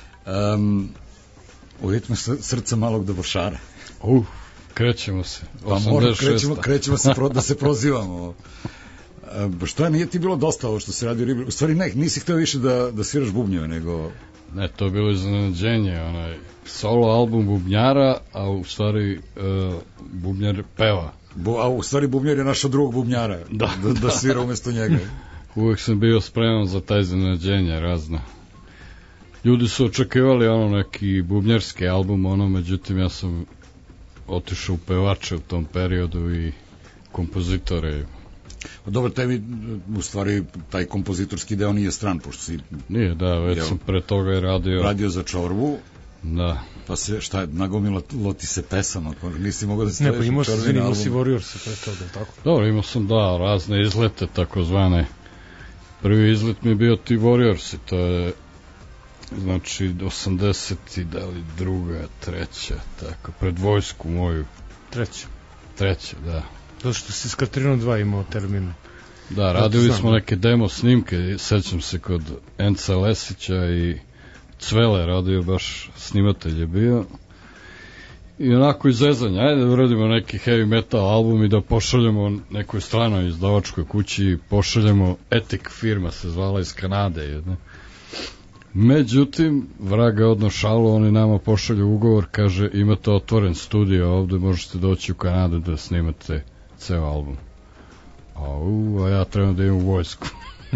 U ritmu srca malog dobošara. Krećemo se. Pa krećemo se da se prozivamo. Šta, nije ti bilo dosta ovo što se radi u Riberu? U stvari ne, nisi hteo više da sviraš bubnjeve, nego... Ne, to je bilo iznenađenje, onaj solo album bubnjara, a u stvari bubnjar peva. A u stvari bubnjar je našao drugog bubnjara, da svira umesto njega. Uvijek sam bio spreman za taj iznenađenje razna. Ljudi su očekivali neki bubnjarski album, međutim ja sam otišao u pevače u tom periodu i kompozitore. Dobro, tebi u stvari taj kompozitorski deo nije stran, pošto si... Nije, da, već sam pre toga i radio za Čorbu. Da. Pa se, šta je, nagomilo ti se pesama, nisi mogao da se... Ne, pa imao si Warriors pre toga, tako? Dobro, imao sam, da, razne izlete, takozvane. Prvi izlet mi je bio ti Warriors, to je, znači, 80. da li druga, treća, tako, pred vojsku moju. Treća, da. Zato što si s Katrinom 2 imao termin. Da, radili smo neke demo snimke, sećam se kod Enca Lesića i Cvele radio, baš snimatelj je bio. I onako izvezanje, ajde da uradimo neki heavy metal album i da pošaljemo nekoj stranoj izdavačkoj kući, pošaljemo Ethic firma se zvala iz Kanade jedne. Međutim, vraga odno šalu, oni nama pošalju ugovor, kaže imate otvoren studio ovde, možete doći u Kanadu da snimate ceo album. A ja trebam da idem u vojsku.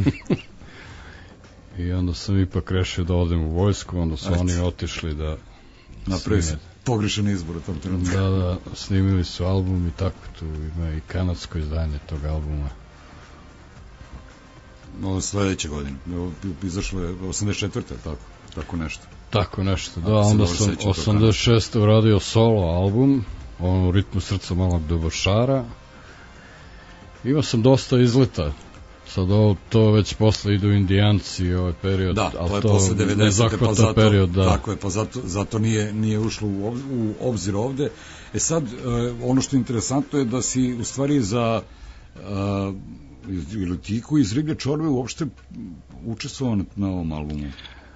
I onda sam ipak rešio da odem u vojsku, onda su oni otišli da napravi se pogrešan izbor u tom trenutku. Da, snimili su album i tako, tu ima i kanadsko izdanje tog albuma. Sledeće godine, izašlo je 84. tako nešto. Tako nešto, da, onda sam 86. uradio solo album, u ritmu srca malog dobošara. Imao sam dosta izleta, sad to već posle idu Indijanci ovaj period, da, ali to je posle 90. pa zato, period, da. Tako je, pa zato nije ušlo u obzir ovde. Sad, ono što je interesantno je da si u stvari za ili ti koji iz Riblje čorbe uopšte učestvovao na ovom albumu?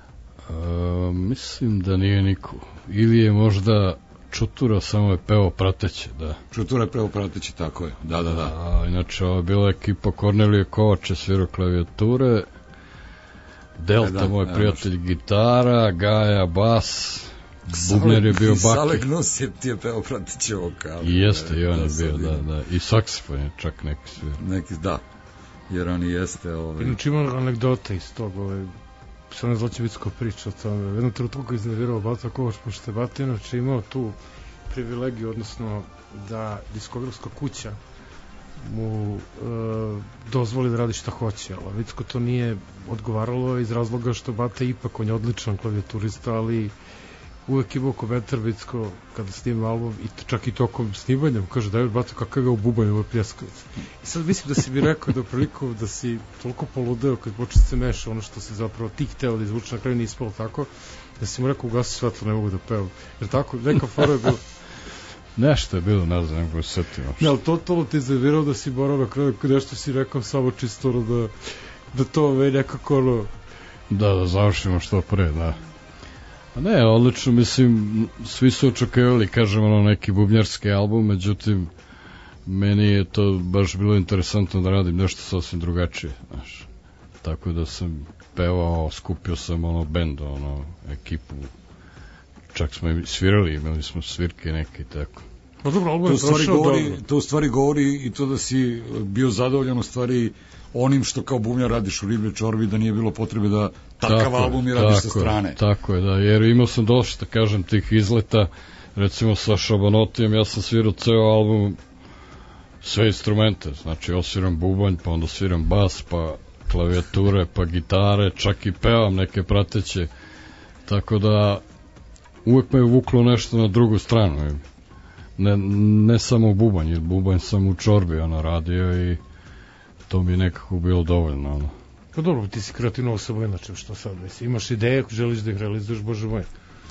Mislim da nije niko. Ili je možda Čutura, samo je peo prateće, da. Čutura je peo prateće, tako je, da. A inače, ovo je bila ekipa Kornelije Kovače, svirao klavijature, Delta, moj prijatelj, gitara, Gaja, bas, bubnjar je bio Baki. Sale Gnus ti je peo prateće vokal. Jeste, i on je bio, da. I saksofon je čak neki svira. Neki, da, jer on i jeste... Inače ima anegdote iz tog, što ne zlaće bitsko priča o tome. Jednom trenutku koji iznervirao Bata Kovač, pošto je Bata inače imao tu privilegiju, odnosno da diskografska kuća mu dozvoli da radi šta hoće, ali Vicko to nije odgovaralo iz razloga što Bata ipak, on je odličan klavijaturista, ali uvek je bio komentar Vicko kada snima album i čak i tokom snimanja kaže da je Bata kakav je u bubanju ovaj pljeskavic. I sad mislim da si mi rekao da priliku da si toliko poludeo kad počne se meša ono što se zapravo ti hteo da izvuče, na kraju nije ispalo tako, da si mu rekao ugasi svetlo, ne mogu da pevam. Jer tako, neka fora je bilo... Nešto je bilo, ne znam, nego se setim. Ne, ali to ti je zavirao da si morao na kraju, nešto si rekao samo čisto da to nekako ono... Da završimo što pre, da. Ne, odlično, mislim, svi su očekivali, kažem, neki bubnjarski album, međutim, meni je to baš bilo interesantno da radim nešto sasvim drugačije, znaš. Tako da sam pevao, skupio sam bend, ekipu, čak smo i svirali, imali smo svirke neke i tako. Pa dobro, album je prošao dobro. To u stvari govori i to da si bio zadovoljan u stvari onim što kao bubnjar radiš u Riblje čorbi, da nije bilo potrebe da takav album i radiš sa strane. Tako je, da, jer imao sam dosta, kažem, tih izleta, recimo sa Šabanotijem, ja sam svirao ceo album, sve instrumente, znači osviram bubanj, pa onda sviram bas, pa klavijature, pa gitare, čak i pevam neke prateće, tako da uvek me je vuklo nešto na drugu stranu, ne samo bubanj, jer bubanj sam u čorbi radio i to mi je nekako bilo dovoljno. Pa dobro, ti si kreativna osoba, inače što sad, imaš ideje, želiš da ih realizuješ, bože moj.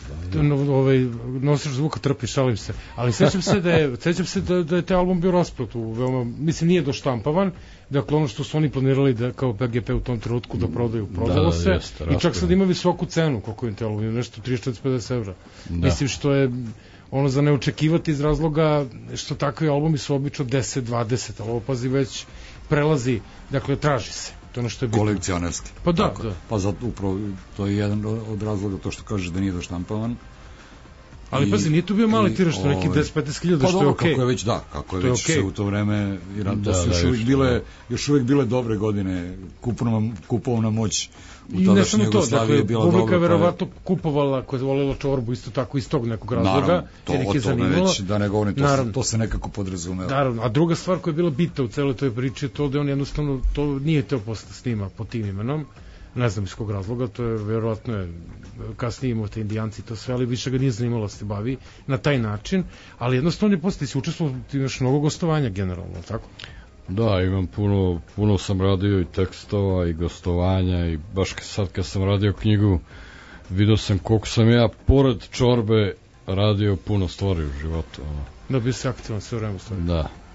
Nosiš zvuka, trpi, šalim se. Ali sećam se da je taj album bio rasprat, veoma, mislim, nije doštampavan, dakle ono što su oni planirali da kao PGP u tom trenutku da prodaju, prodalo se, i čak sad ima visoku cenu, koliko je taj album, nešto 34-50 evra. Mislim što je ono za ne očekivati iz razloga što takvi albumi su obično 10-20, ali ovo pazi već prelazi, dakle traži se. To je ono što je bitno. Kolekcionarski. Pa da. Pa zato upravo to je jedan od razloga to što kažeš da nije doštampavan. Ali pazi, nije tu bio mali tiraž, što neki 10-15.000, što je okej. Kako je već, da, kako je već u to vreme, da su još uvijek bile dobre godine, kupovna moć u tadašnjoj Jugoslaviji je bila dobra. Publika je verovatno kupovala, koja je volila čorbu, isto tako iz tog nekog razloga, jer ih je zanimalo. Da ne govorim, to se nekako podrazumeva. Naravno, a druga stvar koja je bila bitna u celoj toj priči je to da on jednostavno to nije teo posle snima pod tim imenom, ne znam iz kog razloga, to je verovatno kasnije imao te Indijanci to sve, ali više ga nije zanimalo da se bavi na taj način, ali jednostavno je posle si učestvovao, ti imaš mnogo gostovanja generalno, tako? Da, imam puno sam radio i tekstova i gostovanja i baš sad kad sam radio knjigu vidio sam koliko sam ja pored čorbe radio puno stvari u životu. Da bi se aktivan sve vreme stvari. Da.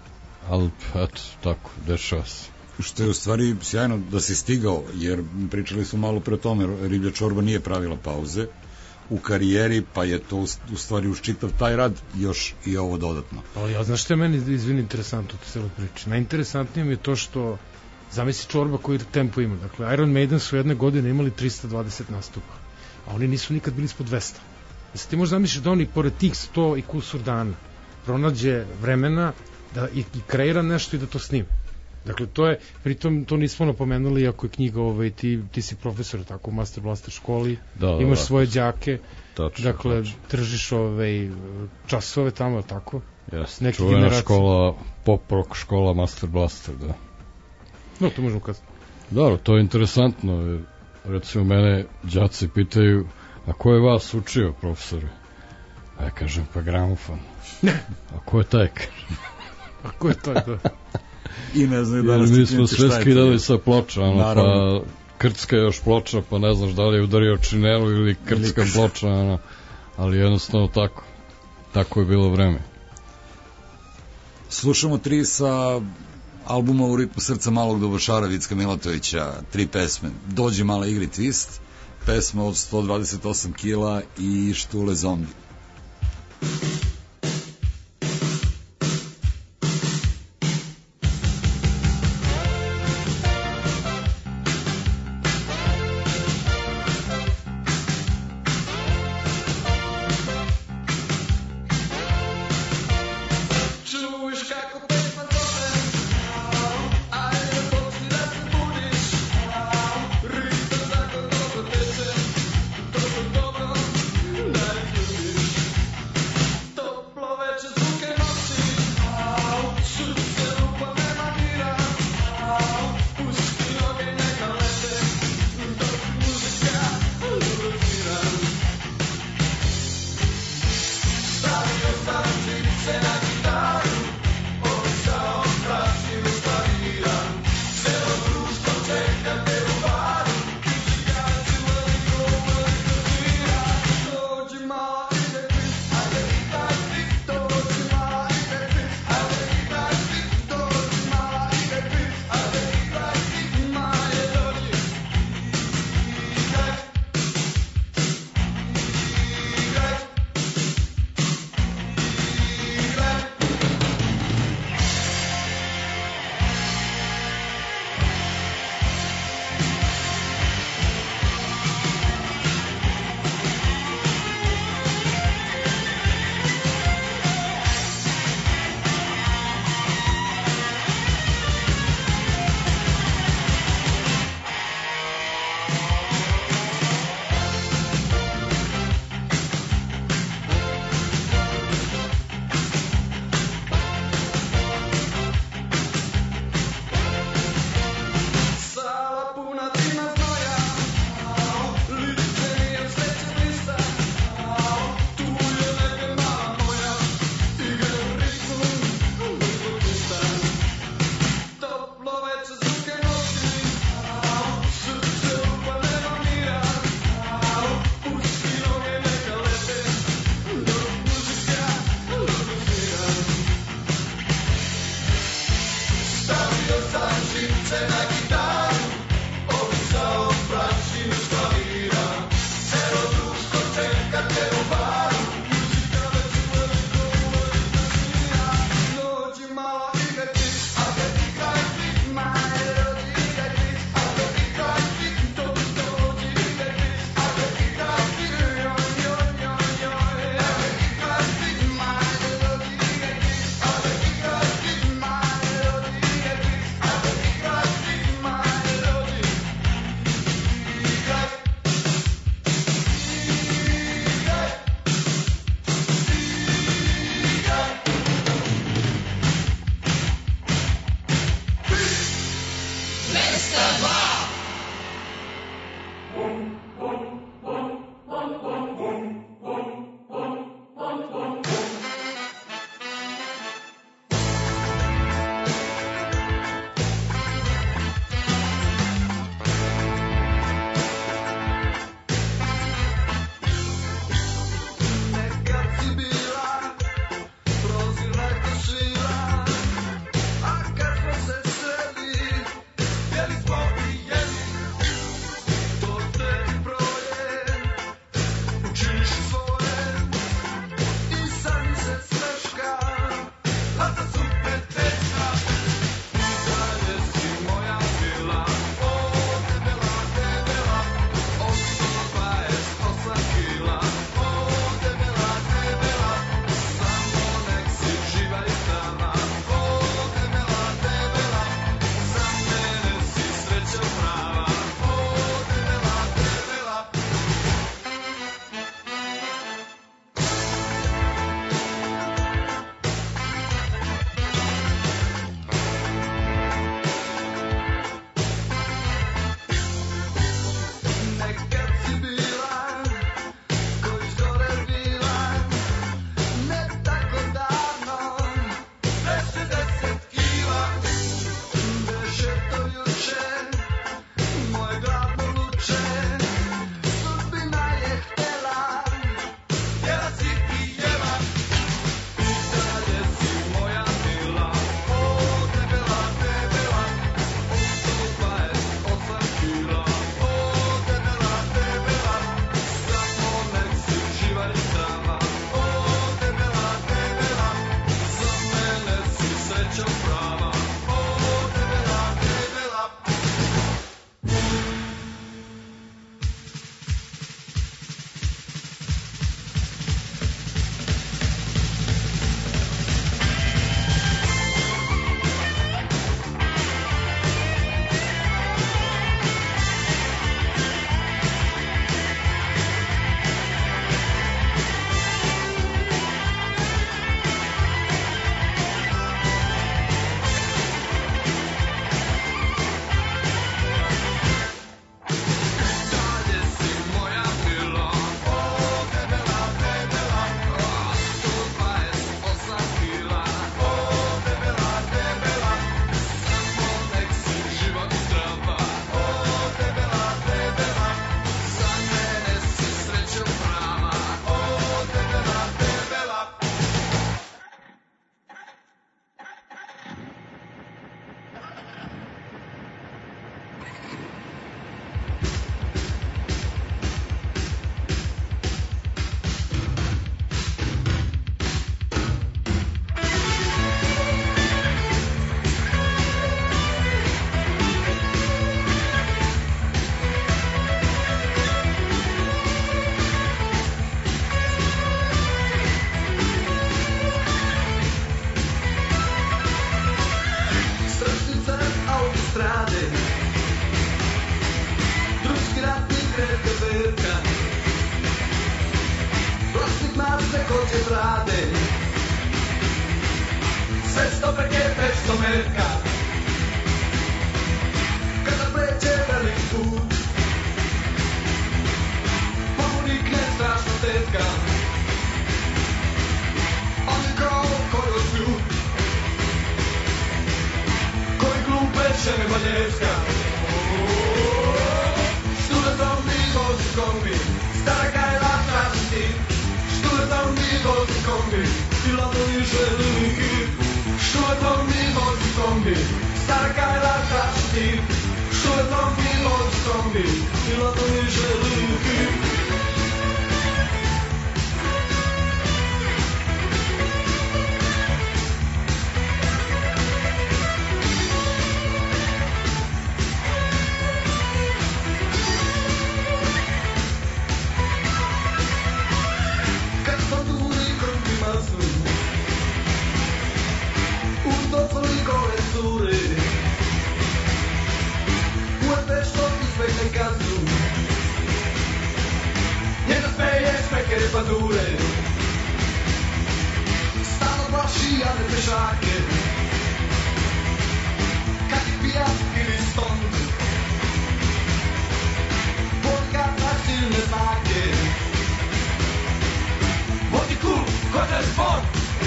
ali eto, tako, dešava se. Što je u stvari sjajno da si stigao, jer pričali smo malo pre o tome, Riblja čorba nije pravila pauze u karijeri, pa je to u stvari uz čitav taj rad još i ovo dodatno. Ali ja znaš što je meni izvini interesantno u celoj priči? Najinteresantnije mi je to što zamisli čorba koji tempo ima. Dakle, Iron Maiden su jedne godine imali 320 nastupa, a oni nisu nikad bili ispod 200. Da se ti možda zamisliš da oni pored tih 100 i kusur dana pronađe vremena da i kreira nešto i da to snime. Dakle, to je, pritom to nismo napomenuli, iako je knjiga, ti si profesor tako u Master Blaster školi, imaš svoje đake, dakle, tržiš časove tamo, tako? Jeste, čuvena škola, pop rock škola Master Blaster, da. No, to možemo kazati. Dobro, to je interesantno, jer, recimo, mene đaci pitaju, a ko je vas učio, profesore? A ja kažem, pa gramofon. A ko je taj, kažem? A ko je taj, da? I ne znaju jer mi smo sve skidali sa ploča, pa krcka još ploča, pa ne znaš da li je udario činelu ili krcka ploča, ali jednostavno tako je bilo vreme. Slušamo 3 sa albuma U ritmu srca malog dobošara Vicka Milatovića, 3 pesme. Dođi mala igri twist, pesma od 128 kila i Štule zombi. Ritam tako dobro teče, dobro, najljubim. se koće brade, sve stoperke 500 metka. Kada pređe velik put, ponikne strašno tetka. On je kao kojot koji glupe žene Valjevska. Štuletom mi vozi kombi, stara Kajla traži tip. Štuletom mi vozi kombi, i ladovi želi hip. Štuletom mi vozi kombi, stara Kajla traži tip. Štuletom mi vozi kombi, i ladovi želi hip. Padure, stalno plaši jadne pešake, kad je pijat ili stond, vodka na silne znake, vodi kul, kod je spod.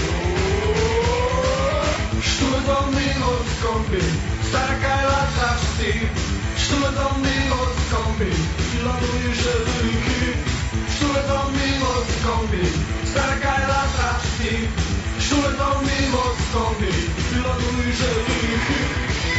Štuletom mi vozi kombi, stara Kajla traži tip. Štuletom mi vozi kombi, i ladovi želi hip. Štuletom mi vozi kombi, stara Kajla traži tip. Štuletom mi vozi kombi, i ladovi želi hip.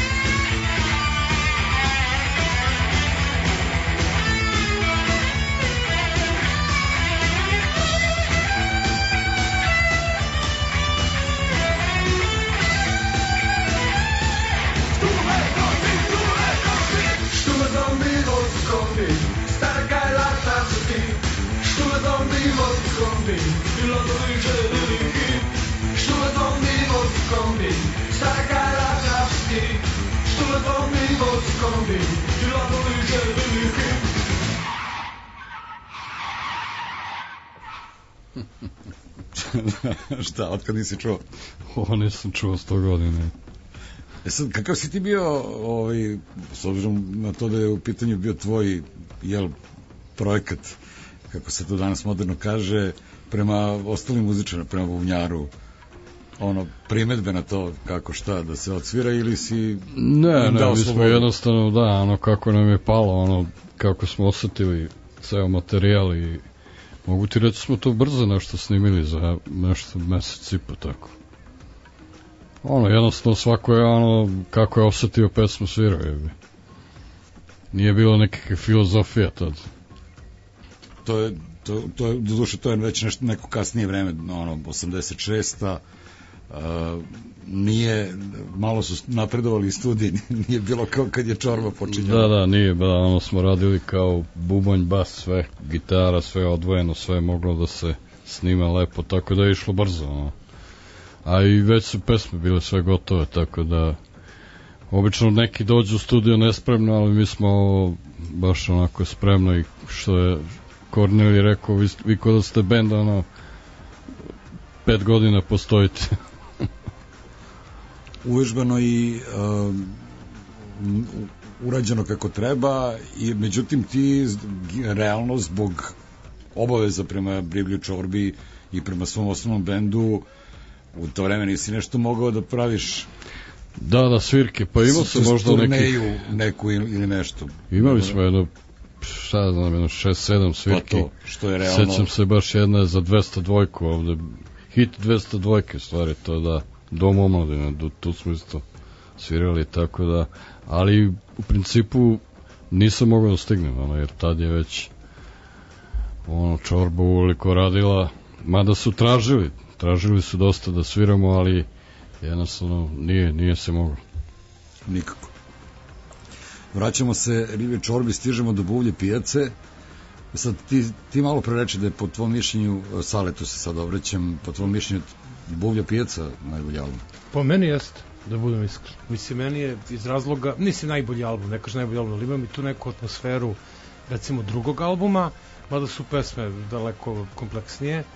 Štuletom mi vozi kombi, stara Kajla traži tip. Štuletom mi vozi kombi, i ladovi želi hip. Štuletom mi vozi kombi, stara Kajla traži tip. Štuletom mi vozi kombi, i ladovi želi hip. Šta, otkad nisi čuo? Ovo nisam čuo 100 godine. Sad, kakav si ti bio, s obzirom na to da je u pitanju bio tvoj, projekat, kako se to danas moderno kaže, prema ostalim muzičarima, prema bubnjaru, primetbe na to kako šta da se odsvira ili si... Ne, mi smo jednostavno, kako nam je palo, kako smo osetili ceo materijal i mogu ti reći smo to brzo nešto snimili za nešto mesec i po tako. Jednostavno svako je kako je osetio pesmu svirao je. Nije bilo nekakve filozofije tad. To je doduše, to je već neko kasnije vreme, 86. Nije, malo su napredovali i studiji, nije bilo kao kad je Čorba počinjala. Da, nije, smo radili kao bubanj, bas, sve, gitara, sve odvojeno, sve moglo da se snima lepo, tako da je išlo brzo, A i već su pesme bile sve gotove, tako da obično neki dođu u studio nespremno, ali mi smo baš onako spremno i što je Korneli rekao, vi kod da ste bend, 5 godina postojite. Uvežbano i urađeno kako treba, i međutim ti realno zbog obaveza prema Brivlju Čorbi i prema svom osnovnom bendu u to vreme nisi nešto mogao da praviš da svirke, pa imao se možda turneju neku ili nešto. Imali smo jedno 6-7 svirke. Što je realno... Sećam se baš jedna za 202 ovde, hit 202 stvari, to da, Dom omladine, tu smo isto svirali, tako da, ali u principu nisam mogao da stignem, jer tad je već Čorba uveliko radila, mada su tražili su dosta da sviramo, ali jednostavno nije se moglo. Nikako. Vraćamo se Rivi Čorbi, stižemo do Buvlje pijace. Sad ti malo pre reči da je po tvom mišljenju, Saletu se sad obraćam, po tvom mišljenju Buvlja pijaca najbolji album? Po meni jeste, da budem iskren. Mislim, meni je iz razloga, nisi najbolji album, ne kažem najbolji album, ali imam i tu neku atmosferu, recimo, drugog albuma, mada su pesme daleko kompleksnije.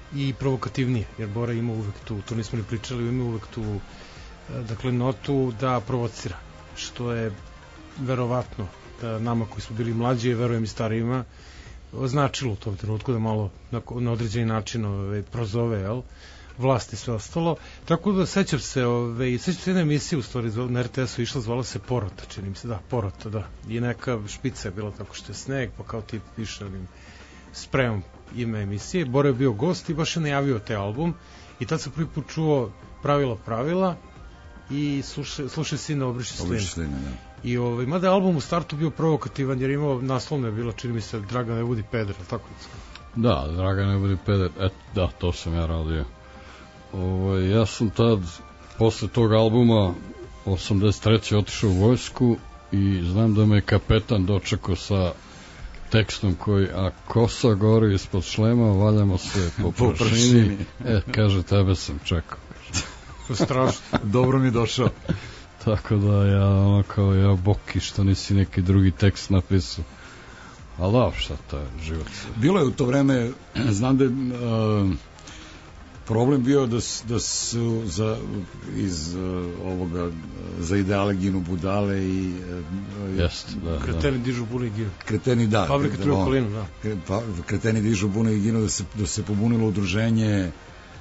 i provokativnije, jer Bora ima uvek tu, to nismo ni pričali, ima uvek tu dakle notu da provocira, što je verovatno da nama koji smo bili mlađi, verujem i starijima, značilo u tom trenutku da malo na određeni način prozove, jel? Vlast i sve ostalo. Tako da sećam se jedna emisija u stvari na RTS-u išla, zvala se Porota, čini mi se, da, Porota, da. I neka špica je bila tako što je sneg, pa kao tip piše onim spremom ime emisije. Bora je bio gost i baš je najavio taj album i tad sam prvi put čuo Pravila i slušaj Sina obriši slinu. I mada je album u startu bio provokativan jer imao naslovno je bilo, čini mi se, Dragan ne budi peder, tako? Da, Dragan ne budi peder, da, to sam ja radio. Ja sam tad posle tog albuma 83. otišao u vojsku i znam da me kapetan dočekao sa tekstom koji, a kosa gori ispod šlema, valjamo se po prašini. Kaže, tebe sam čekao. Strašno. Dobro mi došao. Tako da ja boki što nisi neki drugi tekst napisao. Ali da, šta to je život. Bilo je u to vreme, znam da je problem bio da su iz ovoga za ideale ginu budale i kreteni dižu bune i ginu. Kreteni, da. Fabrika Triokolinu, da. Kreteni dižu bune i ginu, da se pobunilo udruženje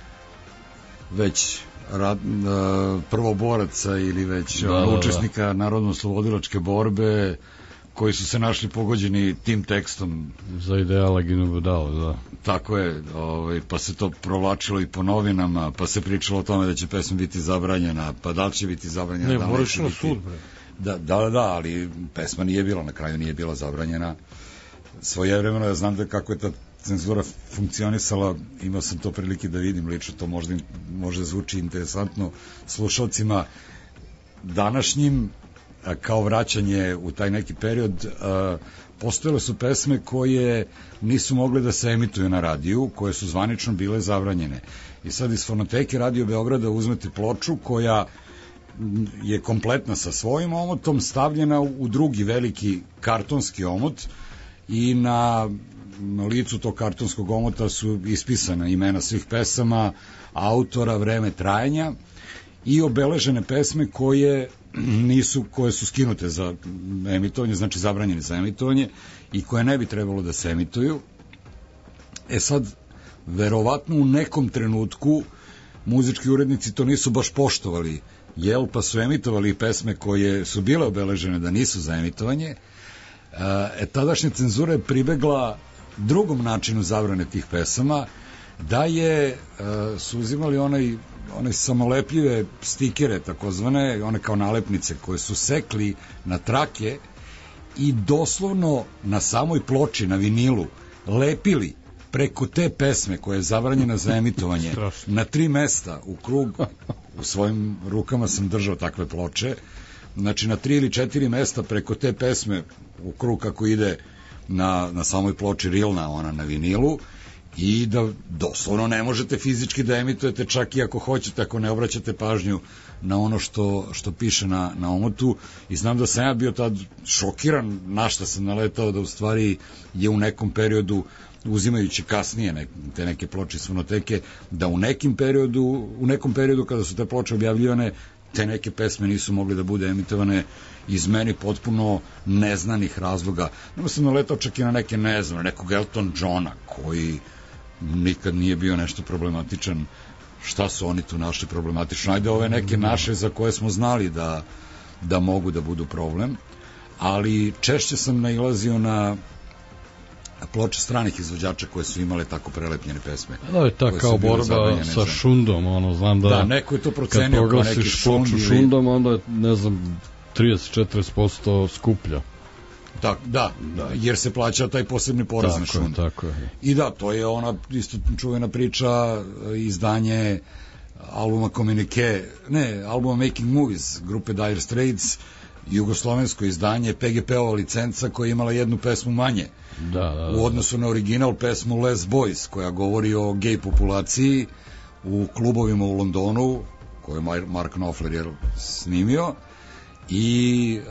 već prvoboraca ili već učesnika narodno-slobodilačke borbe koji su se našli pogođeni tim tekstom. Za ideala ginu budale, da. Tako je, pa se to provlačilo i po novinama, pa se pričalo o tome da će pesma biti zabranjena, pa da li će biti zabranjena. Ne, moraš na sud, bre. Da, ali pesma nije bila, na kraju nije bila zabranjena. Svojevremeno ja znam da kako je ta cenzura funkcionisala, imao sam to prilike da vidim lično, to možda zvuči interesantno slušalcima današnjim, kao vraćanje u taj neki period. Postojale su pesme koje nisu mogle da se emituju na radiju, koje su zvanično bile zabranjene. I sad iz fonoteke Radio Beograda uzmete ploču koja je kompletna sa svojim omotom, stavljena u drugi veliki kartonski omot i na licu tog kartonskog omota su ispisana imena svih pesama, autora, vreme trajanja i obeležene pesme koje su skinute za emitovanje, znači zabranjene za emitovanje i koje ne bi trebalo da se emituju. Sad, verovatno u nekom trenutku muzički urednici to nisu baš poštovali, pa su emitovali pesme koje su bile obeležene da nisu za emitovanje. Tadašnja cenzura je pribegla drugom načinu zabrane tih pesama, da su uzimali one samolepljive stikere, takozvane, one kao nalepnice koje su sekli na trake i doslovno na samoj ploči, na vinilu, lepili preko te pesme koja je zabranjena za emitovanje na 3 mesta u krug. U svojim rukama sam držao takve ploče, znači na 3 ili 4 mesta preko te pesme u krug kako ide na samoj ploči rilna, ona na vinilu, i da doslovno ne možete fizički da emitujete čak i ako hoćete, ako ne obraćate pažnju na ono što piše na omotu. I znam da sam ja bio tad šokiran na šta sam naletao, da u stvari je u nekom periodu, uzimajući kasnije te neke ploče iz fonoteke, da u nekom periodu kada su te ploče objavljivane, te neke pesme nisu mogli da bude emitovane iz meni potpuno neznanih razloga. Nema sam naletao čak i na neke nekog Elton Johna koji nikad nije bio nešto problematičan. Šta su oni tu našli problematično? Ajde ove neke naše za koje smo znali da mogu da budu problem, ali češće sam nailazio na ploče stranih izvođača koje su imale tako prelepljene pesme. Da, je ta kao borba sa šundom, znam da neko je to procenio kao neki ploču šundom, onda je, ne znam, 30-40% skuplja. Da, jer se plaća taj posebni porez na šund. Tako je. I da, to je ona isto čuvena priča, izdanje albuma albuma Making Movies grupe Dire Straits, jugoslovensko izdanje, PGP-ova licenca koja je imala jednu pesmu manje u odnosu na original pesmu Les Boys, koja govori o gej populaciji u klubovima u Londonu, koju je Mark Knopfler snimio, i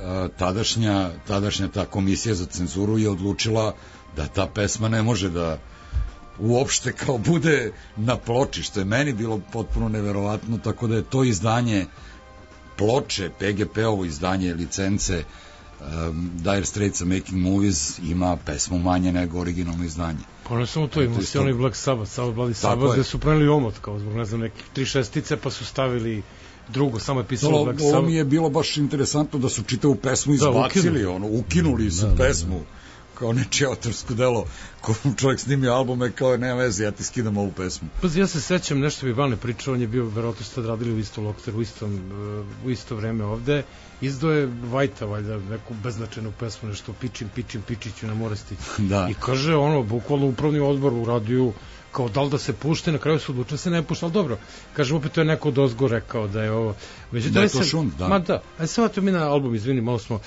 tadašnja ta komisija za cenzuru je odlučila da ta pesma ne može uopšte kao bude na ploči, što je meni bilo potpuno neverovatno, tako da je to izdanje ploče, PGP-ovo izdanje licence Dire Straits Making Movies ima pesmu manje nego originalno izdanje. Pa ne samo to, ima se onaj Black Sabbath, Bloody Sabbath, gde su preneli omot, kao zbog, ne znam, nekih 3/6 pa su stavili drugo, samo je pisalo Black Sabbath. Ovo mi je bilo baš interesantno da su čitavu pesmu izbacili, ukinuli su pesmu kao nečije autorsku delo, ko čovjek snimio albume, kao nema veze, ja ti skidam ovu pesmu. Pa ja se sećam, nešto bi Vane pričao, on je bio, verovatno ste radili u istom lokteru, u isto vreme ovde, izdao je Vajta, valjda, neku beznačajnu pesmu, nešto Pičiću na Morestiću. Da. I kaže, bukvalno upravni odbor u radiju, kao da li da se pušte, na kraju su odlučili se ne pušta, ali dobro, kažem, opet to je neko dozgo rekao da je ovo... Da je to šund, da. Ma da, a sad to mi na album, izvini, malo smo,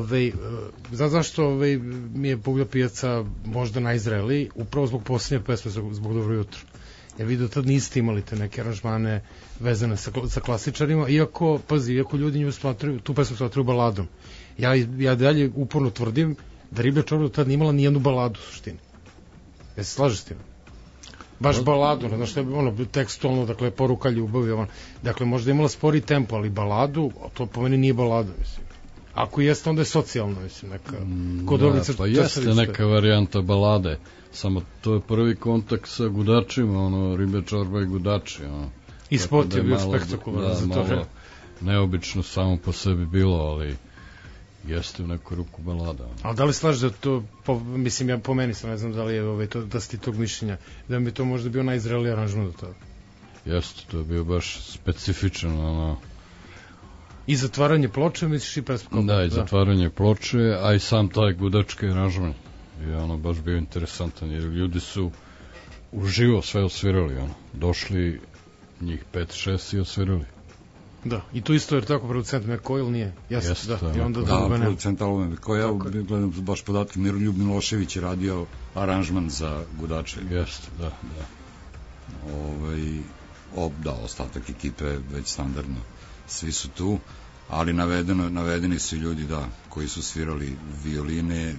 zašto mi je Buglja pijaca možda najzreliji, upravo zbog posljednje pesme, zbog Dobro jutro. Jer vidio, tad niste imali te neke aranžmane vezane sa klasičarima, iako ljudi nju smatruju, tu pesmu smatruju baladom. Ja dalje uporno tvrdim da Riblja čorba tad nije imala nijednu baladu u suštini. Ja se slažeš s tim? Baš baladu, znaš što je tekstualno, dakle, poruka ljubavi, dakle, možda je imala spori tempo, ali baladu, to po meni nije balada, mislim. Ako jeste, onda je socijalno, mislim, neka... Pa jeste neka varijanta balade, samo to je prvi kontakt sa gudačima, Riblja čorba i gudači, I spot je bio spektakularan za to. Malo neobično samo po sebi bilo, ali jeste u neku ruku balada. Ali da li slažeš da to, mislim, ja po meni sam, ne znam da li je da si ti tog mišljenja, da bi to možda bio najizraeliji aranžman do toga? Jeste, to je bio baš specifičan, I zatvaranje ploče, misliš, i pesma? Da, i zatvaranje ploče, a i sam taj gudački aranžman je baš bio interesantan, jer ljudi su uživo sve osvirali, došli njih 5-6 i osvirali. Da, i to isto je tako producent McCoy, ili nije? Jeste, da. I onda producent albuma McCoy, ja gledam baš podatke, Miroljub Milošević je radio aranžman za gudače. Jeste, da. Da, ostatak ekipe već standardno, svi su tu, ali navedeni su ljudi, da, koji su svirali violine,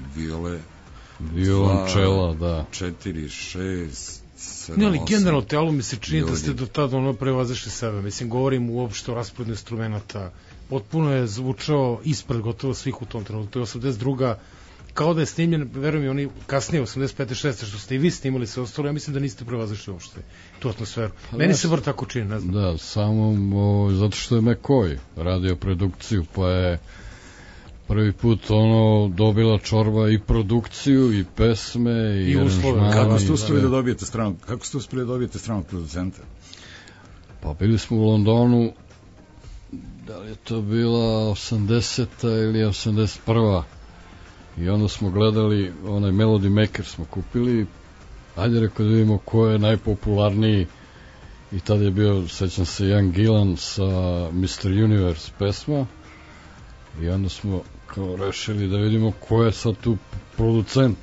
violončela, da. 4, 6, 7, ne, ali generalno telo mi se čini da ste do tada prevazišli sebe. Mislim, govorim uopšte o rasporedu instrumenta. Potpuno je zvučao ispred gotovo svih u tom trenutku. To je 82. Kao da je snimljen, verujem mi, oni kasnije 85. 6. što ste i vi snimali sve ostalo, ja mislim da niste prevazišli uopšte tu atmosferu. Meni se vrlo tako čini, ne znam. Da, samo zato što je McCoy radio produkciju, pa je prvi put dobila čorba i produkciju i pesme i uslove. Kako ste uspeli da dobijete stranog producenta? Pa bili smo u Londonu, da li je to bila 80. ili 81. I onda smo gledali onaj Melody Maker smo kupili, ajde rekao da vidimo ko je najpopularniji, i tad je bio, sećam se, Ian Gillan sa Mr. Universe pesma, i onda smo kao rešili da vidimo ko je sad tu producent,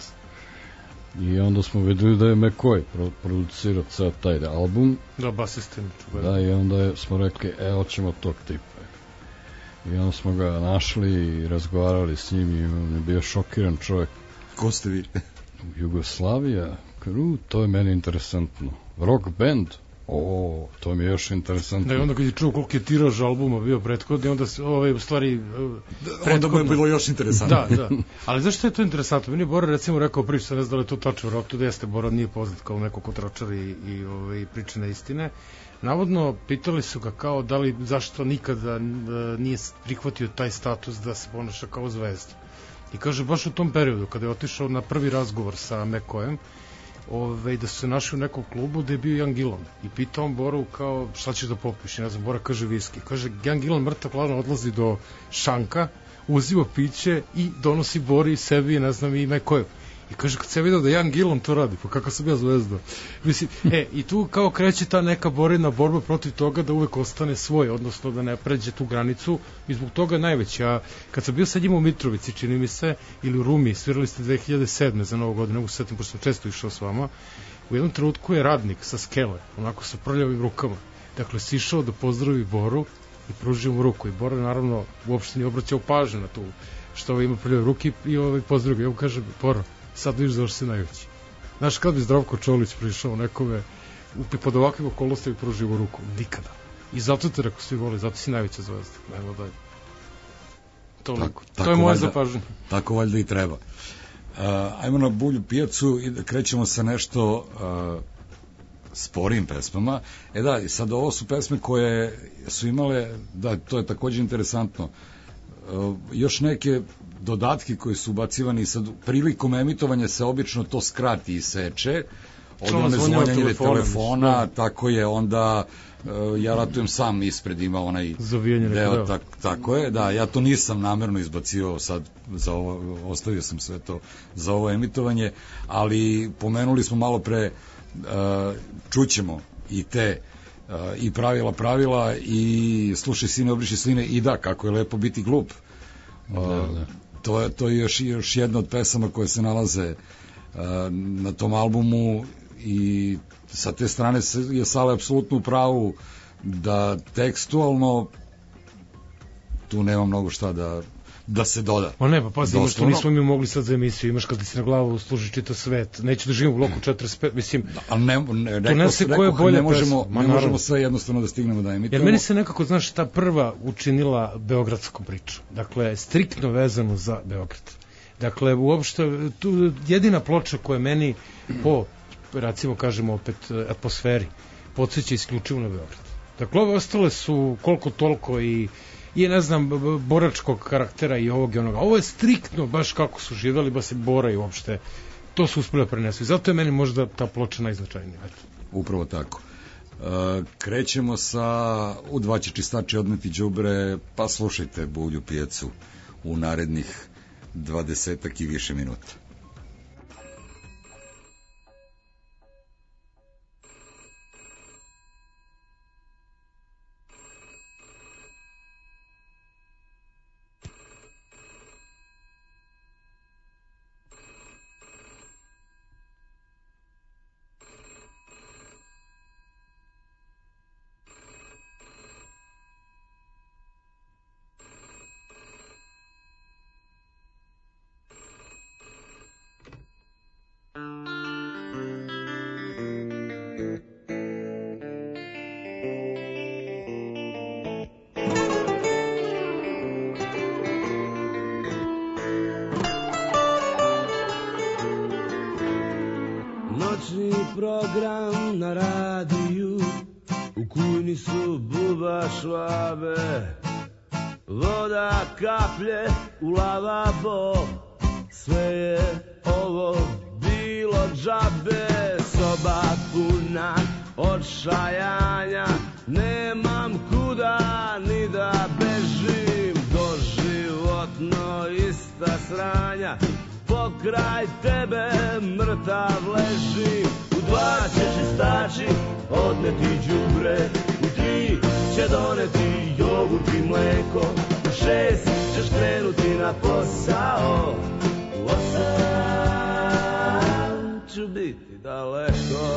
i onda smo videli da je McCoy producirao ceo taj album. Da, basistin. Da, i onda smo rekli, hoćemo tog tipa. I onda smo ga našli i razgovarali s njim i on je bio šokiran čovjek. Ko ste vi? Jugoslavija, to je meni interesantno. Rock band, to mi je još interesantno. Da, i onda kad je čuo koliko je tiraž albuma bio prethodni, onda u stvari... Onda mu je bilo još interesantno. Da. Ali zašto je to interesantno? Meni je Bora recimo rekao priču, ne znam da li je to tačno, vjerojatno da jeste, Bora nije poznat kao neko ko tračar i priče na istine. Navodno, pitali su ga kao zašto nikada nije prihvatio taj status da se ponaša kao zvezda. I kaže, baš u tom periodu, kada je otišao na prvi razgovor sa McCoyem, da su se našli u nekom klubu gde je bio Ian Gillan. I pitao on Boru kao, šta ćeš da popiš? I ne znam, Bora kaže viski. Kaže, Ian Gillan mrtav hladan odlazi do šanka, uzima piće i donosi Bori sebi, ne znam, i McCoyu. I kaže, kad se vidio da Ian Gillan to radi, pa kakav sam ja zvezda. Mislim, i tu kao kreće ta neka borba protiv toga da uvek ostane svoj, odnosno da ne pređe tu granicu, i zbog toga je najveći. A kad sam bio sa njim u Mitrovici, čini mi se, ili u Rumi, svirali ste 2007. za Novu godinu, mogu se setim, pošto sam često išao s vama, u jednom trenutku je radnik sa skele, onako sa prljavim rukama, dakle, sišao da pozdravi Boru i pružio mu ruku, i Bora naravno uopšte nije obraćao pažnju na to što ima prljave ruke i pozdravio. Ja mu kažem, Bora, sad viš zašto si najveći. Znaš, kad bi Zdravko Čolić prišao nekome pod ovakvim okolnostima i pružio ruku? Nikada. I zato te rekao svi voli, zato si najveća zvezda. Evo dalje. Toliko. To je moje zapažanje. Tako valjda i treba. Ajmo na Bulju pijacu i da krećemo sa nešto sporijim pesmama. Da, sad ovo su pesme koje su imale, da, to je takođe interesantno, još neke dodatke koji su ubacivani sad prilikom emitovanja se obično to skrati i seče od one zvonjanje telefona, tako je, onda ja ratujem sam ispred, ima onaj deo, tako je, da, ja to nisam namerno izbacio sad za ovo, ostavio sam sve to za ovo emitovanje, ali pomenuli smo malo pre, čućemo i te i pravila i slušaj sine, obriši sline, i da, kako je lepo biti glup. To je još jedna od pesama koje se nalaze na tom albumu i sa te strane je Sale apsolutno u pravu da tekstualno tu nema mnogo šta da se doda. O ne, pa pazi, imaš to nismo mi mogli sad za emisiju, imaš kad ti se na glavu služi čitav svet, neću da živim u bloku 45, mislim, ne možemo sve jednostavno da stignemo da emitujemo. Jer meni se nekako, znaš, ta prva učinila beogradskom priču, dakle, striktno vezano za Beograd. Dakle, uopšte, tu jedina ploča koja meni po, recimo, kažemo opet, atmosferi, podsjeća isključivo na Beograd. Dakle, ove ostale su koliko toliko i ne znam, boračkog karaktera i ovog i onoga. Ovo je striktno baš kako su živjeli, ba se boraju uopšte. To su uspeli da prenesu. I zato je meni možda ta ploča najznačajnija. Upravo tako. Krećemo sa u dva će čistači odneti đubre, pa slušajte Bulju pijacu u narednih 20 i više minuta. Noćni program na radiju, u kujni su buba švabe, voda kaplje u lavabo, sve je ovo bilo džabe. Soba puna odšajanja, nemam kuda ni da bežim, doživotno ista sranja, pokraj tebe mrtav ležim. U 2 će čistači odneti đubre, u 3 će doneti jogurt i mleko, u 6 ćeš krenuti na posao, u 8 ću biti daleko.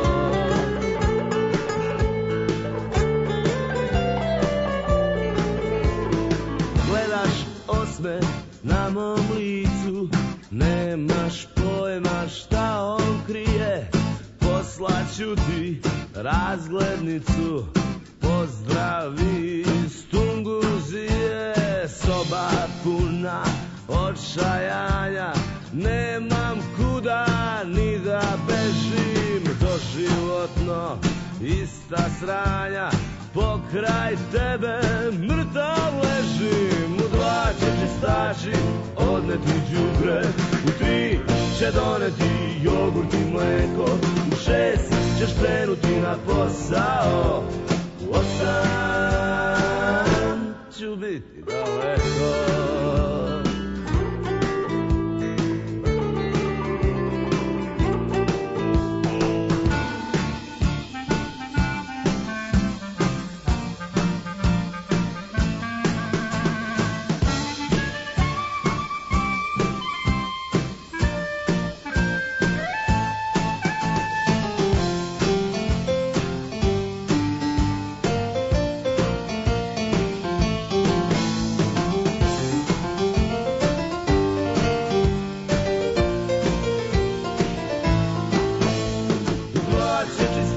Gledaš osme na mom licu, nemaš pojma šta on krije, poslaću ti razglednicu, pozdravi iz Tunguzije. Soba puna odšajanja, nemam kuda ni da bežim, doživotno ista sranja, pokraj tebe mrtav ležim. U 2 će čistači odneti đubre, u 3 će doneti jogurt i mleko, u 6 ćeš krenuti na posao, u 8 ću biti daleko.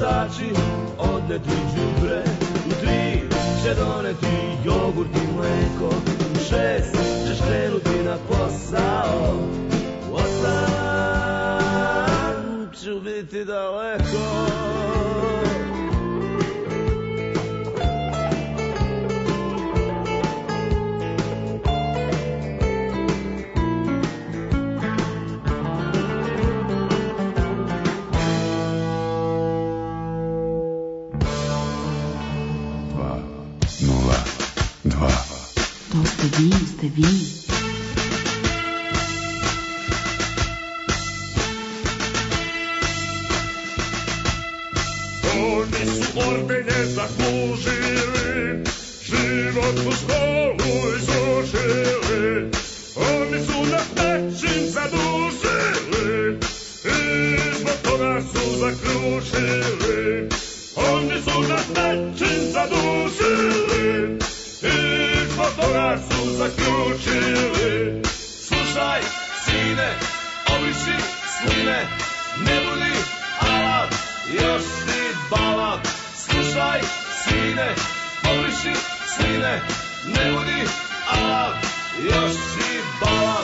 kotači, odneti đubre. U 3 će doneti jogurt i mleko. U 6 ćeš krenuti na posao. U 8 ću biti daleko. To ste vi. Oni su ordenje zaslužili, život u školu izučili. Oni su nas nečim zadužili i zbog toga su zaključili. Oni su nas nečim zadužili i zbog toga su zaključili. Slušaj, sine, obriši sline, ne budi alav, još si balav. Slušaj, sine, obriši sline, ne budi alav, još si balav.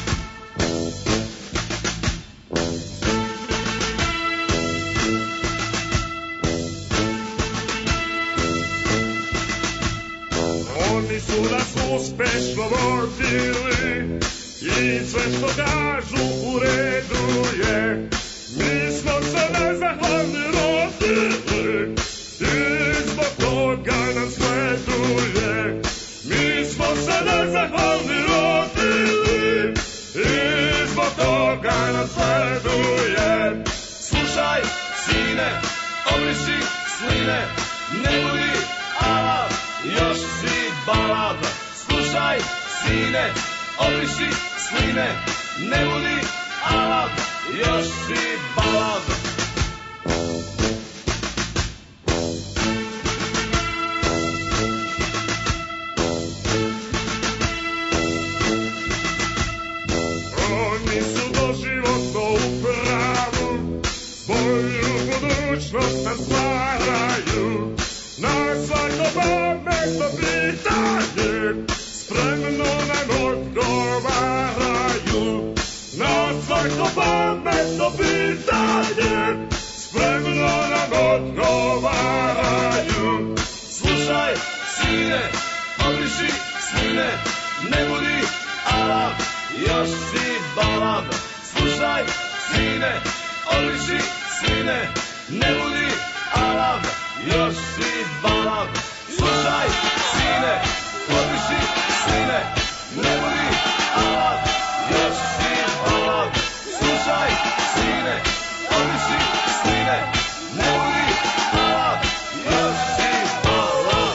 Oni su nas uspešno vodili i sve što kažu u redu je. Mi smo se nezahvalni rodili i zbog toga nam sleduje. Mi smo se nezahvalni rodili i zbog toga nam sleduje. Slušaj, sine, obriši sline, ne budi alav, još si balav. Slušaj, sine, obriši sline, ne budi alav, još si balav. Oni su doživotno u pravu, bolju budućnost nam stvaraju. Na svako pametno pitanje spremno nam odgovaraju. Na svako pametno pitanje spremno nam odgovaraju. Slušaj, sine, obriši sline, ne budi alav, još si balav. Slušaj, sine, obriši sline, ne budi alav, još si balav. Slušaj, sine, obriši sline, ne budi alav, još si balav. Slušaj, sine, obriši sline, ne budi alav, još si balav.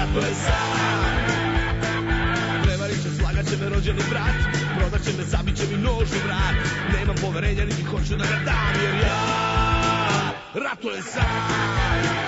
ratuje sam. Prevarit će, slagat će me rođeni brat, prodat će me, zabit će mi nož u vrat. Nemam poverenja niti hoću da ga dam, jer ja ratujem sam.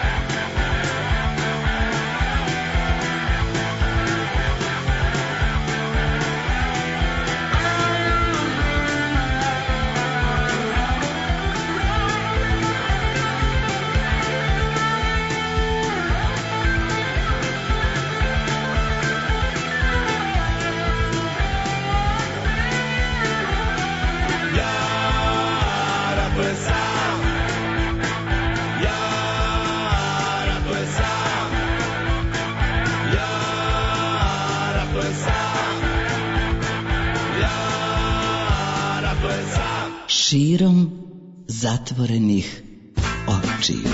Širom zatvorenih očiju.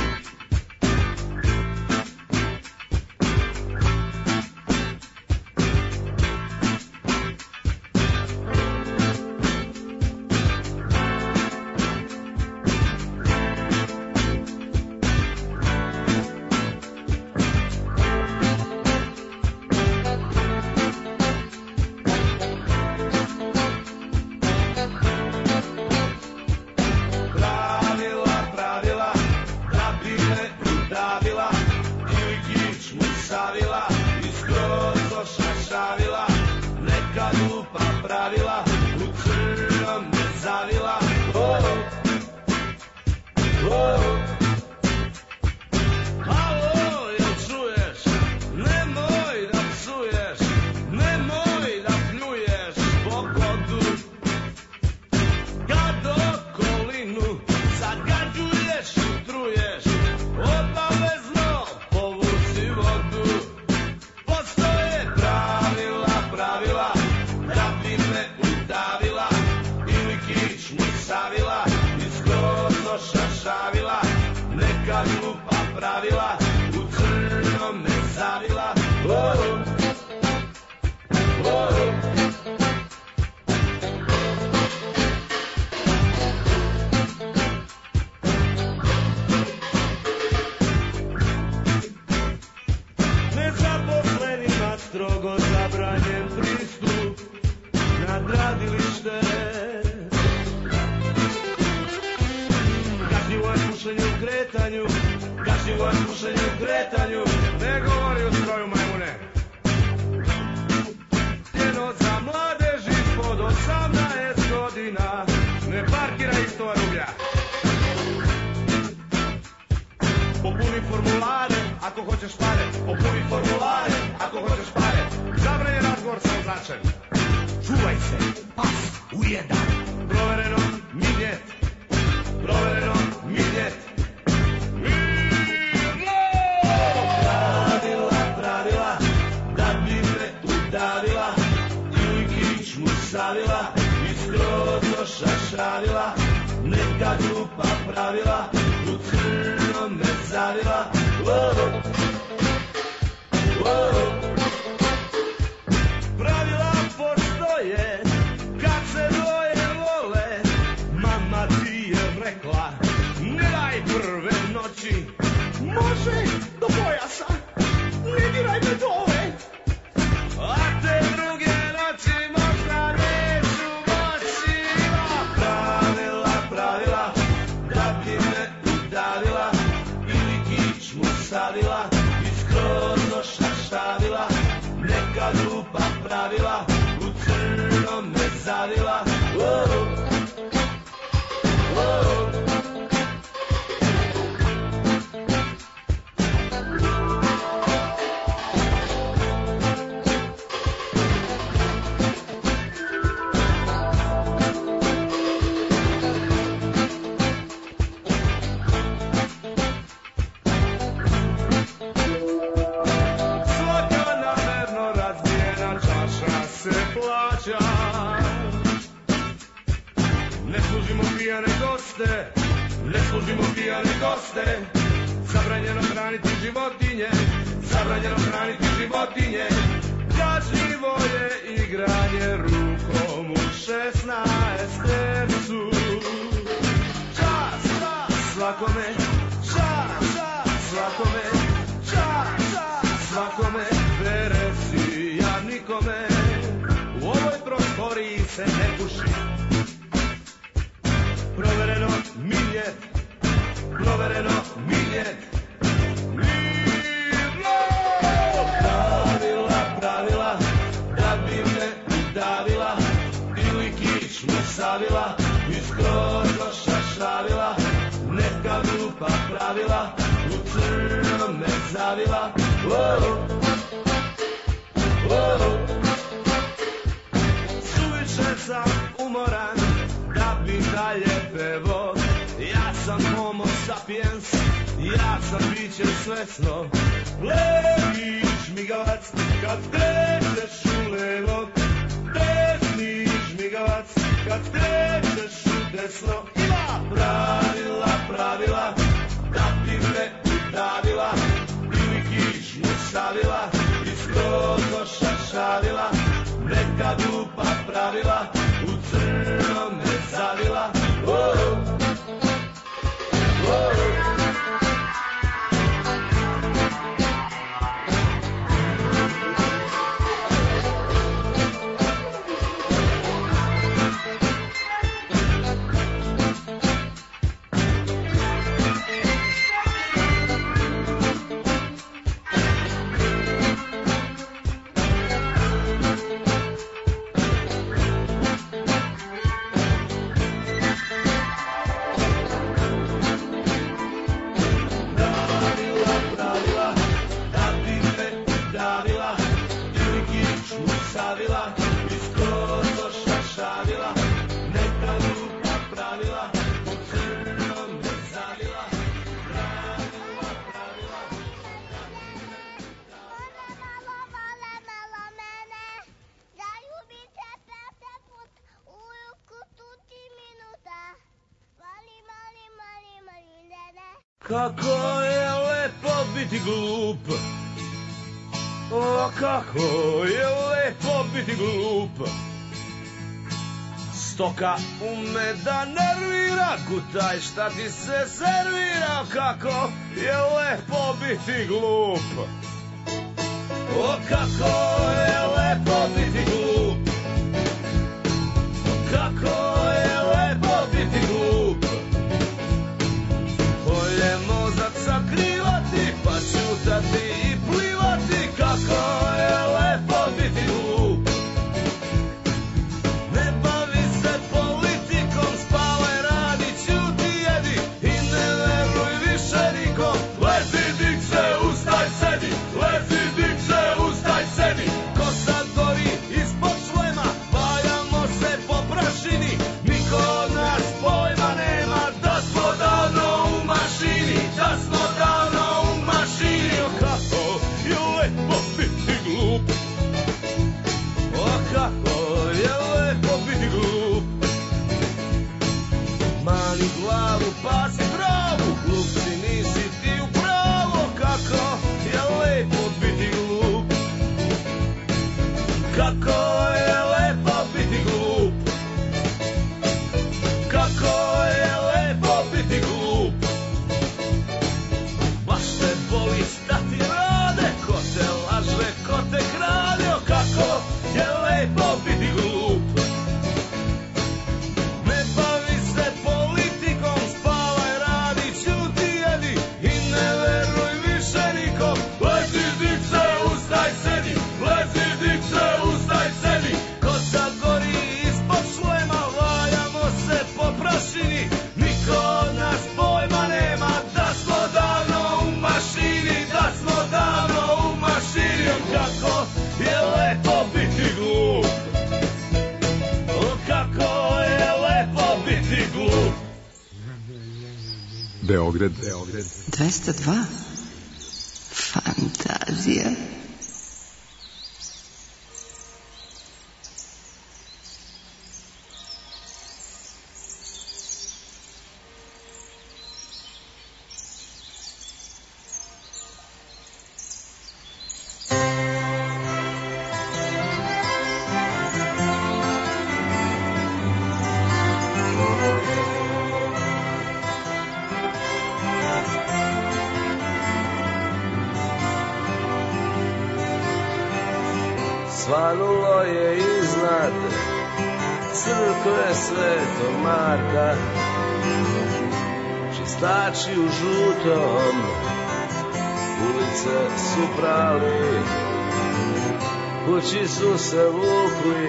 Ne služimo pijane goste, zabranjeno hraniti životinje, zabranjeno hraniti životinje. Kažnjivo je igranje rukom u 16-tercu. Čas svakome, čas svakome, čas svakome. nikome, u ovoj prostoriji se ne puši. Provereno milje, provereno milje. Pravila, pravila, da bi me udavila, ili kičmu savila, iz kroz šašavila, neka glupa pravila, u crno me zavila. Suviše sam umoran, da bi dalje pevo. Ja sam homo sapiens, ja sam biće svesno. Levi žmigavac, kad krećeš u levo, desni žmigavac, kad krećeš u desno. Ima pravila, pravila, da bi me udavila, ili kičmu savila, iz kroz šašavila, neka glupa pravila, u crno me zavila. Kako je lepo biti glup, o kako je lepo biti glup. Stoka ume da nervira, kutaj šta ti se servira. Kako je lepo biti glup, o kako je lepo biti glup. Kako je lepo biti glup. Bolje mozak sakrivati, pa čutati i plivati. Kako je lepo biti glup. Ne bavi se politikom, spavaj, radi, ćuti, jedi i ne veruj više nikom. Lezi, dik se, ustaj, sedi, lezi, dik se, ustaj, sedi. Kosa gori ispod šlema, valjamo se po prašini. Niko od nas pojma nema da smo davno u mašini, da smo davno u mašini. O kako je lepo biti glup, o kako je lepo biti glup. Mani glavu, pasi travu, glup si, nisi ti u pravu. Kako je lepo biti glup, kako je lepo biti glup. Kako je lepo biti glup. Baš te boli šta ti rade, ko te laže, ko te krade. O kako je lepo biti glup. Ne bavi se politikom, spavaj, radi, ćuti, jedi i ne veruj više nikom. Lezi, dik se, ustaj, sedi, lezi, dik se, ustaj, sedi. Kosa gori ispod šlema, valjamo se po prašini. Niko od nas pojma nema da smo davno u mašini, da smo davno u mašini. O kako je lepo biti glup, o kako je lepo biti glup. Beograd 202. Fantazija. Svanulo je iznad crkve Svetog Marka, čistači u žutom ulice su prali, kući su se vukli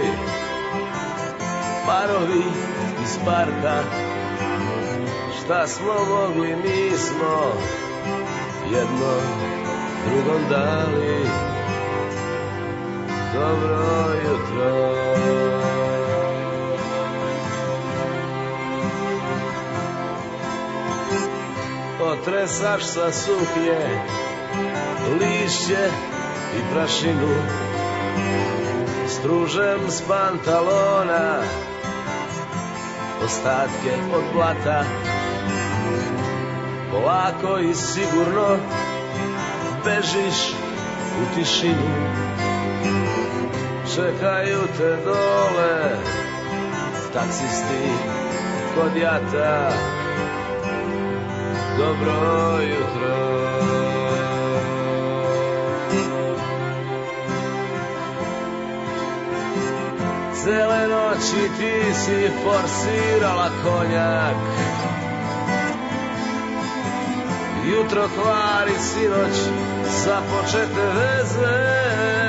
parovi iz parka. Šta smo mogli, mi smo jedno drugom dali dobro jutro. Otresaš sa suknje lišće i prašinu, stružem s pantalona ostatke od blata. Polako i sigurno bežiš u tišinu, čekaju te dole taksisti kod jata. Dobro jutro. Cele noći ti si forsirala konjak, jutro kvari sinoć započete veze.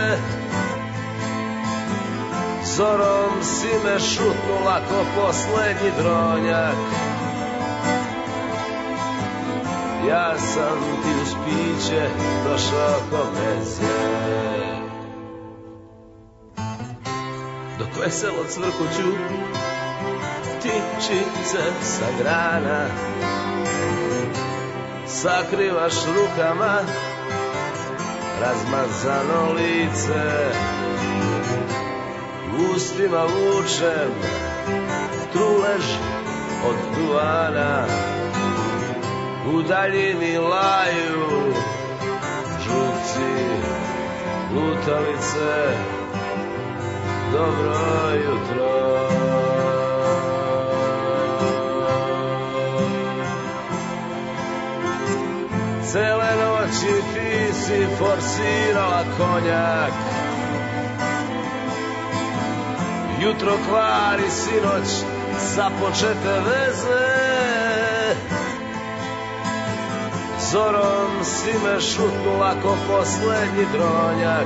Zorom si me šutnula ko poslednji dronjak. Ja sam ti uz piće došao ko meze. Dok veselo cvrkuću ptičice sa grana, sakrivaš rukama razmazano lice. Ustima vučem trulež od duvana, u daljini laju žutci lutalice. Dobro jutro. Cele noći ti si forsirala konjak, jutro kvari sinoć započete veze. Zorom si me šutnula ko poslednji dronjak.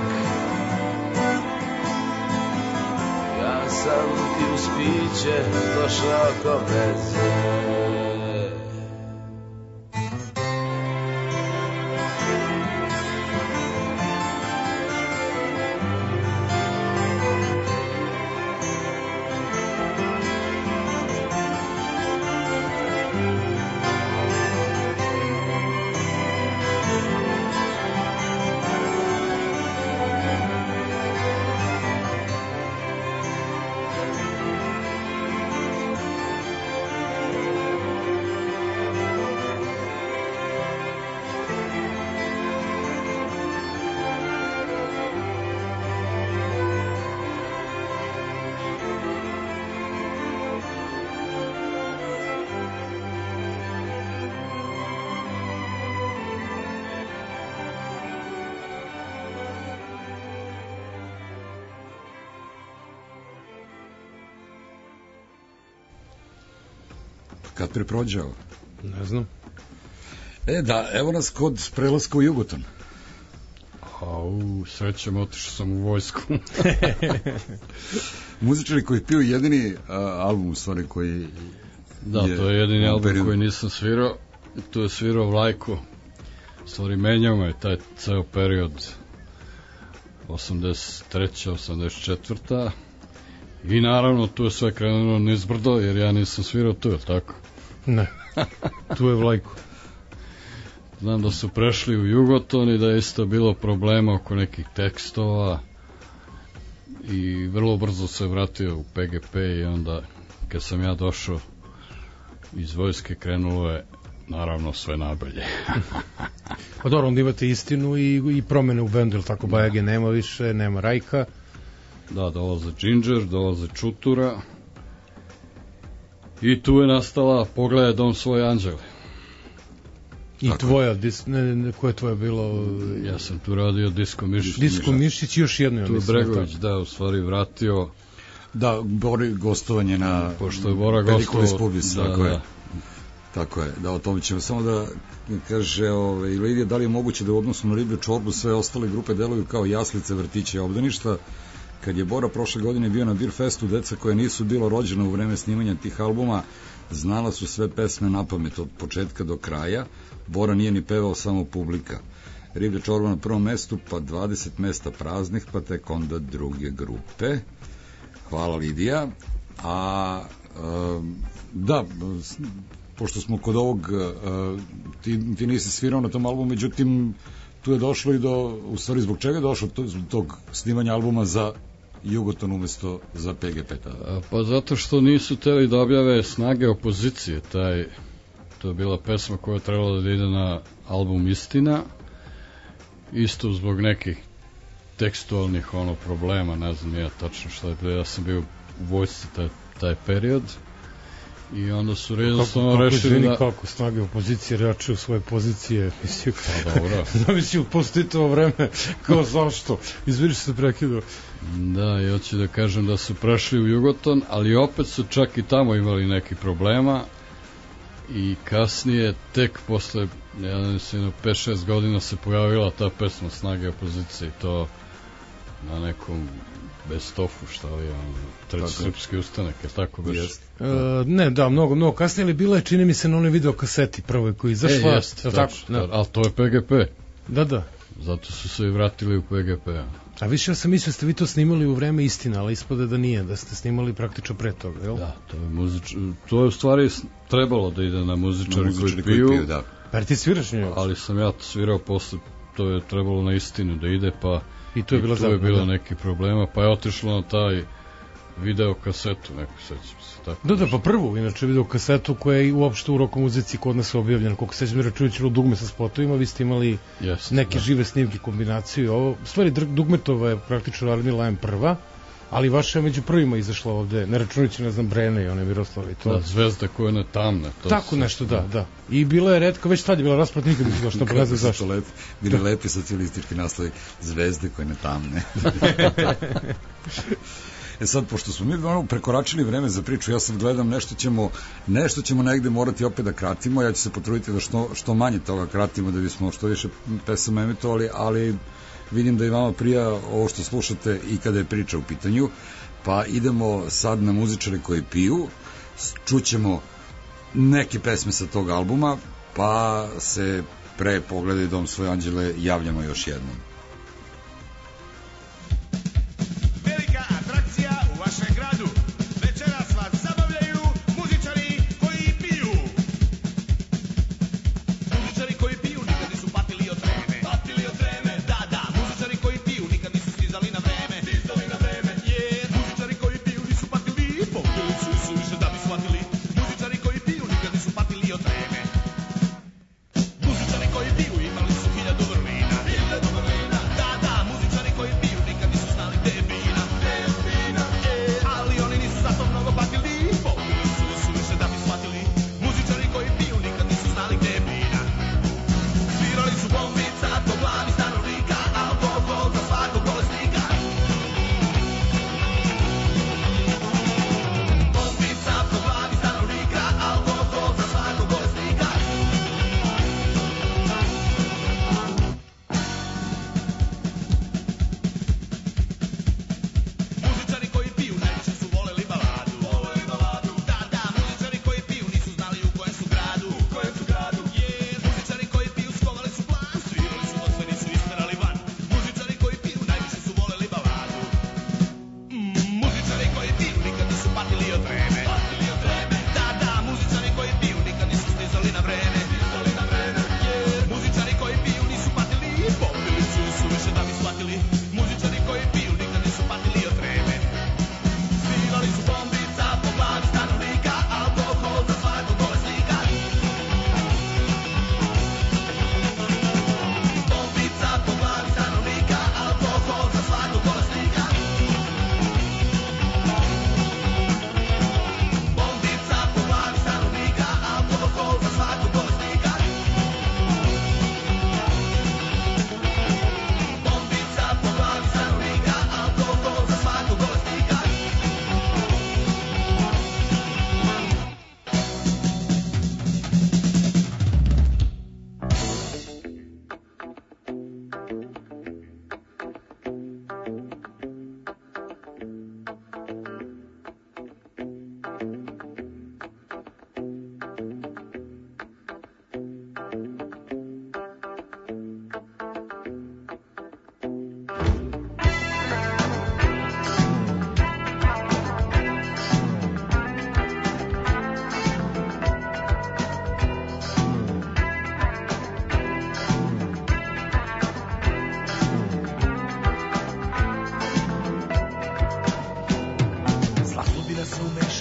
Ja sam ti uz piće došao ko meze. Kad priprođao? Ne znam. Da, evo nas kod prelaska u Jugoton. Srećem, otišao sam u vojsku. Muzičari koji piju jedini album, u stvari, koji... Da, to je jedini album koji nisam svirao. Tu je svirao Vlajko. U stvari, menjao me taj ceo period 83. 84. I naravno, tu je sve krenulo nizbrdo, jer ja nisam svirao tu, je li tako? Ne, tu je Vlajko. Znam da su prešli u Jugoton i da je isto bilo problema oko nekih tekstova i vrlo brzo se vratio u PGP i onda kad sam ja došao iz vojske krenulo je naravno sve nabolje. Pa dobro, onda imate istinu i promene u bendu, ili tako? Bajage nema više, nema Rajka. Da, dolaze Ginger, dolaze Čutura i tu je nastala Pogledaj dom svoj anđele. I tvoja, ko je tvoja bilo? Ja sam tu radio Disko Mišić. Disko Mišić i još jedno. Tu je Bregović, da, u stvari vratio. Da, Bori gostovanje na pošto je Bora gostovao. Da. Tako je, da, o tome ćemo samo da kaže Lidija, da li je moguće da u odnosu na Riblju čorbu sve ostale grupe deluju kao jaslice, vrtiće i obdaništa. Kad je Bora prošle godine bio na Beer Festu, deca koja nisu bila rođena u vreme snimanja tih albuma znala su sve pesme napamet od početka do kraja. Bora nije ni pevao, samo publika. Riblja čorba na prvom mestu, pa 20 mesta praznih, pa tek onda druge grupe. Hvala, Lidija. Da, pošto smo kod ovog, ti nisi svirao na tom albumu, međutim, tu je došlo i do, u stvari, zbog čega je došlo tog snimanja albuma za Jugoton umesto za PGP? Pa zato što nisu teli da objave Snage opozicije, to je bila pesma koja je trebala da ide na album Istina, isto zbog nekih tekstualnih problema, ne znam ja tačno šta je bilo, ja sam bio u vojsci taj period i onda su jednostavno rešili da... Kako Snage opozicije reačuju svoje pozicije, mislim, mislim, postoji to vreme, kao zašto? Izvini što se prekidao. Da, i hoću da kažem da su prešli u Jugoton, ali opet su čak i tamo imali neki problema i kasnije, tek posle, ja ne mislim, 5-6 godina se pojavila ta pesma Snage opozicije i to na nekom bestofu, šta li je, treći srpski ustanak, je tako baš? Ne, da, mnogo kasnije, ali bila je, čini mi se, na onoj videokaseti prvoj koji izašla. Jeste, ali to je PGP. Da. Zato su se i vratili u PGP. A više ja sam mislio da ste vi to snimali u vreme Istina, ali ispode da nije, da ste snimali praktično pre toga, jel? Da, to je u stvari trebalo da ide na muzičari koji piju. Da. Pa ti sviraš nju? Ali sam ja svirao posle, to je trebalo na Istinu da ide, pa i tu je bilo neki problema, pa je otišlo na taj videokasetu, neko sećam se. Tako da, pa prvu, inače videokasetu koja je uopšte u rock muzici kod nas objavljena, koliko sećam, račujući dugme sa spotovima, vi ste imali neke žive snimke, kombinaciju. Ovo, u stvari, Dugmetova je praktično Army Line prva, ali vaša je među prvima izašla ovde, ne računajući, ne znam, Brene i one Miroslava i to. Da, Zvezda koja je tamna. Tako nešto, da. I bila je redka, već tad je bila rasprat, nikad nisam došla, pa ne znam zašto. Bili lepi socijalistički naslovi, Zvezde koje ne tamne. Sad, pošto smo mi prekoračili vreme za priču, ja sad gledam, nešto ćemo negde morati opet da kratimo, ja ću se potruditi da što manje toga kratimo, da bismo što više pesama emitovali, ali vidim da i vama prija ovo što slušate i kada je priča u pitanju, pa idemo sad na muzičare koji piju, čućemo neke pesme sa tog albuma, pa se pre Pogledaj dom svoje anđele javljamo još jednom. Muzičari koji piju imali su 1000 vrlina,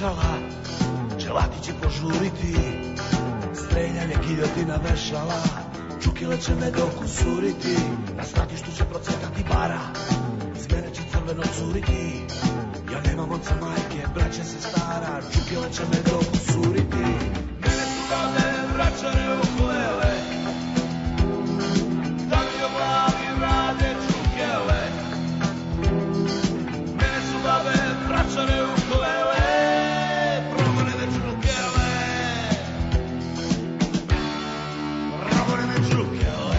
vešala, dželati će požuriti, streljanje giljotina vešala, čukile će me dokusuriti, na stratištu će procvetati bara, iz mene će crveno curiti, ja nemam oca majke, braće se stara, čukile će me dokusuriti. Mene su davne vraćane uhlele, da mi o glavi rade čukele. Mene su davne vraćane uhlele, progone me čukele, progone me čukele.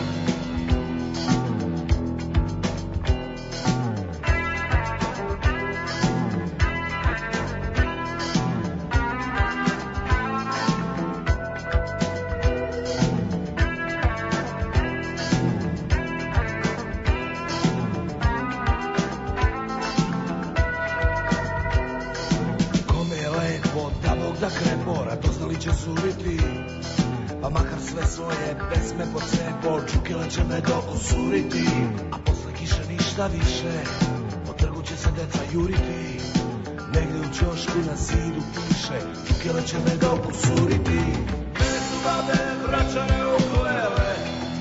Da krepora, doznali će suriti, pa makar sve svoje pesme pod sebo, čukile će me dokusuriti, a posle kiše ništa više, po trgu će se deca juriti, negde u ćošku na zidu piše, čukile će me dokusuriti. Mene su babe vraćane uhlele,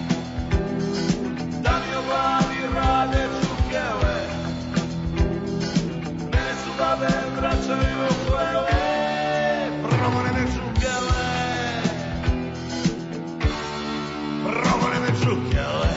da mi o glavi rade čukele. Mene su babe vraćane uhlele, progone me čukele, progone me čukele.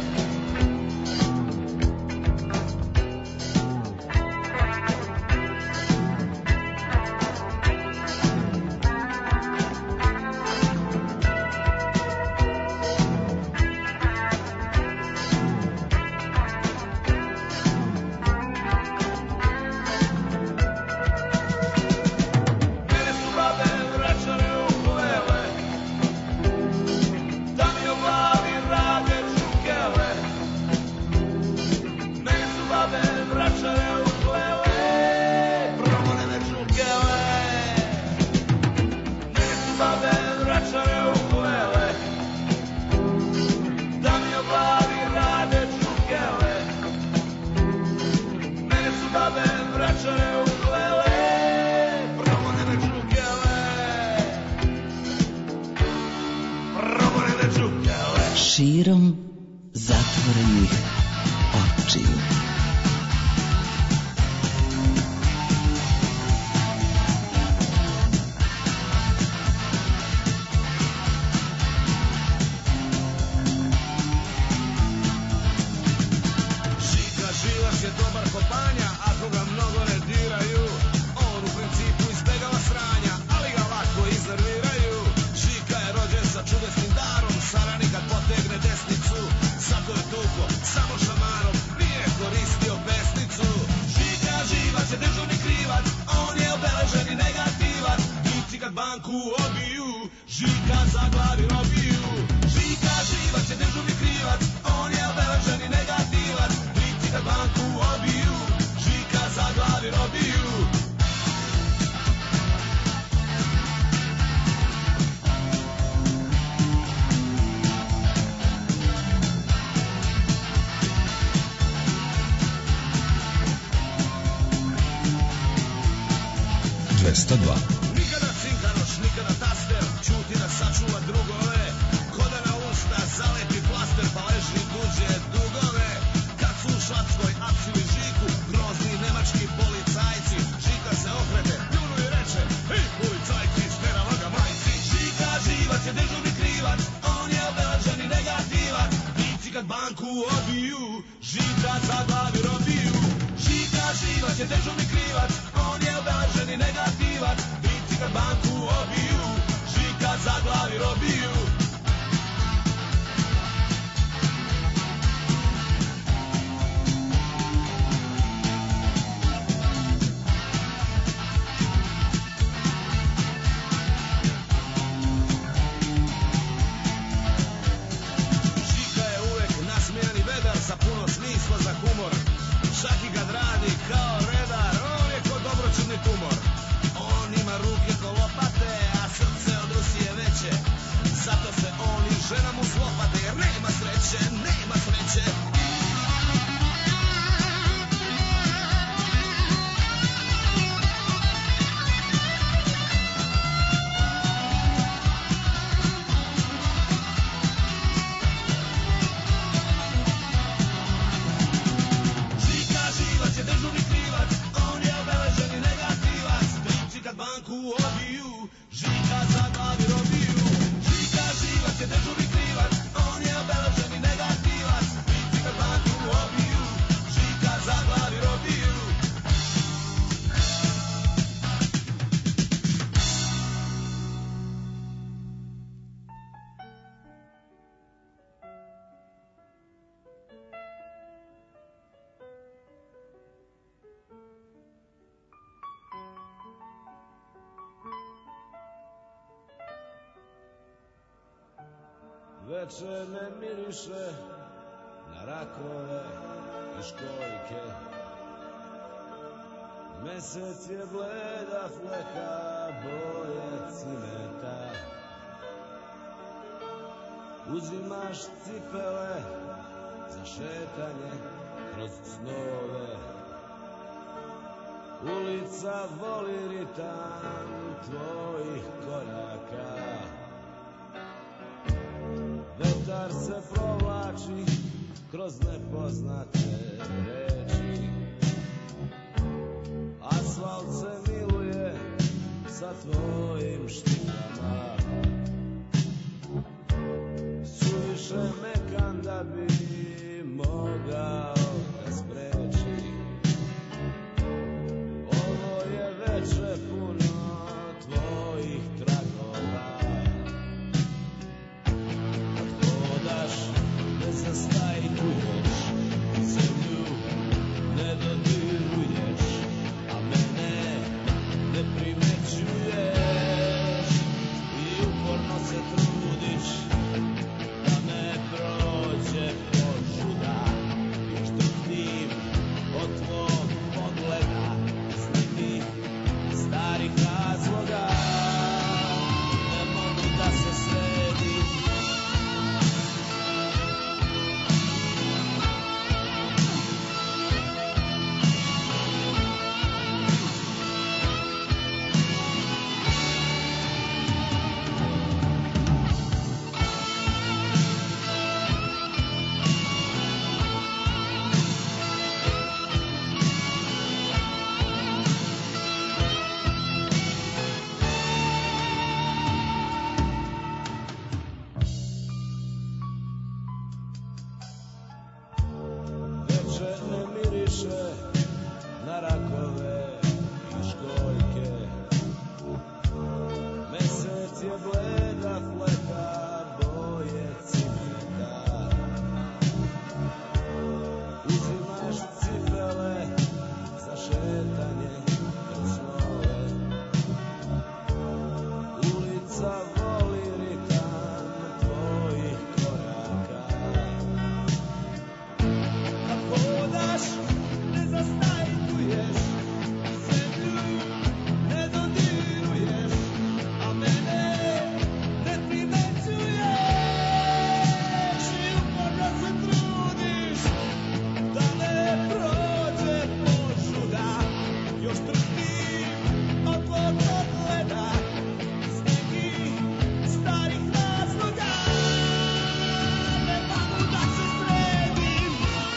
Širom zatvorenih očiju. Žika živaš je dobar kopanja, ako ga mnogo ne diraju. On u principu izbegava sranja, ali ga lako iznerviraju. Žika je rođen sa čudesnim darom, sarani kad potegne desnicu, zato je tuko samo šamarom, nije koristio pesnicu. Žika živac je dežurni krivac, on je obeleženi negativac, glupci kad banku obiju, Žika zaglavi robiju. Žika živac je dežurni krivac, on je obeleženi negativac, glupci kad banku obiju, Žika zaglavi robiju. Nikada cinkanoš, nikada taster, čuti da sačuva drugove, ko da na usta zalepi plaster pa leži tuđe dugove. Kad su u Šapskoj apsili Žiku, grozni nemački policajci, Žika se okrete, pljunu i reče, hej policajci, sterala ga majci. Žika živac je dežurni krivac, on je obeleženi negativac, glupci kad banku obiju, Žika zaglavi robiju. Žika živac je dežurni krivac, on je obeleženi negativac, glupci kad banku obiju, Žika zaglavi robiju. Žika je uvek nasmejan i vedar, sa puno smisla za humor. Čak i kad radi kao redar, on je ko dobročudni tumor. On ima ruke ko lopate, a srce od Rusije veće, zato Veče ne miriše na rakove i školjke. Mesec je bleda fleka boje cimeta. Uzimaš cipele za šetanje kroz snove. Ulica voli ritam tvojih koraka. Vetar se provlači kroz nepoznate reči. Asfalt se miluje sa tvojim štikama. Suviše mekan da bi mogao da spreči. Ovo je veče puno tvojih tragova. Kad hodaš ne zastajkuješ, zemlju ne dodiruješ, a mene ne primećuješ i uporno se trudiš da me prođe požuda. Još drhtim od tvog pogleda iz nekih starih razloga. Ne mogu da se sredim. Veče ne miriše na rakove i školjke. Mesec je bleda fleka boje cimeta. Uzimaš cipele za šetanje kroz snove. Ulica voli ritam tvojih koraka. Hodaš, ne zastajkuješ, zemlju ne dodiruješ, a mene ne primećuješ i uporno se trudiš da me prođe požuda. Još trpim od tvog pogleda iz nekih starih razloga. Ne mogu da se sredim.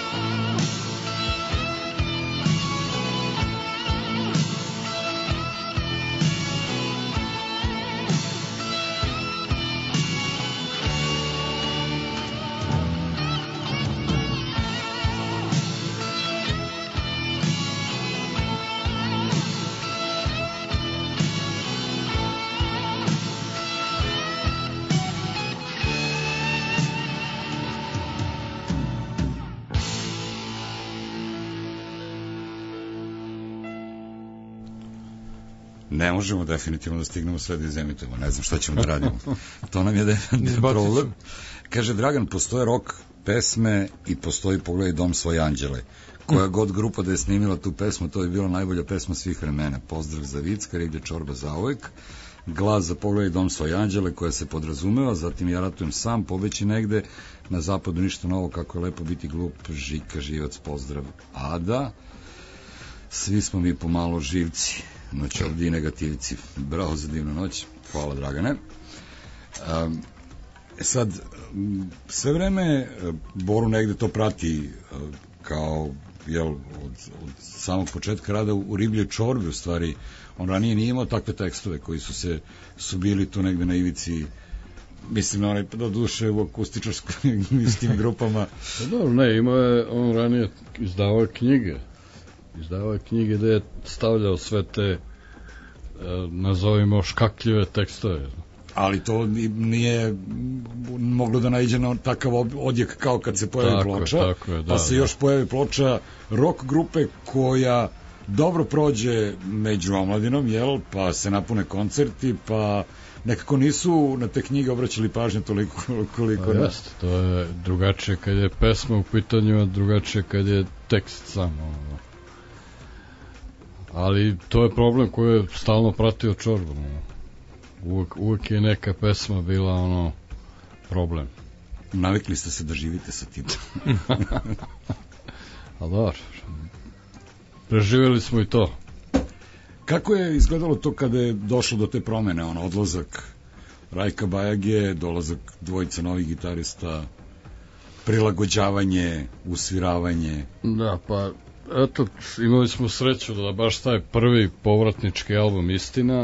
Ne možemo definitivno da stignemo sve da izemitujemo, ne znam šta ćemo da radimo. To nam je definitivno problem. Kaže Dragan, postoje rock pesme i postoji Pogledaj dom svoje anđele. Koja god grupa da je snimila tu pesmu, to je bila najbolja pesma svih vremena. Pozdrav za Vicka, riblja čorba zauvek. Glas za Pogledaj dom svoje anđele, koja se podrazumeva, zatim Ja ratujem sam, Pobeći negde, Na zapadu ništa novo, Kako je lepo biti glup, Žika Živac, pozdrav Ada. Svi smo mi pomalo živci, noć ovdje i negativci. Bravo za divnu noć, hvala Dragane. Sad, sve vreme Boru negde to prati kao, jel, od samog početka rada u Ribljoj čorbi, u stvari, on ranije nije imao takve tekstove koji su bili tu negde na ivici, mislim, onaj, do duše u akustičarskim istim grupama. Dobro, ne, imao je, on ranije izdavao knjige gde je stavljao sve te, nazovimo, škakljive tekstove. Ali to nije moglo da naiđe na takav odjek kao kad se pojavi ploča, pa se još pojavi ploča rock grupe koja dobro prođe među omladinom, jel, pa se napune koncerti, pa nekako nisu na te knjige obraćali pažnju toliko koliko na... Jeste, to je drugačije kad je pesma u pitanju, a drugačije kad je tekst sam. Ali to je problem koji je stalno pratio Čorbu. Uvek je neka pesma bila problem. Navikli ste se da živite sa tim. A dobro, preživjeli smo i to. Kako je izgledalo to kada je došlo do te promene, odlazak Rajka Bajage, dolazak dvojice novih gitarista, prilagođavanje, usviravanje? Da, pa eto, imali smo sreću da baš taj prvi povratnički album Istina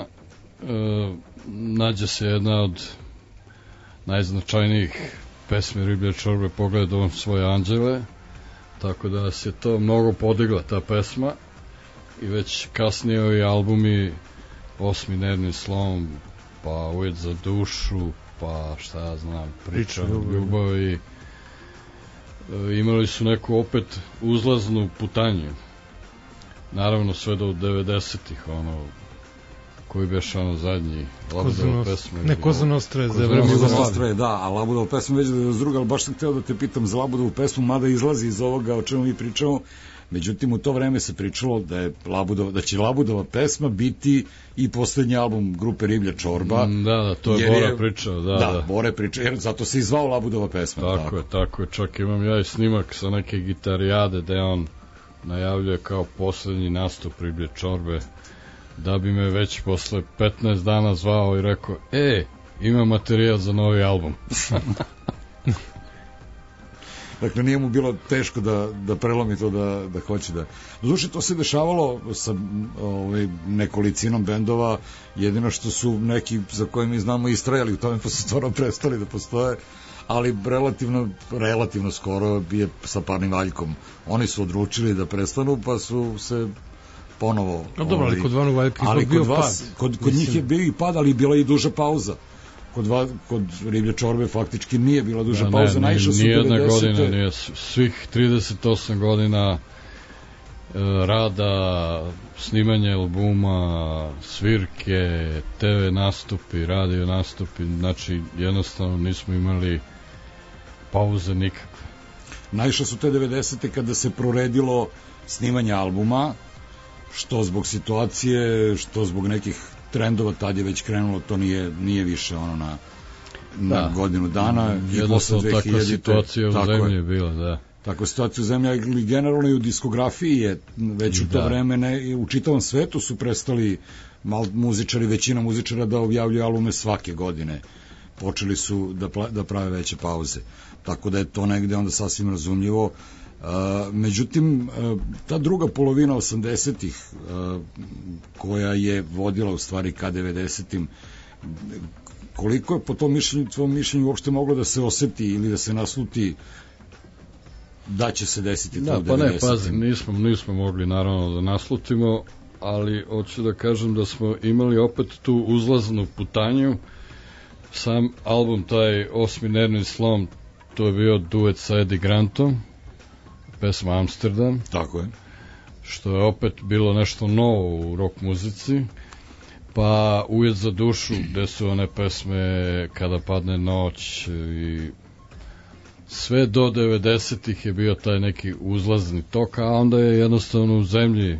nađe se jedna od najznačajnijih pesmi Riblje čorbe, Pogledom svoje anđele, tako da se to mnogo podigla ta pesma i već kasnije ovi albumi Osmi nervni slom, pa Ujed za dušu, pa šta ja znam, Priča o ljubavi, imali su neku opet uzlaznu putanju, naravno sve do 90-ih, koji beš zadnji Labudova pesma. Ne, Koza Nostra je za vreme Jugoslavije. Da, a Labudova pesma već da druga, ali baš sam hteo da te pitam za Labudovu pesmu, mada izlazi iz ovoga o čemu mi pričamo. Međutim, u to vreme se pričalo da će Labudova pesma biti i poslednji album grupe Riblja čorba. Da, to je Bora pričao. Da, Bora pričao, jer zato se i zvao Labudova pesma. Tako je, čak imam ja i snimak sa neke gitarijade da on najavljuje kao poslednji nastup Riblje čorbe, da bi me već posle 15 dana zvao i rekao, ima materijal za novi album. Dakle, nije mu bilo teško da prelomi to, da hoće da... Doduše, to se dešavalo sa nekolicinom bendova, jedino što su neki za koje mi znamo istrajali u tome, pa su stvarno prestali da postoje, ali relativno skoro je sa Parnim Valjkom. Oni su odlučili da prestanu, pa su se ponovo... No dobro, ali kod Vanu Valjka je bio pad. Kod njih je bio i pad, ali bila i duža pauza. Kod Riblje čorbe faktički nije bila duža pauza. Nijedna godina, nije. Svih 38 godina rada, snimanje albuma, svirke, TV nastupi, radio nastupi, znači jednostavno nismo imali pauze nikakve. Najviše su te 90. kada se proredilo snimanje albuma, što zbog situacije, što zbog nekih trendova, tad je već krenulo, to nije više na godinu dana. Jednostavno takva situacija u zemlji je bila, da. Takva situacija u zemlji, ali generalno i u diskografiji je već u to vreme, u čitavom svetu su prestali većina muzičara da objavljuju albume svake godine. Počeli su da prave veće pauze. Tako da je to negde onda sasvim razumljivo. Međutim, ta druga polovina 80-ih koja je vodila u stvari ka 90-im, koliko je po tvojom mišljenju uopšte moglo da se oseti ili da se nasluti da će se desiti to u 90-im? Pa ne, pazi, nismo mogli naravno da naslutimo, ali hoću da kažem da smo imali opet tu uzlaznu putanju. Sam album, taj Osmi nervni slom, to je bio duet sa Eddie Grantom, pesma Amsterdam. Tako je. Što je opet bilo nešto novo u rock muzici. Pa Ujed za dušu, gde su one pesme Kada padne noć i sve do 90-ih je bio taj neki uzlazni tok, a onda je jednostavno u zemlji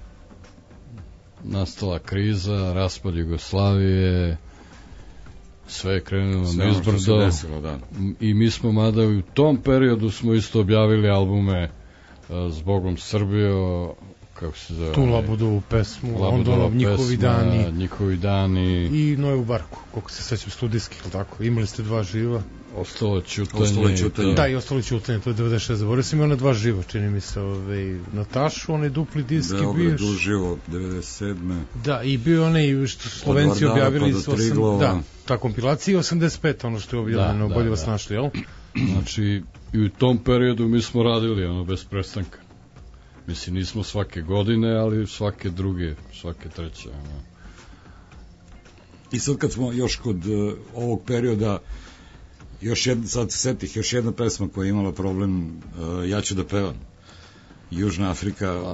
nastala kriza, raspad Jugoslavije, sve je krenulo na izbrdo i mi smo, mada u tom periodu smo isto objavili albume Zbogom Srbijo, kako se zove, tu Labudovu pesmu, Londonov, Njihovi dani i Nojevu barku, koliko se sećam, studijski, ili tako, imali ste 2 živa, Ostalo ćutanje. Da, i Ostalo ćutanje, to je 96. Zaboravio sam i ona 2 živa, čini mi se, Natašu, onaj dupli disk i bio uživo, 97. Da, i bio onaj što Slovenci objavili ta kompilacija 85, ono što je objavljeno, bolje vas našli, jel? Znači, i u tom periodu mi smo radili, bez prestanka. Mislim, nismo svake godine, ali svake druge, svake treće. I sad kad smo još kod ovog perioda, još jedna pesma koja je imala problem, Ja ću da pevam. Južna Afrika,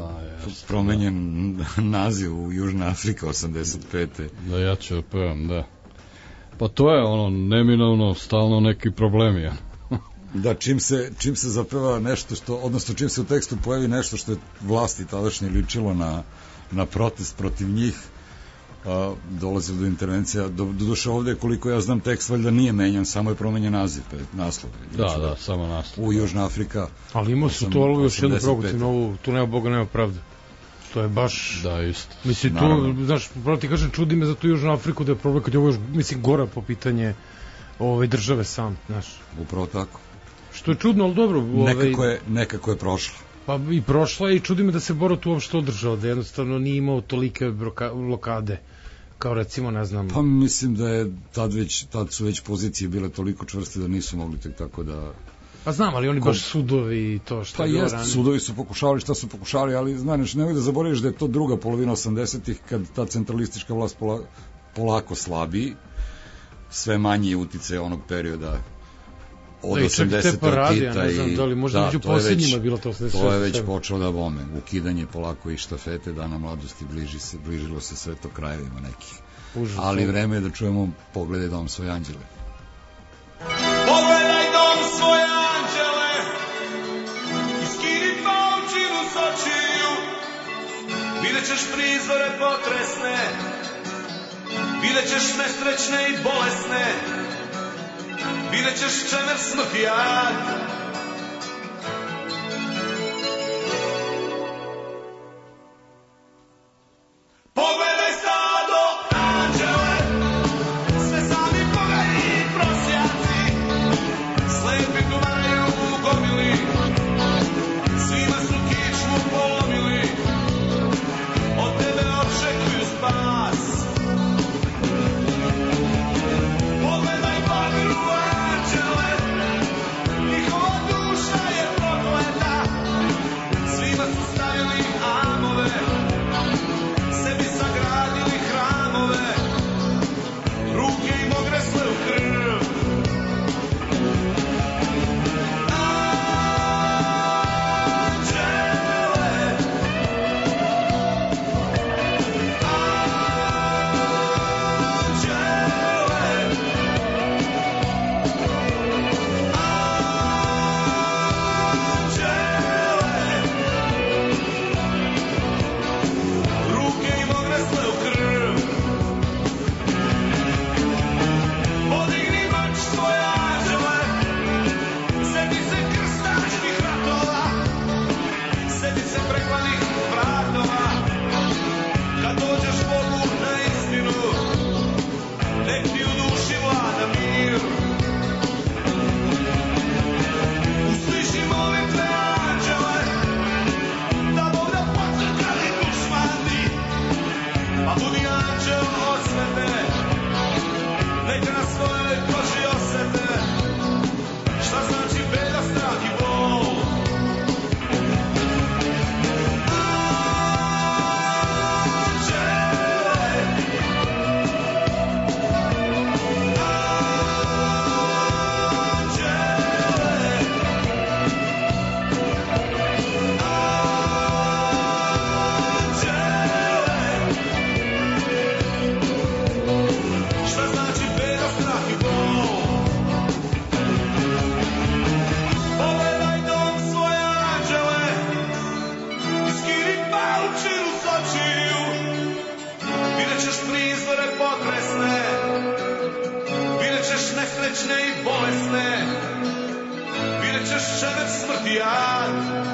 promenjen naziv u Južna Afrika 85. Da, Ja ću da pevam, da. Pa to je ono, neminovno, stalno neki problemi, ja. Da, čim se zapeva nešto što, odnosno čim se u tekstu pojavi nešto što je vlasti tadašnje ličilo na protest protiv njih, dolazi do intervencija. Do duše ovde, koliko ja znam, tekst valjda nije menjan, samo je promenjen naziv, naslov. Da, samo naslov. U Južna Afrika. Ali imao su to još jednu progotivnu, tu nema Boga, nema pravde. To je baš... Da, isto. Mislim, tu, znaš, pravo ti kažem, čudi me za tu Južnu Afriku da je problem kad je ovo još, mislim, gora po pitanje države sam, znaš. Upravo tako. Što je čudno, ali dobro. Nekako je prošla. Pa i prošla i čudi me da se Borut uopšte održao, da jednostavno nije imao tolike blokade, kao recimo, ne znam... Pa mislim da je tad su već pozicije bile toliko čvrste da nisu mogli tek tako da... Pa znam, ali oni baš sudovi i to što pa je bilo ranije. Sudovi su pokušavali šta su pokušavali, ali znaš, nemoj da zaboraviš da je to druga polovina 80-ih, kad ta centralistička vlast polako slabi, sve manji utice onog perioda od 80. od Tita i... Da li možda među posljednjima bilo to 86. To je već počelo da bome. Ukidanje polako i štafete, Dana mladosti, bližilo se sve to krajevima nekih. Užas, ali vreme je da čujemo Pogledaj dom svoje anđele. Pogledaj dom svoje anđele, iskiri paučinu s očiju, vidjet ćeš prizore potresne, vidjet ćeš nesrećne i bolesne, vidjet ćeš čemer smrti jad. Pogledaj stado anđele, sve sami pogledaj i prosjaci, slepi dumaraju u gomili, svima su kičmu polomili, od tebe očekuju spas. Pogledaj babiru anđele, njihova duša je prokleta, svima su stavili amove, sebi sagradili hramove, ruke im ogresle u krv. Ruke im ogresle u krv. Podigni mač svoje anđele, seti se krstaških ratova, seti se prekladnih vratova, kad dođeš Bogu na istinu, nek ti u duši vlada mir. Usliši molitve anđele, da Bog da pocrkali dušmani, pa budi anđel osvete, neka na svojoj koži osete, šta znači beda, strah i bol. Šta znači beda, strah i bol? Pogledaj dom svoje anđele, iskiri paučinu s očiju, vidjet ćeš prizore potresne, vidjet ćeš nesrećne i bolesne, vidjet ćeš šemet smrti jad.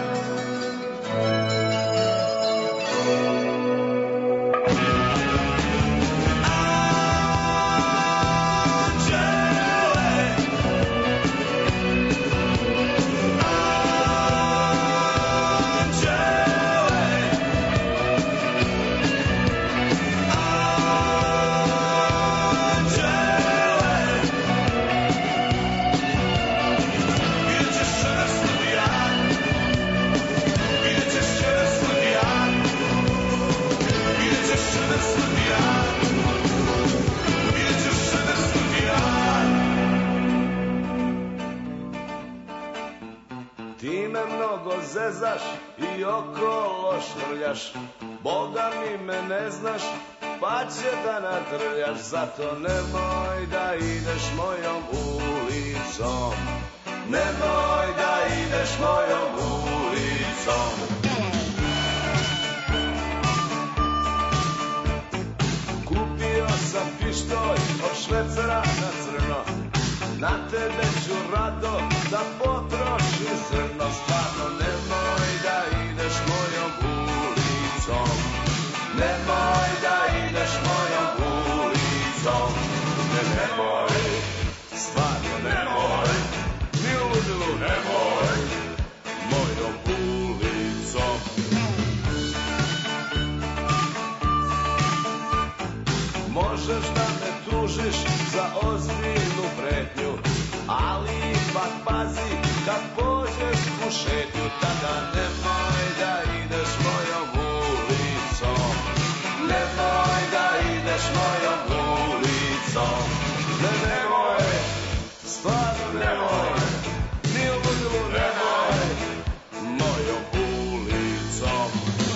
Ti me mnogo zezaš i okolo švrljaš, Boga mi me ne znaš, pa će da nadrljaš, zato nemoj da ideš mojom ulicom. Nemoj da ideš mojom ulicom. Kupio sam pištolj od švecera na crno, na tebe ću rado da potrošim zrno. Stvarno nemoj da ideš mojom ulicom. Nemoj da ideš mojom ulicom. Nemoj, stvarno nemoj, ni u ludilu nemoj mojom ulicom. Možeš da me tužiš za ozbiljnu pretnju, ali ipak pazi kad pođeš u šetnju, tada nemoj da ideš mojom ulicom. Nemoj da ideš mojom ulicom. Nemoj, stvarno nemoj, ni u ludilu nemoj mojom ulicom.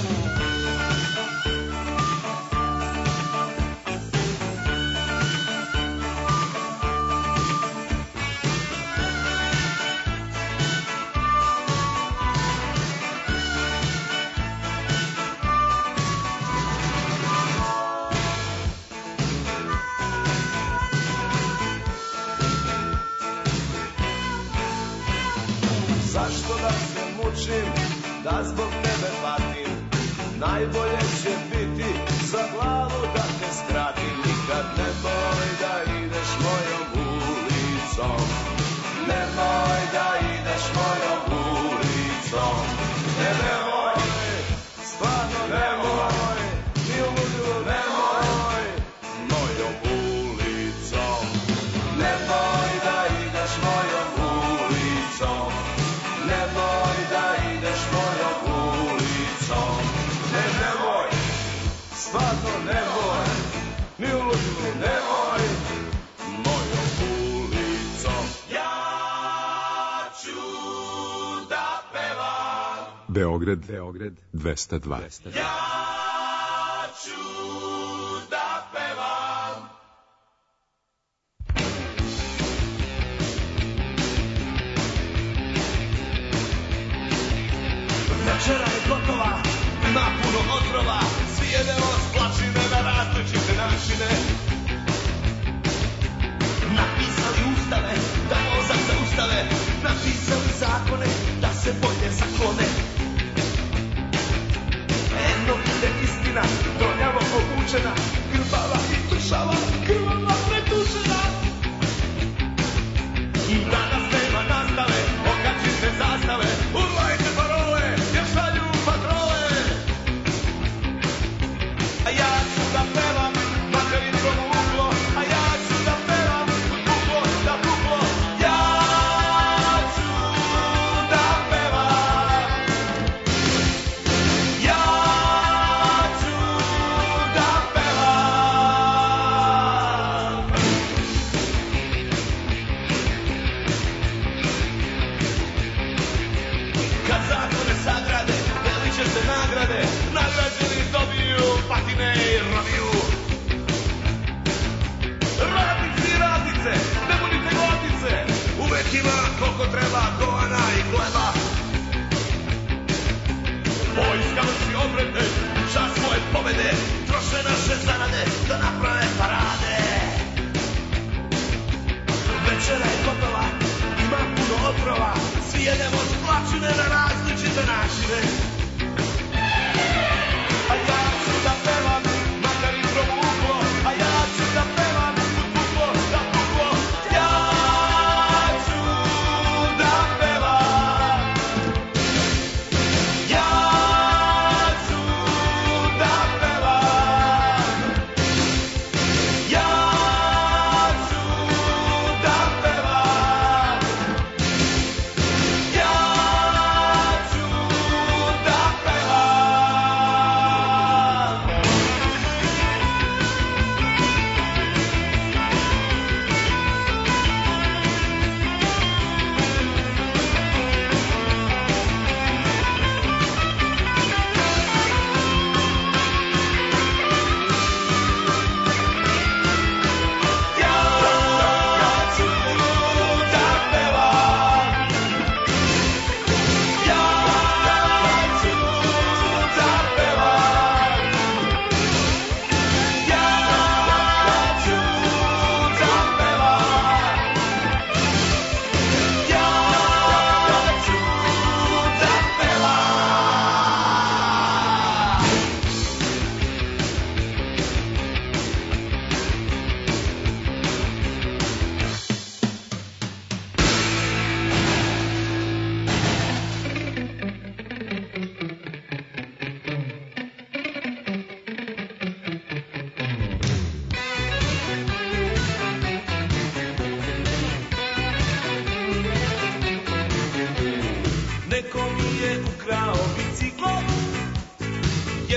Zašto da se mučim, da zbog tebe patim? Najbolje će biti za glavu da te skratim. Nikad nemoj da ideš mojom ulicom. Nemoj da ideš mojom ulicom. Nemoj, stvarno nemoj, ni u ludilu nemoj mojom ulicom. Nemoj da ideš mojom ulicom. Nemoj da ideš mojom ulicom. Nemoj, stvarno nemoj, ni u ludilu nemoj mojom ulicom. Ja ću da pevam Beograd 202. Ja ću da pevam. Večera je gotova, ima puno otrova, svi jedemo splačine na različite načine. Napisali ustave, da mozak zaustave, napisali zakone, da se bolje zaklone. Eno ide istina, donjavo obučena, grbava i tušava, krvava pretušena. Danas nema nastave, okačite zastave, urlajte parole, jer šalju patrole. A ja ću da pevam, makar i to uglo, a ja ću da pevam, duplo da duplo. Ja ću da pevam. Ja ću da pevam. Kad zakone sagrade, delit će se nagrade, nagrađeni dobiju patine i robiju. Radnici i radnice, ne budite glotice, uvek ima koliko treba govana i hleba. Vojska vrši odredbe, čas svoje pobede, troše naše zarade da naprave parade. Večera je gotova, ima puno otrova, svi jedemo splačine na različite načine. A ja ću da pevam, makar i provuklo, a ja ću da pevam, duplo da duplo. Ja ću da pevam. Ja ću da pevam. Ja ću da pevam. Ja ću da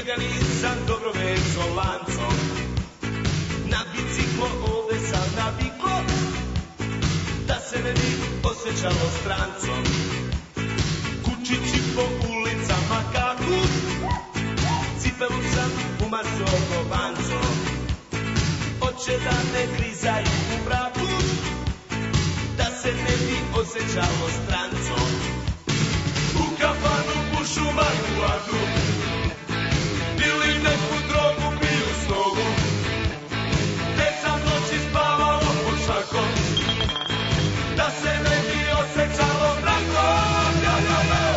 jer ga nisam dobro vezao lancom. Na biciklo ovde sam naviklo, da se ne bi osjećalo strancom. Kučići po ulicama kaku, cipelu sam umačio kovancom. Oće da ne grizaju u mraku, da se ne bi osjećalo strancom. U kafanu pušu marihuanu, ili neku drogu piju s nogu, gde sam noći spavalo pod šakom, da se ne bi osjećalo strancom. Ja, ja, ja.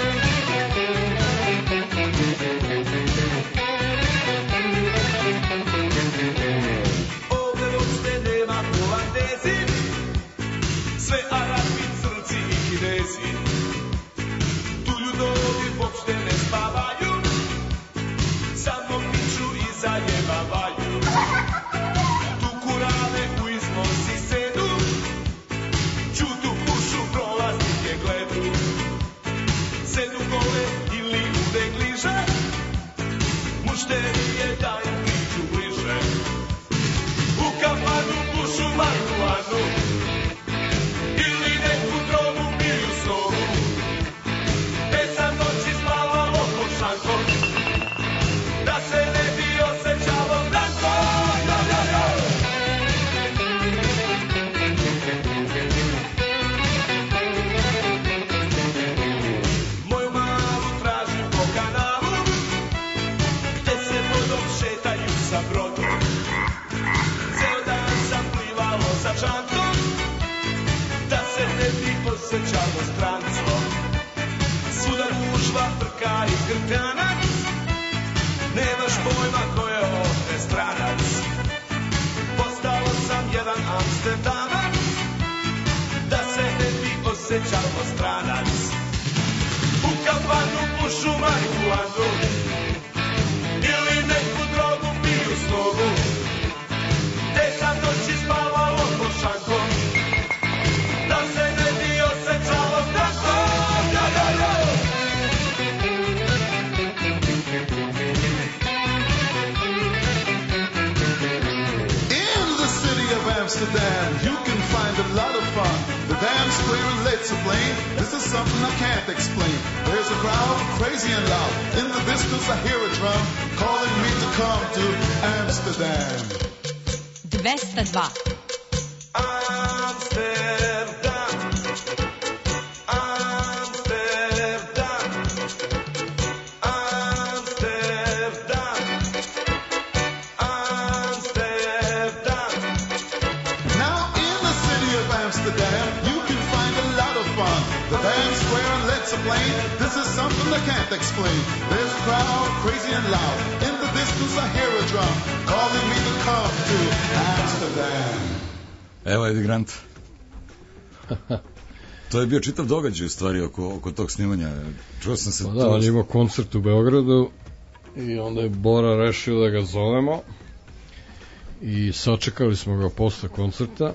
Ovde uopšte nema Holandezi, sve Arapi, Crnci i Kinezi. Tu ljudovi uopšte ne spavaju, samo piču i zajebavaju. Tu kurave u iznosi sedu, čutu pušu prolaznike gledu. Sedu gole ili u degliže, mušterije da im priđu bliže. U kafanu pušu marihuanu, ili neku drogu piju s nogu, gde sam noći spavalo pod šankom, da se ne bi osjećalo branko. Ja, ja, ja. Moju malu tražim po kanalu, gde se vodom šetaju sa brodom. Ceo dan sam plivalo sa čantom, da se ne bi osjećalo strancom. Svuda gužva, frka i grkanac, nemaš pojma ko je ovde stranac. Postao sam jedan Amsterdamac, da se ne bi osjećalo stranac. U kafanu pušu marihuanu, ili neku drogu piju s nogu, gde sam noći spavalo pod šankom, da se ne bi osjećalo strancom. Ja, ja, ja. In the city of Amsterdam, you can find a lot of fun. The damn square and let's blame. This is something I can't explain. There's a crowd crazy and loud. In the distance I hear a drum calling me to come to Amsterdam. 202. Amsterdam, Amsterdam, Amsterdam, Amsterdam. Now in the city of Amsterdam, you can find a lot of fun. The damn square and let's blame. This is something I can't explain. There's a crowd crazy and loud. In the distance I hear a drum calling me to come to Amsterdam. Evo Eddie Grant. To je bio čitav događaj u stvari oko tog snimanja. Čuo sam se... Da, on imao koncert u Beogradu i onda je Bora rešio da ga zovemo i sačekali smo ga posle koncerta.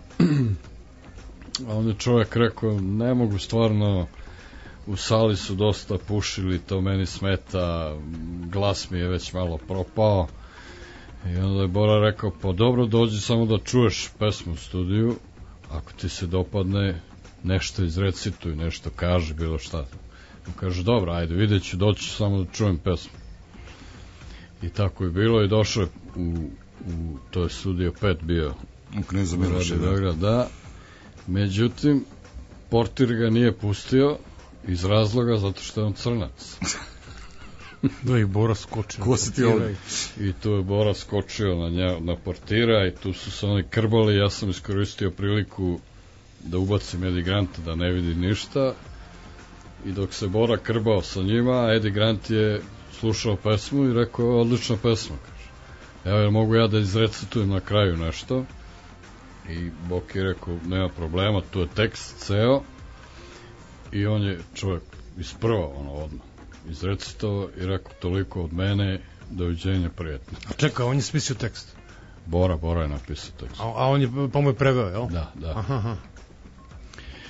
A onda je čovjek rekao, ne mogu stvarno, u sali su dosta pušili, to meni smeta, glas mi je već malo propao. I onda je Bora rekao, pa dobro, dođi samo da čuješ pesmu u studiju, ako ti se dopadne, nešto izrecituj, nešto kaži, bilo šta. On kaže, dobro, ajde, vidjet ću, doći samo da čujem pesmu. I tako je bilo i došao je to je studio 5 bio u Knezu Miloša, da. Međutim, portir ga nije pustio iz razloga zato što je on crnac. Da, i Bora skočio. Ko si ti ovdje? I tu je Bora skočio na portira i tu su se oni krbali. Ja sam iskoristio priliku da ubacim Eddie Granta da ne vidi ništa. I dok se Bora krbao sa njima, Eddie Grant je slušao pesmu i rekao, odlična pesma. Kaže. Evo, jel mogu ja da izrecitujem na kraju nešto? I Boki je rekao, nema problema, tu je tekst ceo. I on je čovjek isprva odmah izrecitao i rekao, toliko od mene, doviđenja, prijetno. A čekaj, on je smislio tekst? Bora je napisao tekst. A on je, pa mu je preveo, jel? Da. Aha.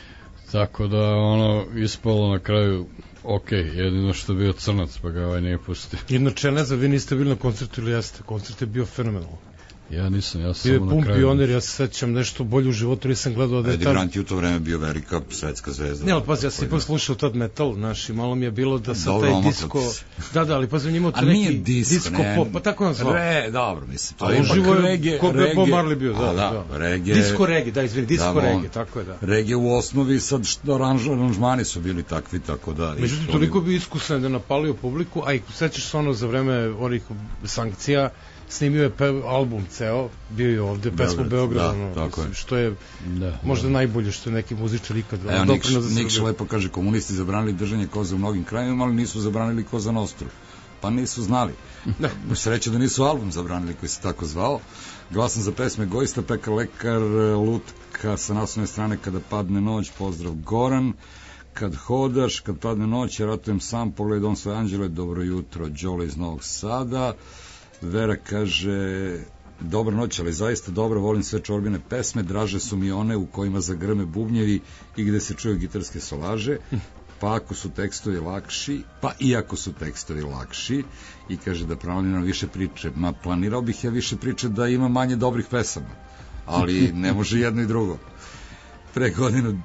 Tako da ono ispalo na kraju ok, jedino što je bio Crnac, pa ga ovaj nije pustio. Inače, ne znam, vi niste bili na koncertu ili jeste? Koncert je bio fenomenal. Ja nisam, ja sam bio samo je na kraju. Pioner, ja se sećam nešto bolje u životu, nisam gledao da je Eddie Grant je u to vreme bio velika svetska zvezda. Ne, ali pazi, ja sam ipak slušao tad metal, znaš, i malo mi je bilo da sa taj disko... Da, ali pazi, on imao to neki disko pop, pa tako nam zvao. Dobro, mislim, to je ipak reggae. Ko je Bob Marley bio, da. Reggae. Disko reggae, da, izvini, disko reggae, tako je, da. Reggae u osnovi, sad aranžmani su bili takvi, tako da... Međutim, toliko bi iskusan da napalio publiku, a i sećaš se ono za vreme onih sankcija, snimio je album ceo, bio je ovde, pesmu Beograd, što je možda najbolje što je neki muzičar ikad doprinos za Srbiju. Nikša lepo kaže, komunisti zabranili držanje koze u mnogim krajevima, ali nisu zabranili Koza Nostru. Pa nisu znali. Sreće da nisu album zabranili koji se tako zvao. Glasam za pesme Gojista, Pekar Lekar, Lutka sa naslovne strane Kada padne noć, pozdrav Goran. Kad hodaš, kad padne noć, ja ratujem sam, pogledaj Dom svoje anđele, dobro jutro, Đole iz Novog Sada. Vera kaže, dobra noć, ali zaista dobro, volim sve Čorbine pesme, draže su mi one u kojima zagrme bubnjevi i gde se čuju gitarske solaže, pa ako su tekstovi lakši, pa iako su tekstovi lakši, i kaže da planiram više priče. Ma planirao bih ja više priče da ima manje dobrih pesama, ali ne može jedno i drugo. Pre godinu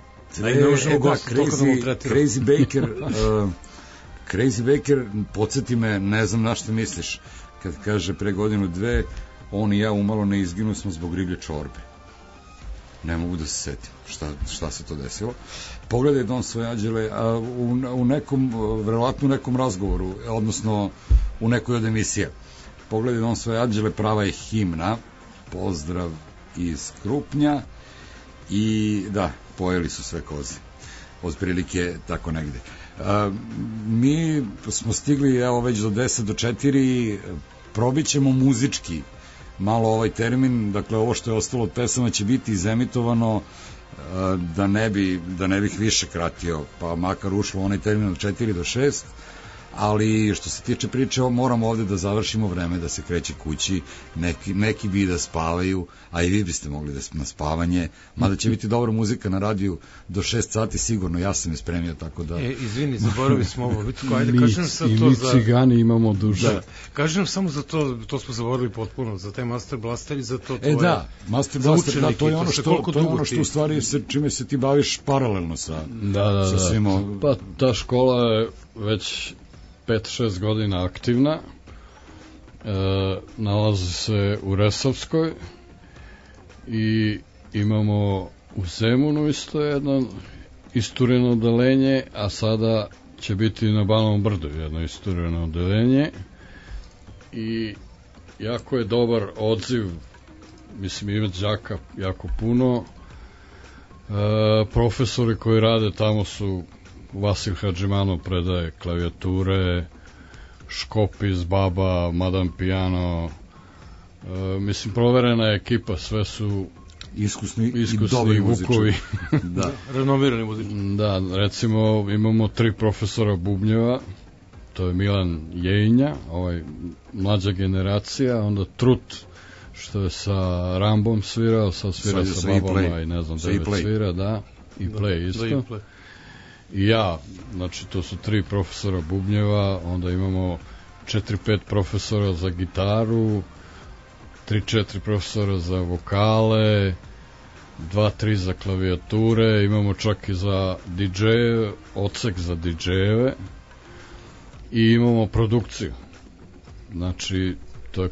Crazy Baker Crazy Baker, podsjeti me, ne znam na što misliš, kad kaže pre godinu dve, on i ja umalo ne izginu smo zbog riblje čorbe. Ne mogu da se setim šta se to desilo. Pogledaj Dom svoje anđele, u nekom, verovatno u nekom razgovoru, odnosno u nekoj od emisija. Pogledaj Dom svoje anđele, prava je himna, pozdrav iz Krupnja, i da, pojeli su sve koze. Od prilike tako negde. Mi smo stigli evo već do 10 do 4, probit ćemo muzički malo ovaj termin, dakle ovo što je ostalo od pesama će biti izemitovano, da ne bih više kratio, pa makar ušlo onaj termin od 4 do 6, ali što se tiče priče, moramo ovde da završimo vreme, da se kreće kući, neki bi da spavaju, a i vi biste mogli da na spavanje, mada će biti dobra muzika na radiju do 6 sati sigurno, ja sam je spremio, tako da... Izvini, zaboravili smo ovo, Vitko, ajde, kažem sa to mi cigani imamo duže. Da, kažem samo za to smo zaboravili potpuno, za taj Master Blaster i za to tvoje... Da, Master Blaster, da, to je ono što u stvari čime se ti baviš paralelno sa svima. Pa ta škola je već 5-6 godina aktivna, nalazi se u Resavskoj i imamo u Zemunu isto jedno istureno odelenje, a sada će biti na Banovom brdu jedno istureno odelenje i jako je dobar odziv, mislim ima đaka jako puno, profesori koji rade tamo su Vasil Hadžimanov predaje klavijature, Škopis, Baba, Madame Piano, mislim proverena je ekipa, sve su iskusni i dobri Vukovi. Da, renomirani muzičari. Da, recimo imamo 3 profesora bubnjeva, to je Milan Jejnja, ovaj mlađa generacija, onda Trut, što je sa Rambom svirao, sad svira sa Babama i ne znam da je svira, da, i Play isto. I ja, znači to su 3 profesora bubnjeva, onda imamo 4-5 profesora za gitaru, 3-4 profesora za vokale, 2-3 za klavijature, imamo čak i za DJ-e, odsek za DJ-eve i imamo produkciju. Znači, to je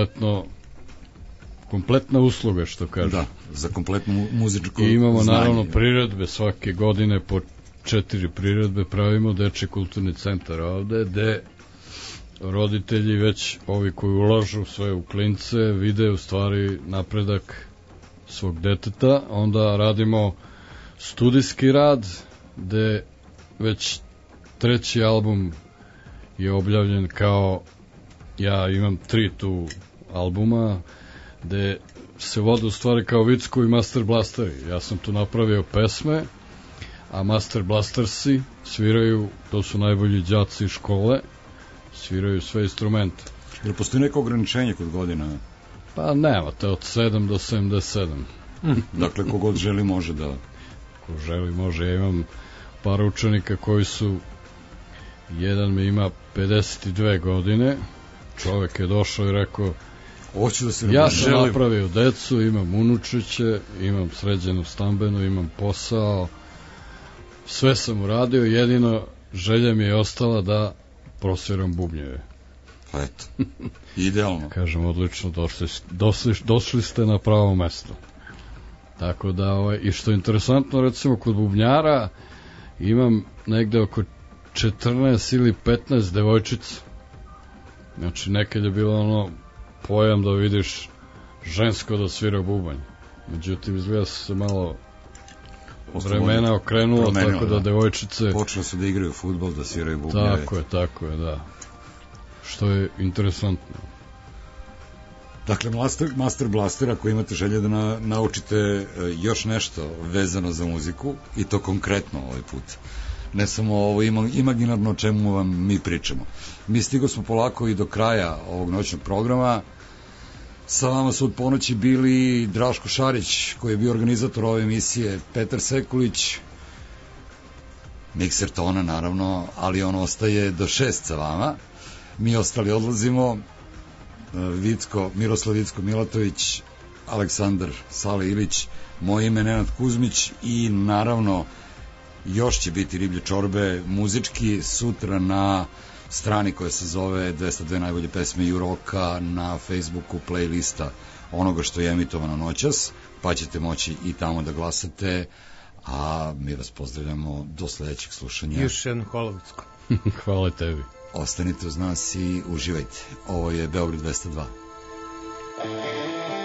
kompletna usluga, što kažu. Da, za kompletnu muzičku znanje. I imamo znanje. Naravno priredbe, svake godine po 4 priredbe pravimo, Dečji kulturni centar ovde, gde roditelji već, ovi koji ulažu sve u klince, vide u stvari napredak svog deteta, onda radimo studijski rad, gde već 3. album je objavljen kao, ja imam 3 tu albuma, gde se vode u stvari kao Vicko i Master Blasteri. Ja sam tu napravio pesme, a Master Blastersi sviraju, to su najbolji đaci škole, sviraju sve instrumente. Jer postoji neko ograničenje kod godina? Pa nema, to je od 7 do 77. Dakle, kogod želi može da... ko želi može. Ja imam par učenika koji su, jedan mi ima 52 godine, čovek je došao i rekao, hoću da se ja sam napravio decu, imam unučiće, imam sređenu stambenu, imam posao, sve sam uradio, jedino želja mi je ostala da prosviram bubnjeve. Eto, idealno. Kažem, odlično, došli ste na pravo mesto. Tako da, i što je interesantno, recimo, kod bubnjara imam negde oko 14 ili 15 devojčica. Znači, nekad je bilo ono pojam da vidiš žensko da svira bubanj. Međutim, izgleda se malo vremena okrenulo, tako da devojčice... Počele su da igraju fudbal, da sviraju bubnjeve. Tako je, da. Što je interesantno. Dakle, Master Blaster, ako imate želje da naučite još nešto vezano za muziku, i to konkretno ovaj put, ne samo ovo imaginarno o čemu vam mi pričamo. Mi stigo smo polako i do kraja ovog noćnog programa. Sa vama su od ponoći bili Draško Šarić, koji je bio organizator ove emisije, Petar Sekulić, mikser tona naravno, ali on ostaje do 6 sa vama. Mi ostali odlazimo, Miroslav Vicko Milatović, Aleksandar Sale Ilić, moje ime Nenad Kuzmić i naravno još će biti Riblje čorbe muzički sutra na strani koja se zove 202 najbolje pesme Juroka, na Facebooku playlista onoga što je emitovano noćas, pa ćete moći i tamo da glasate, a mi vas pozdravljamo do sledećeg slušanja. Još jedno hvala Vicko. Hvala tebi. Ostanite uz nas i uživajte. Ovo je Beograd 202.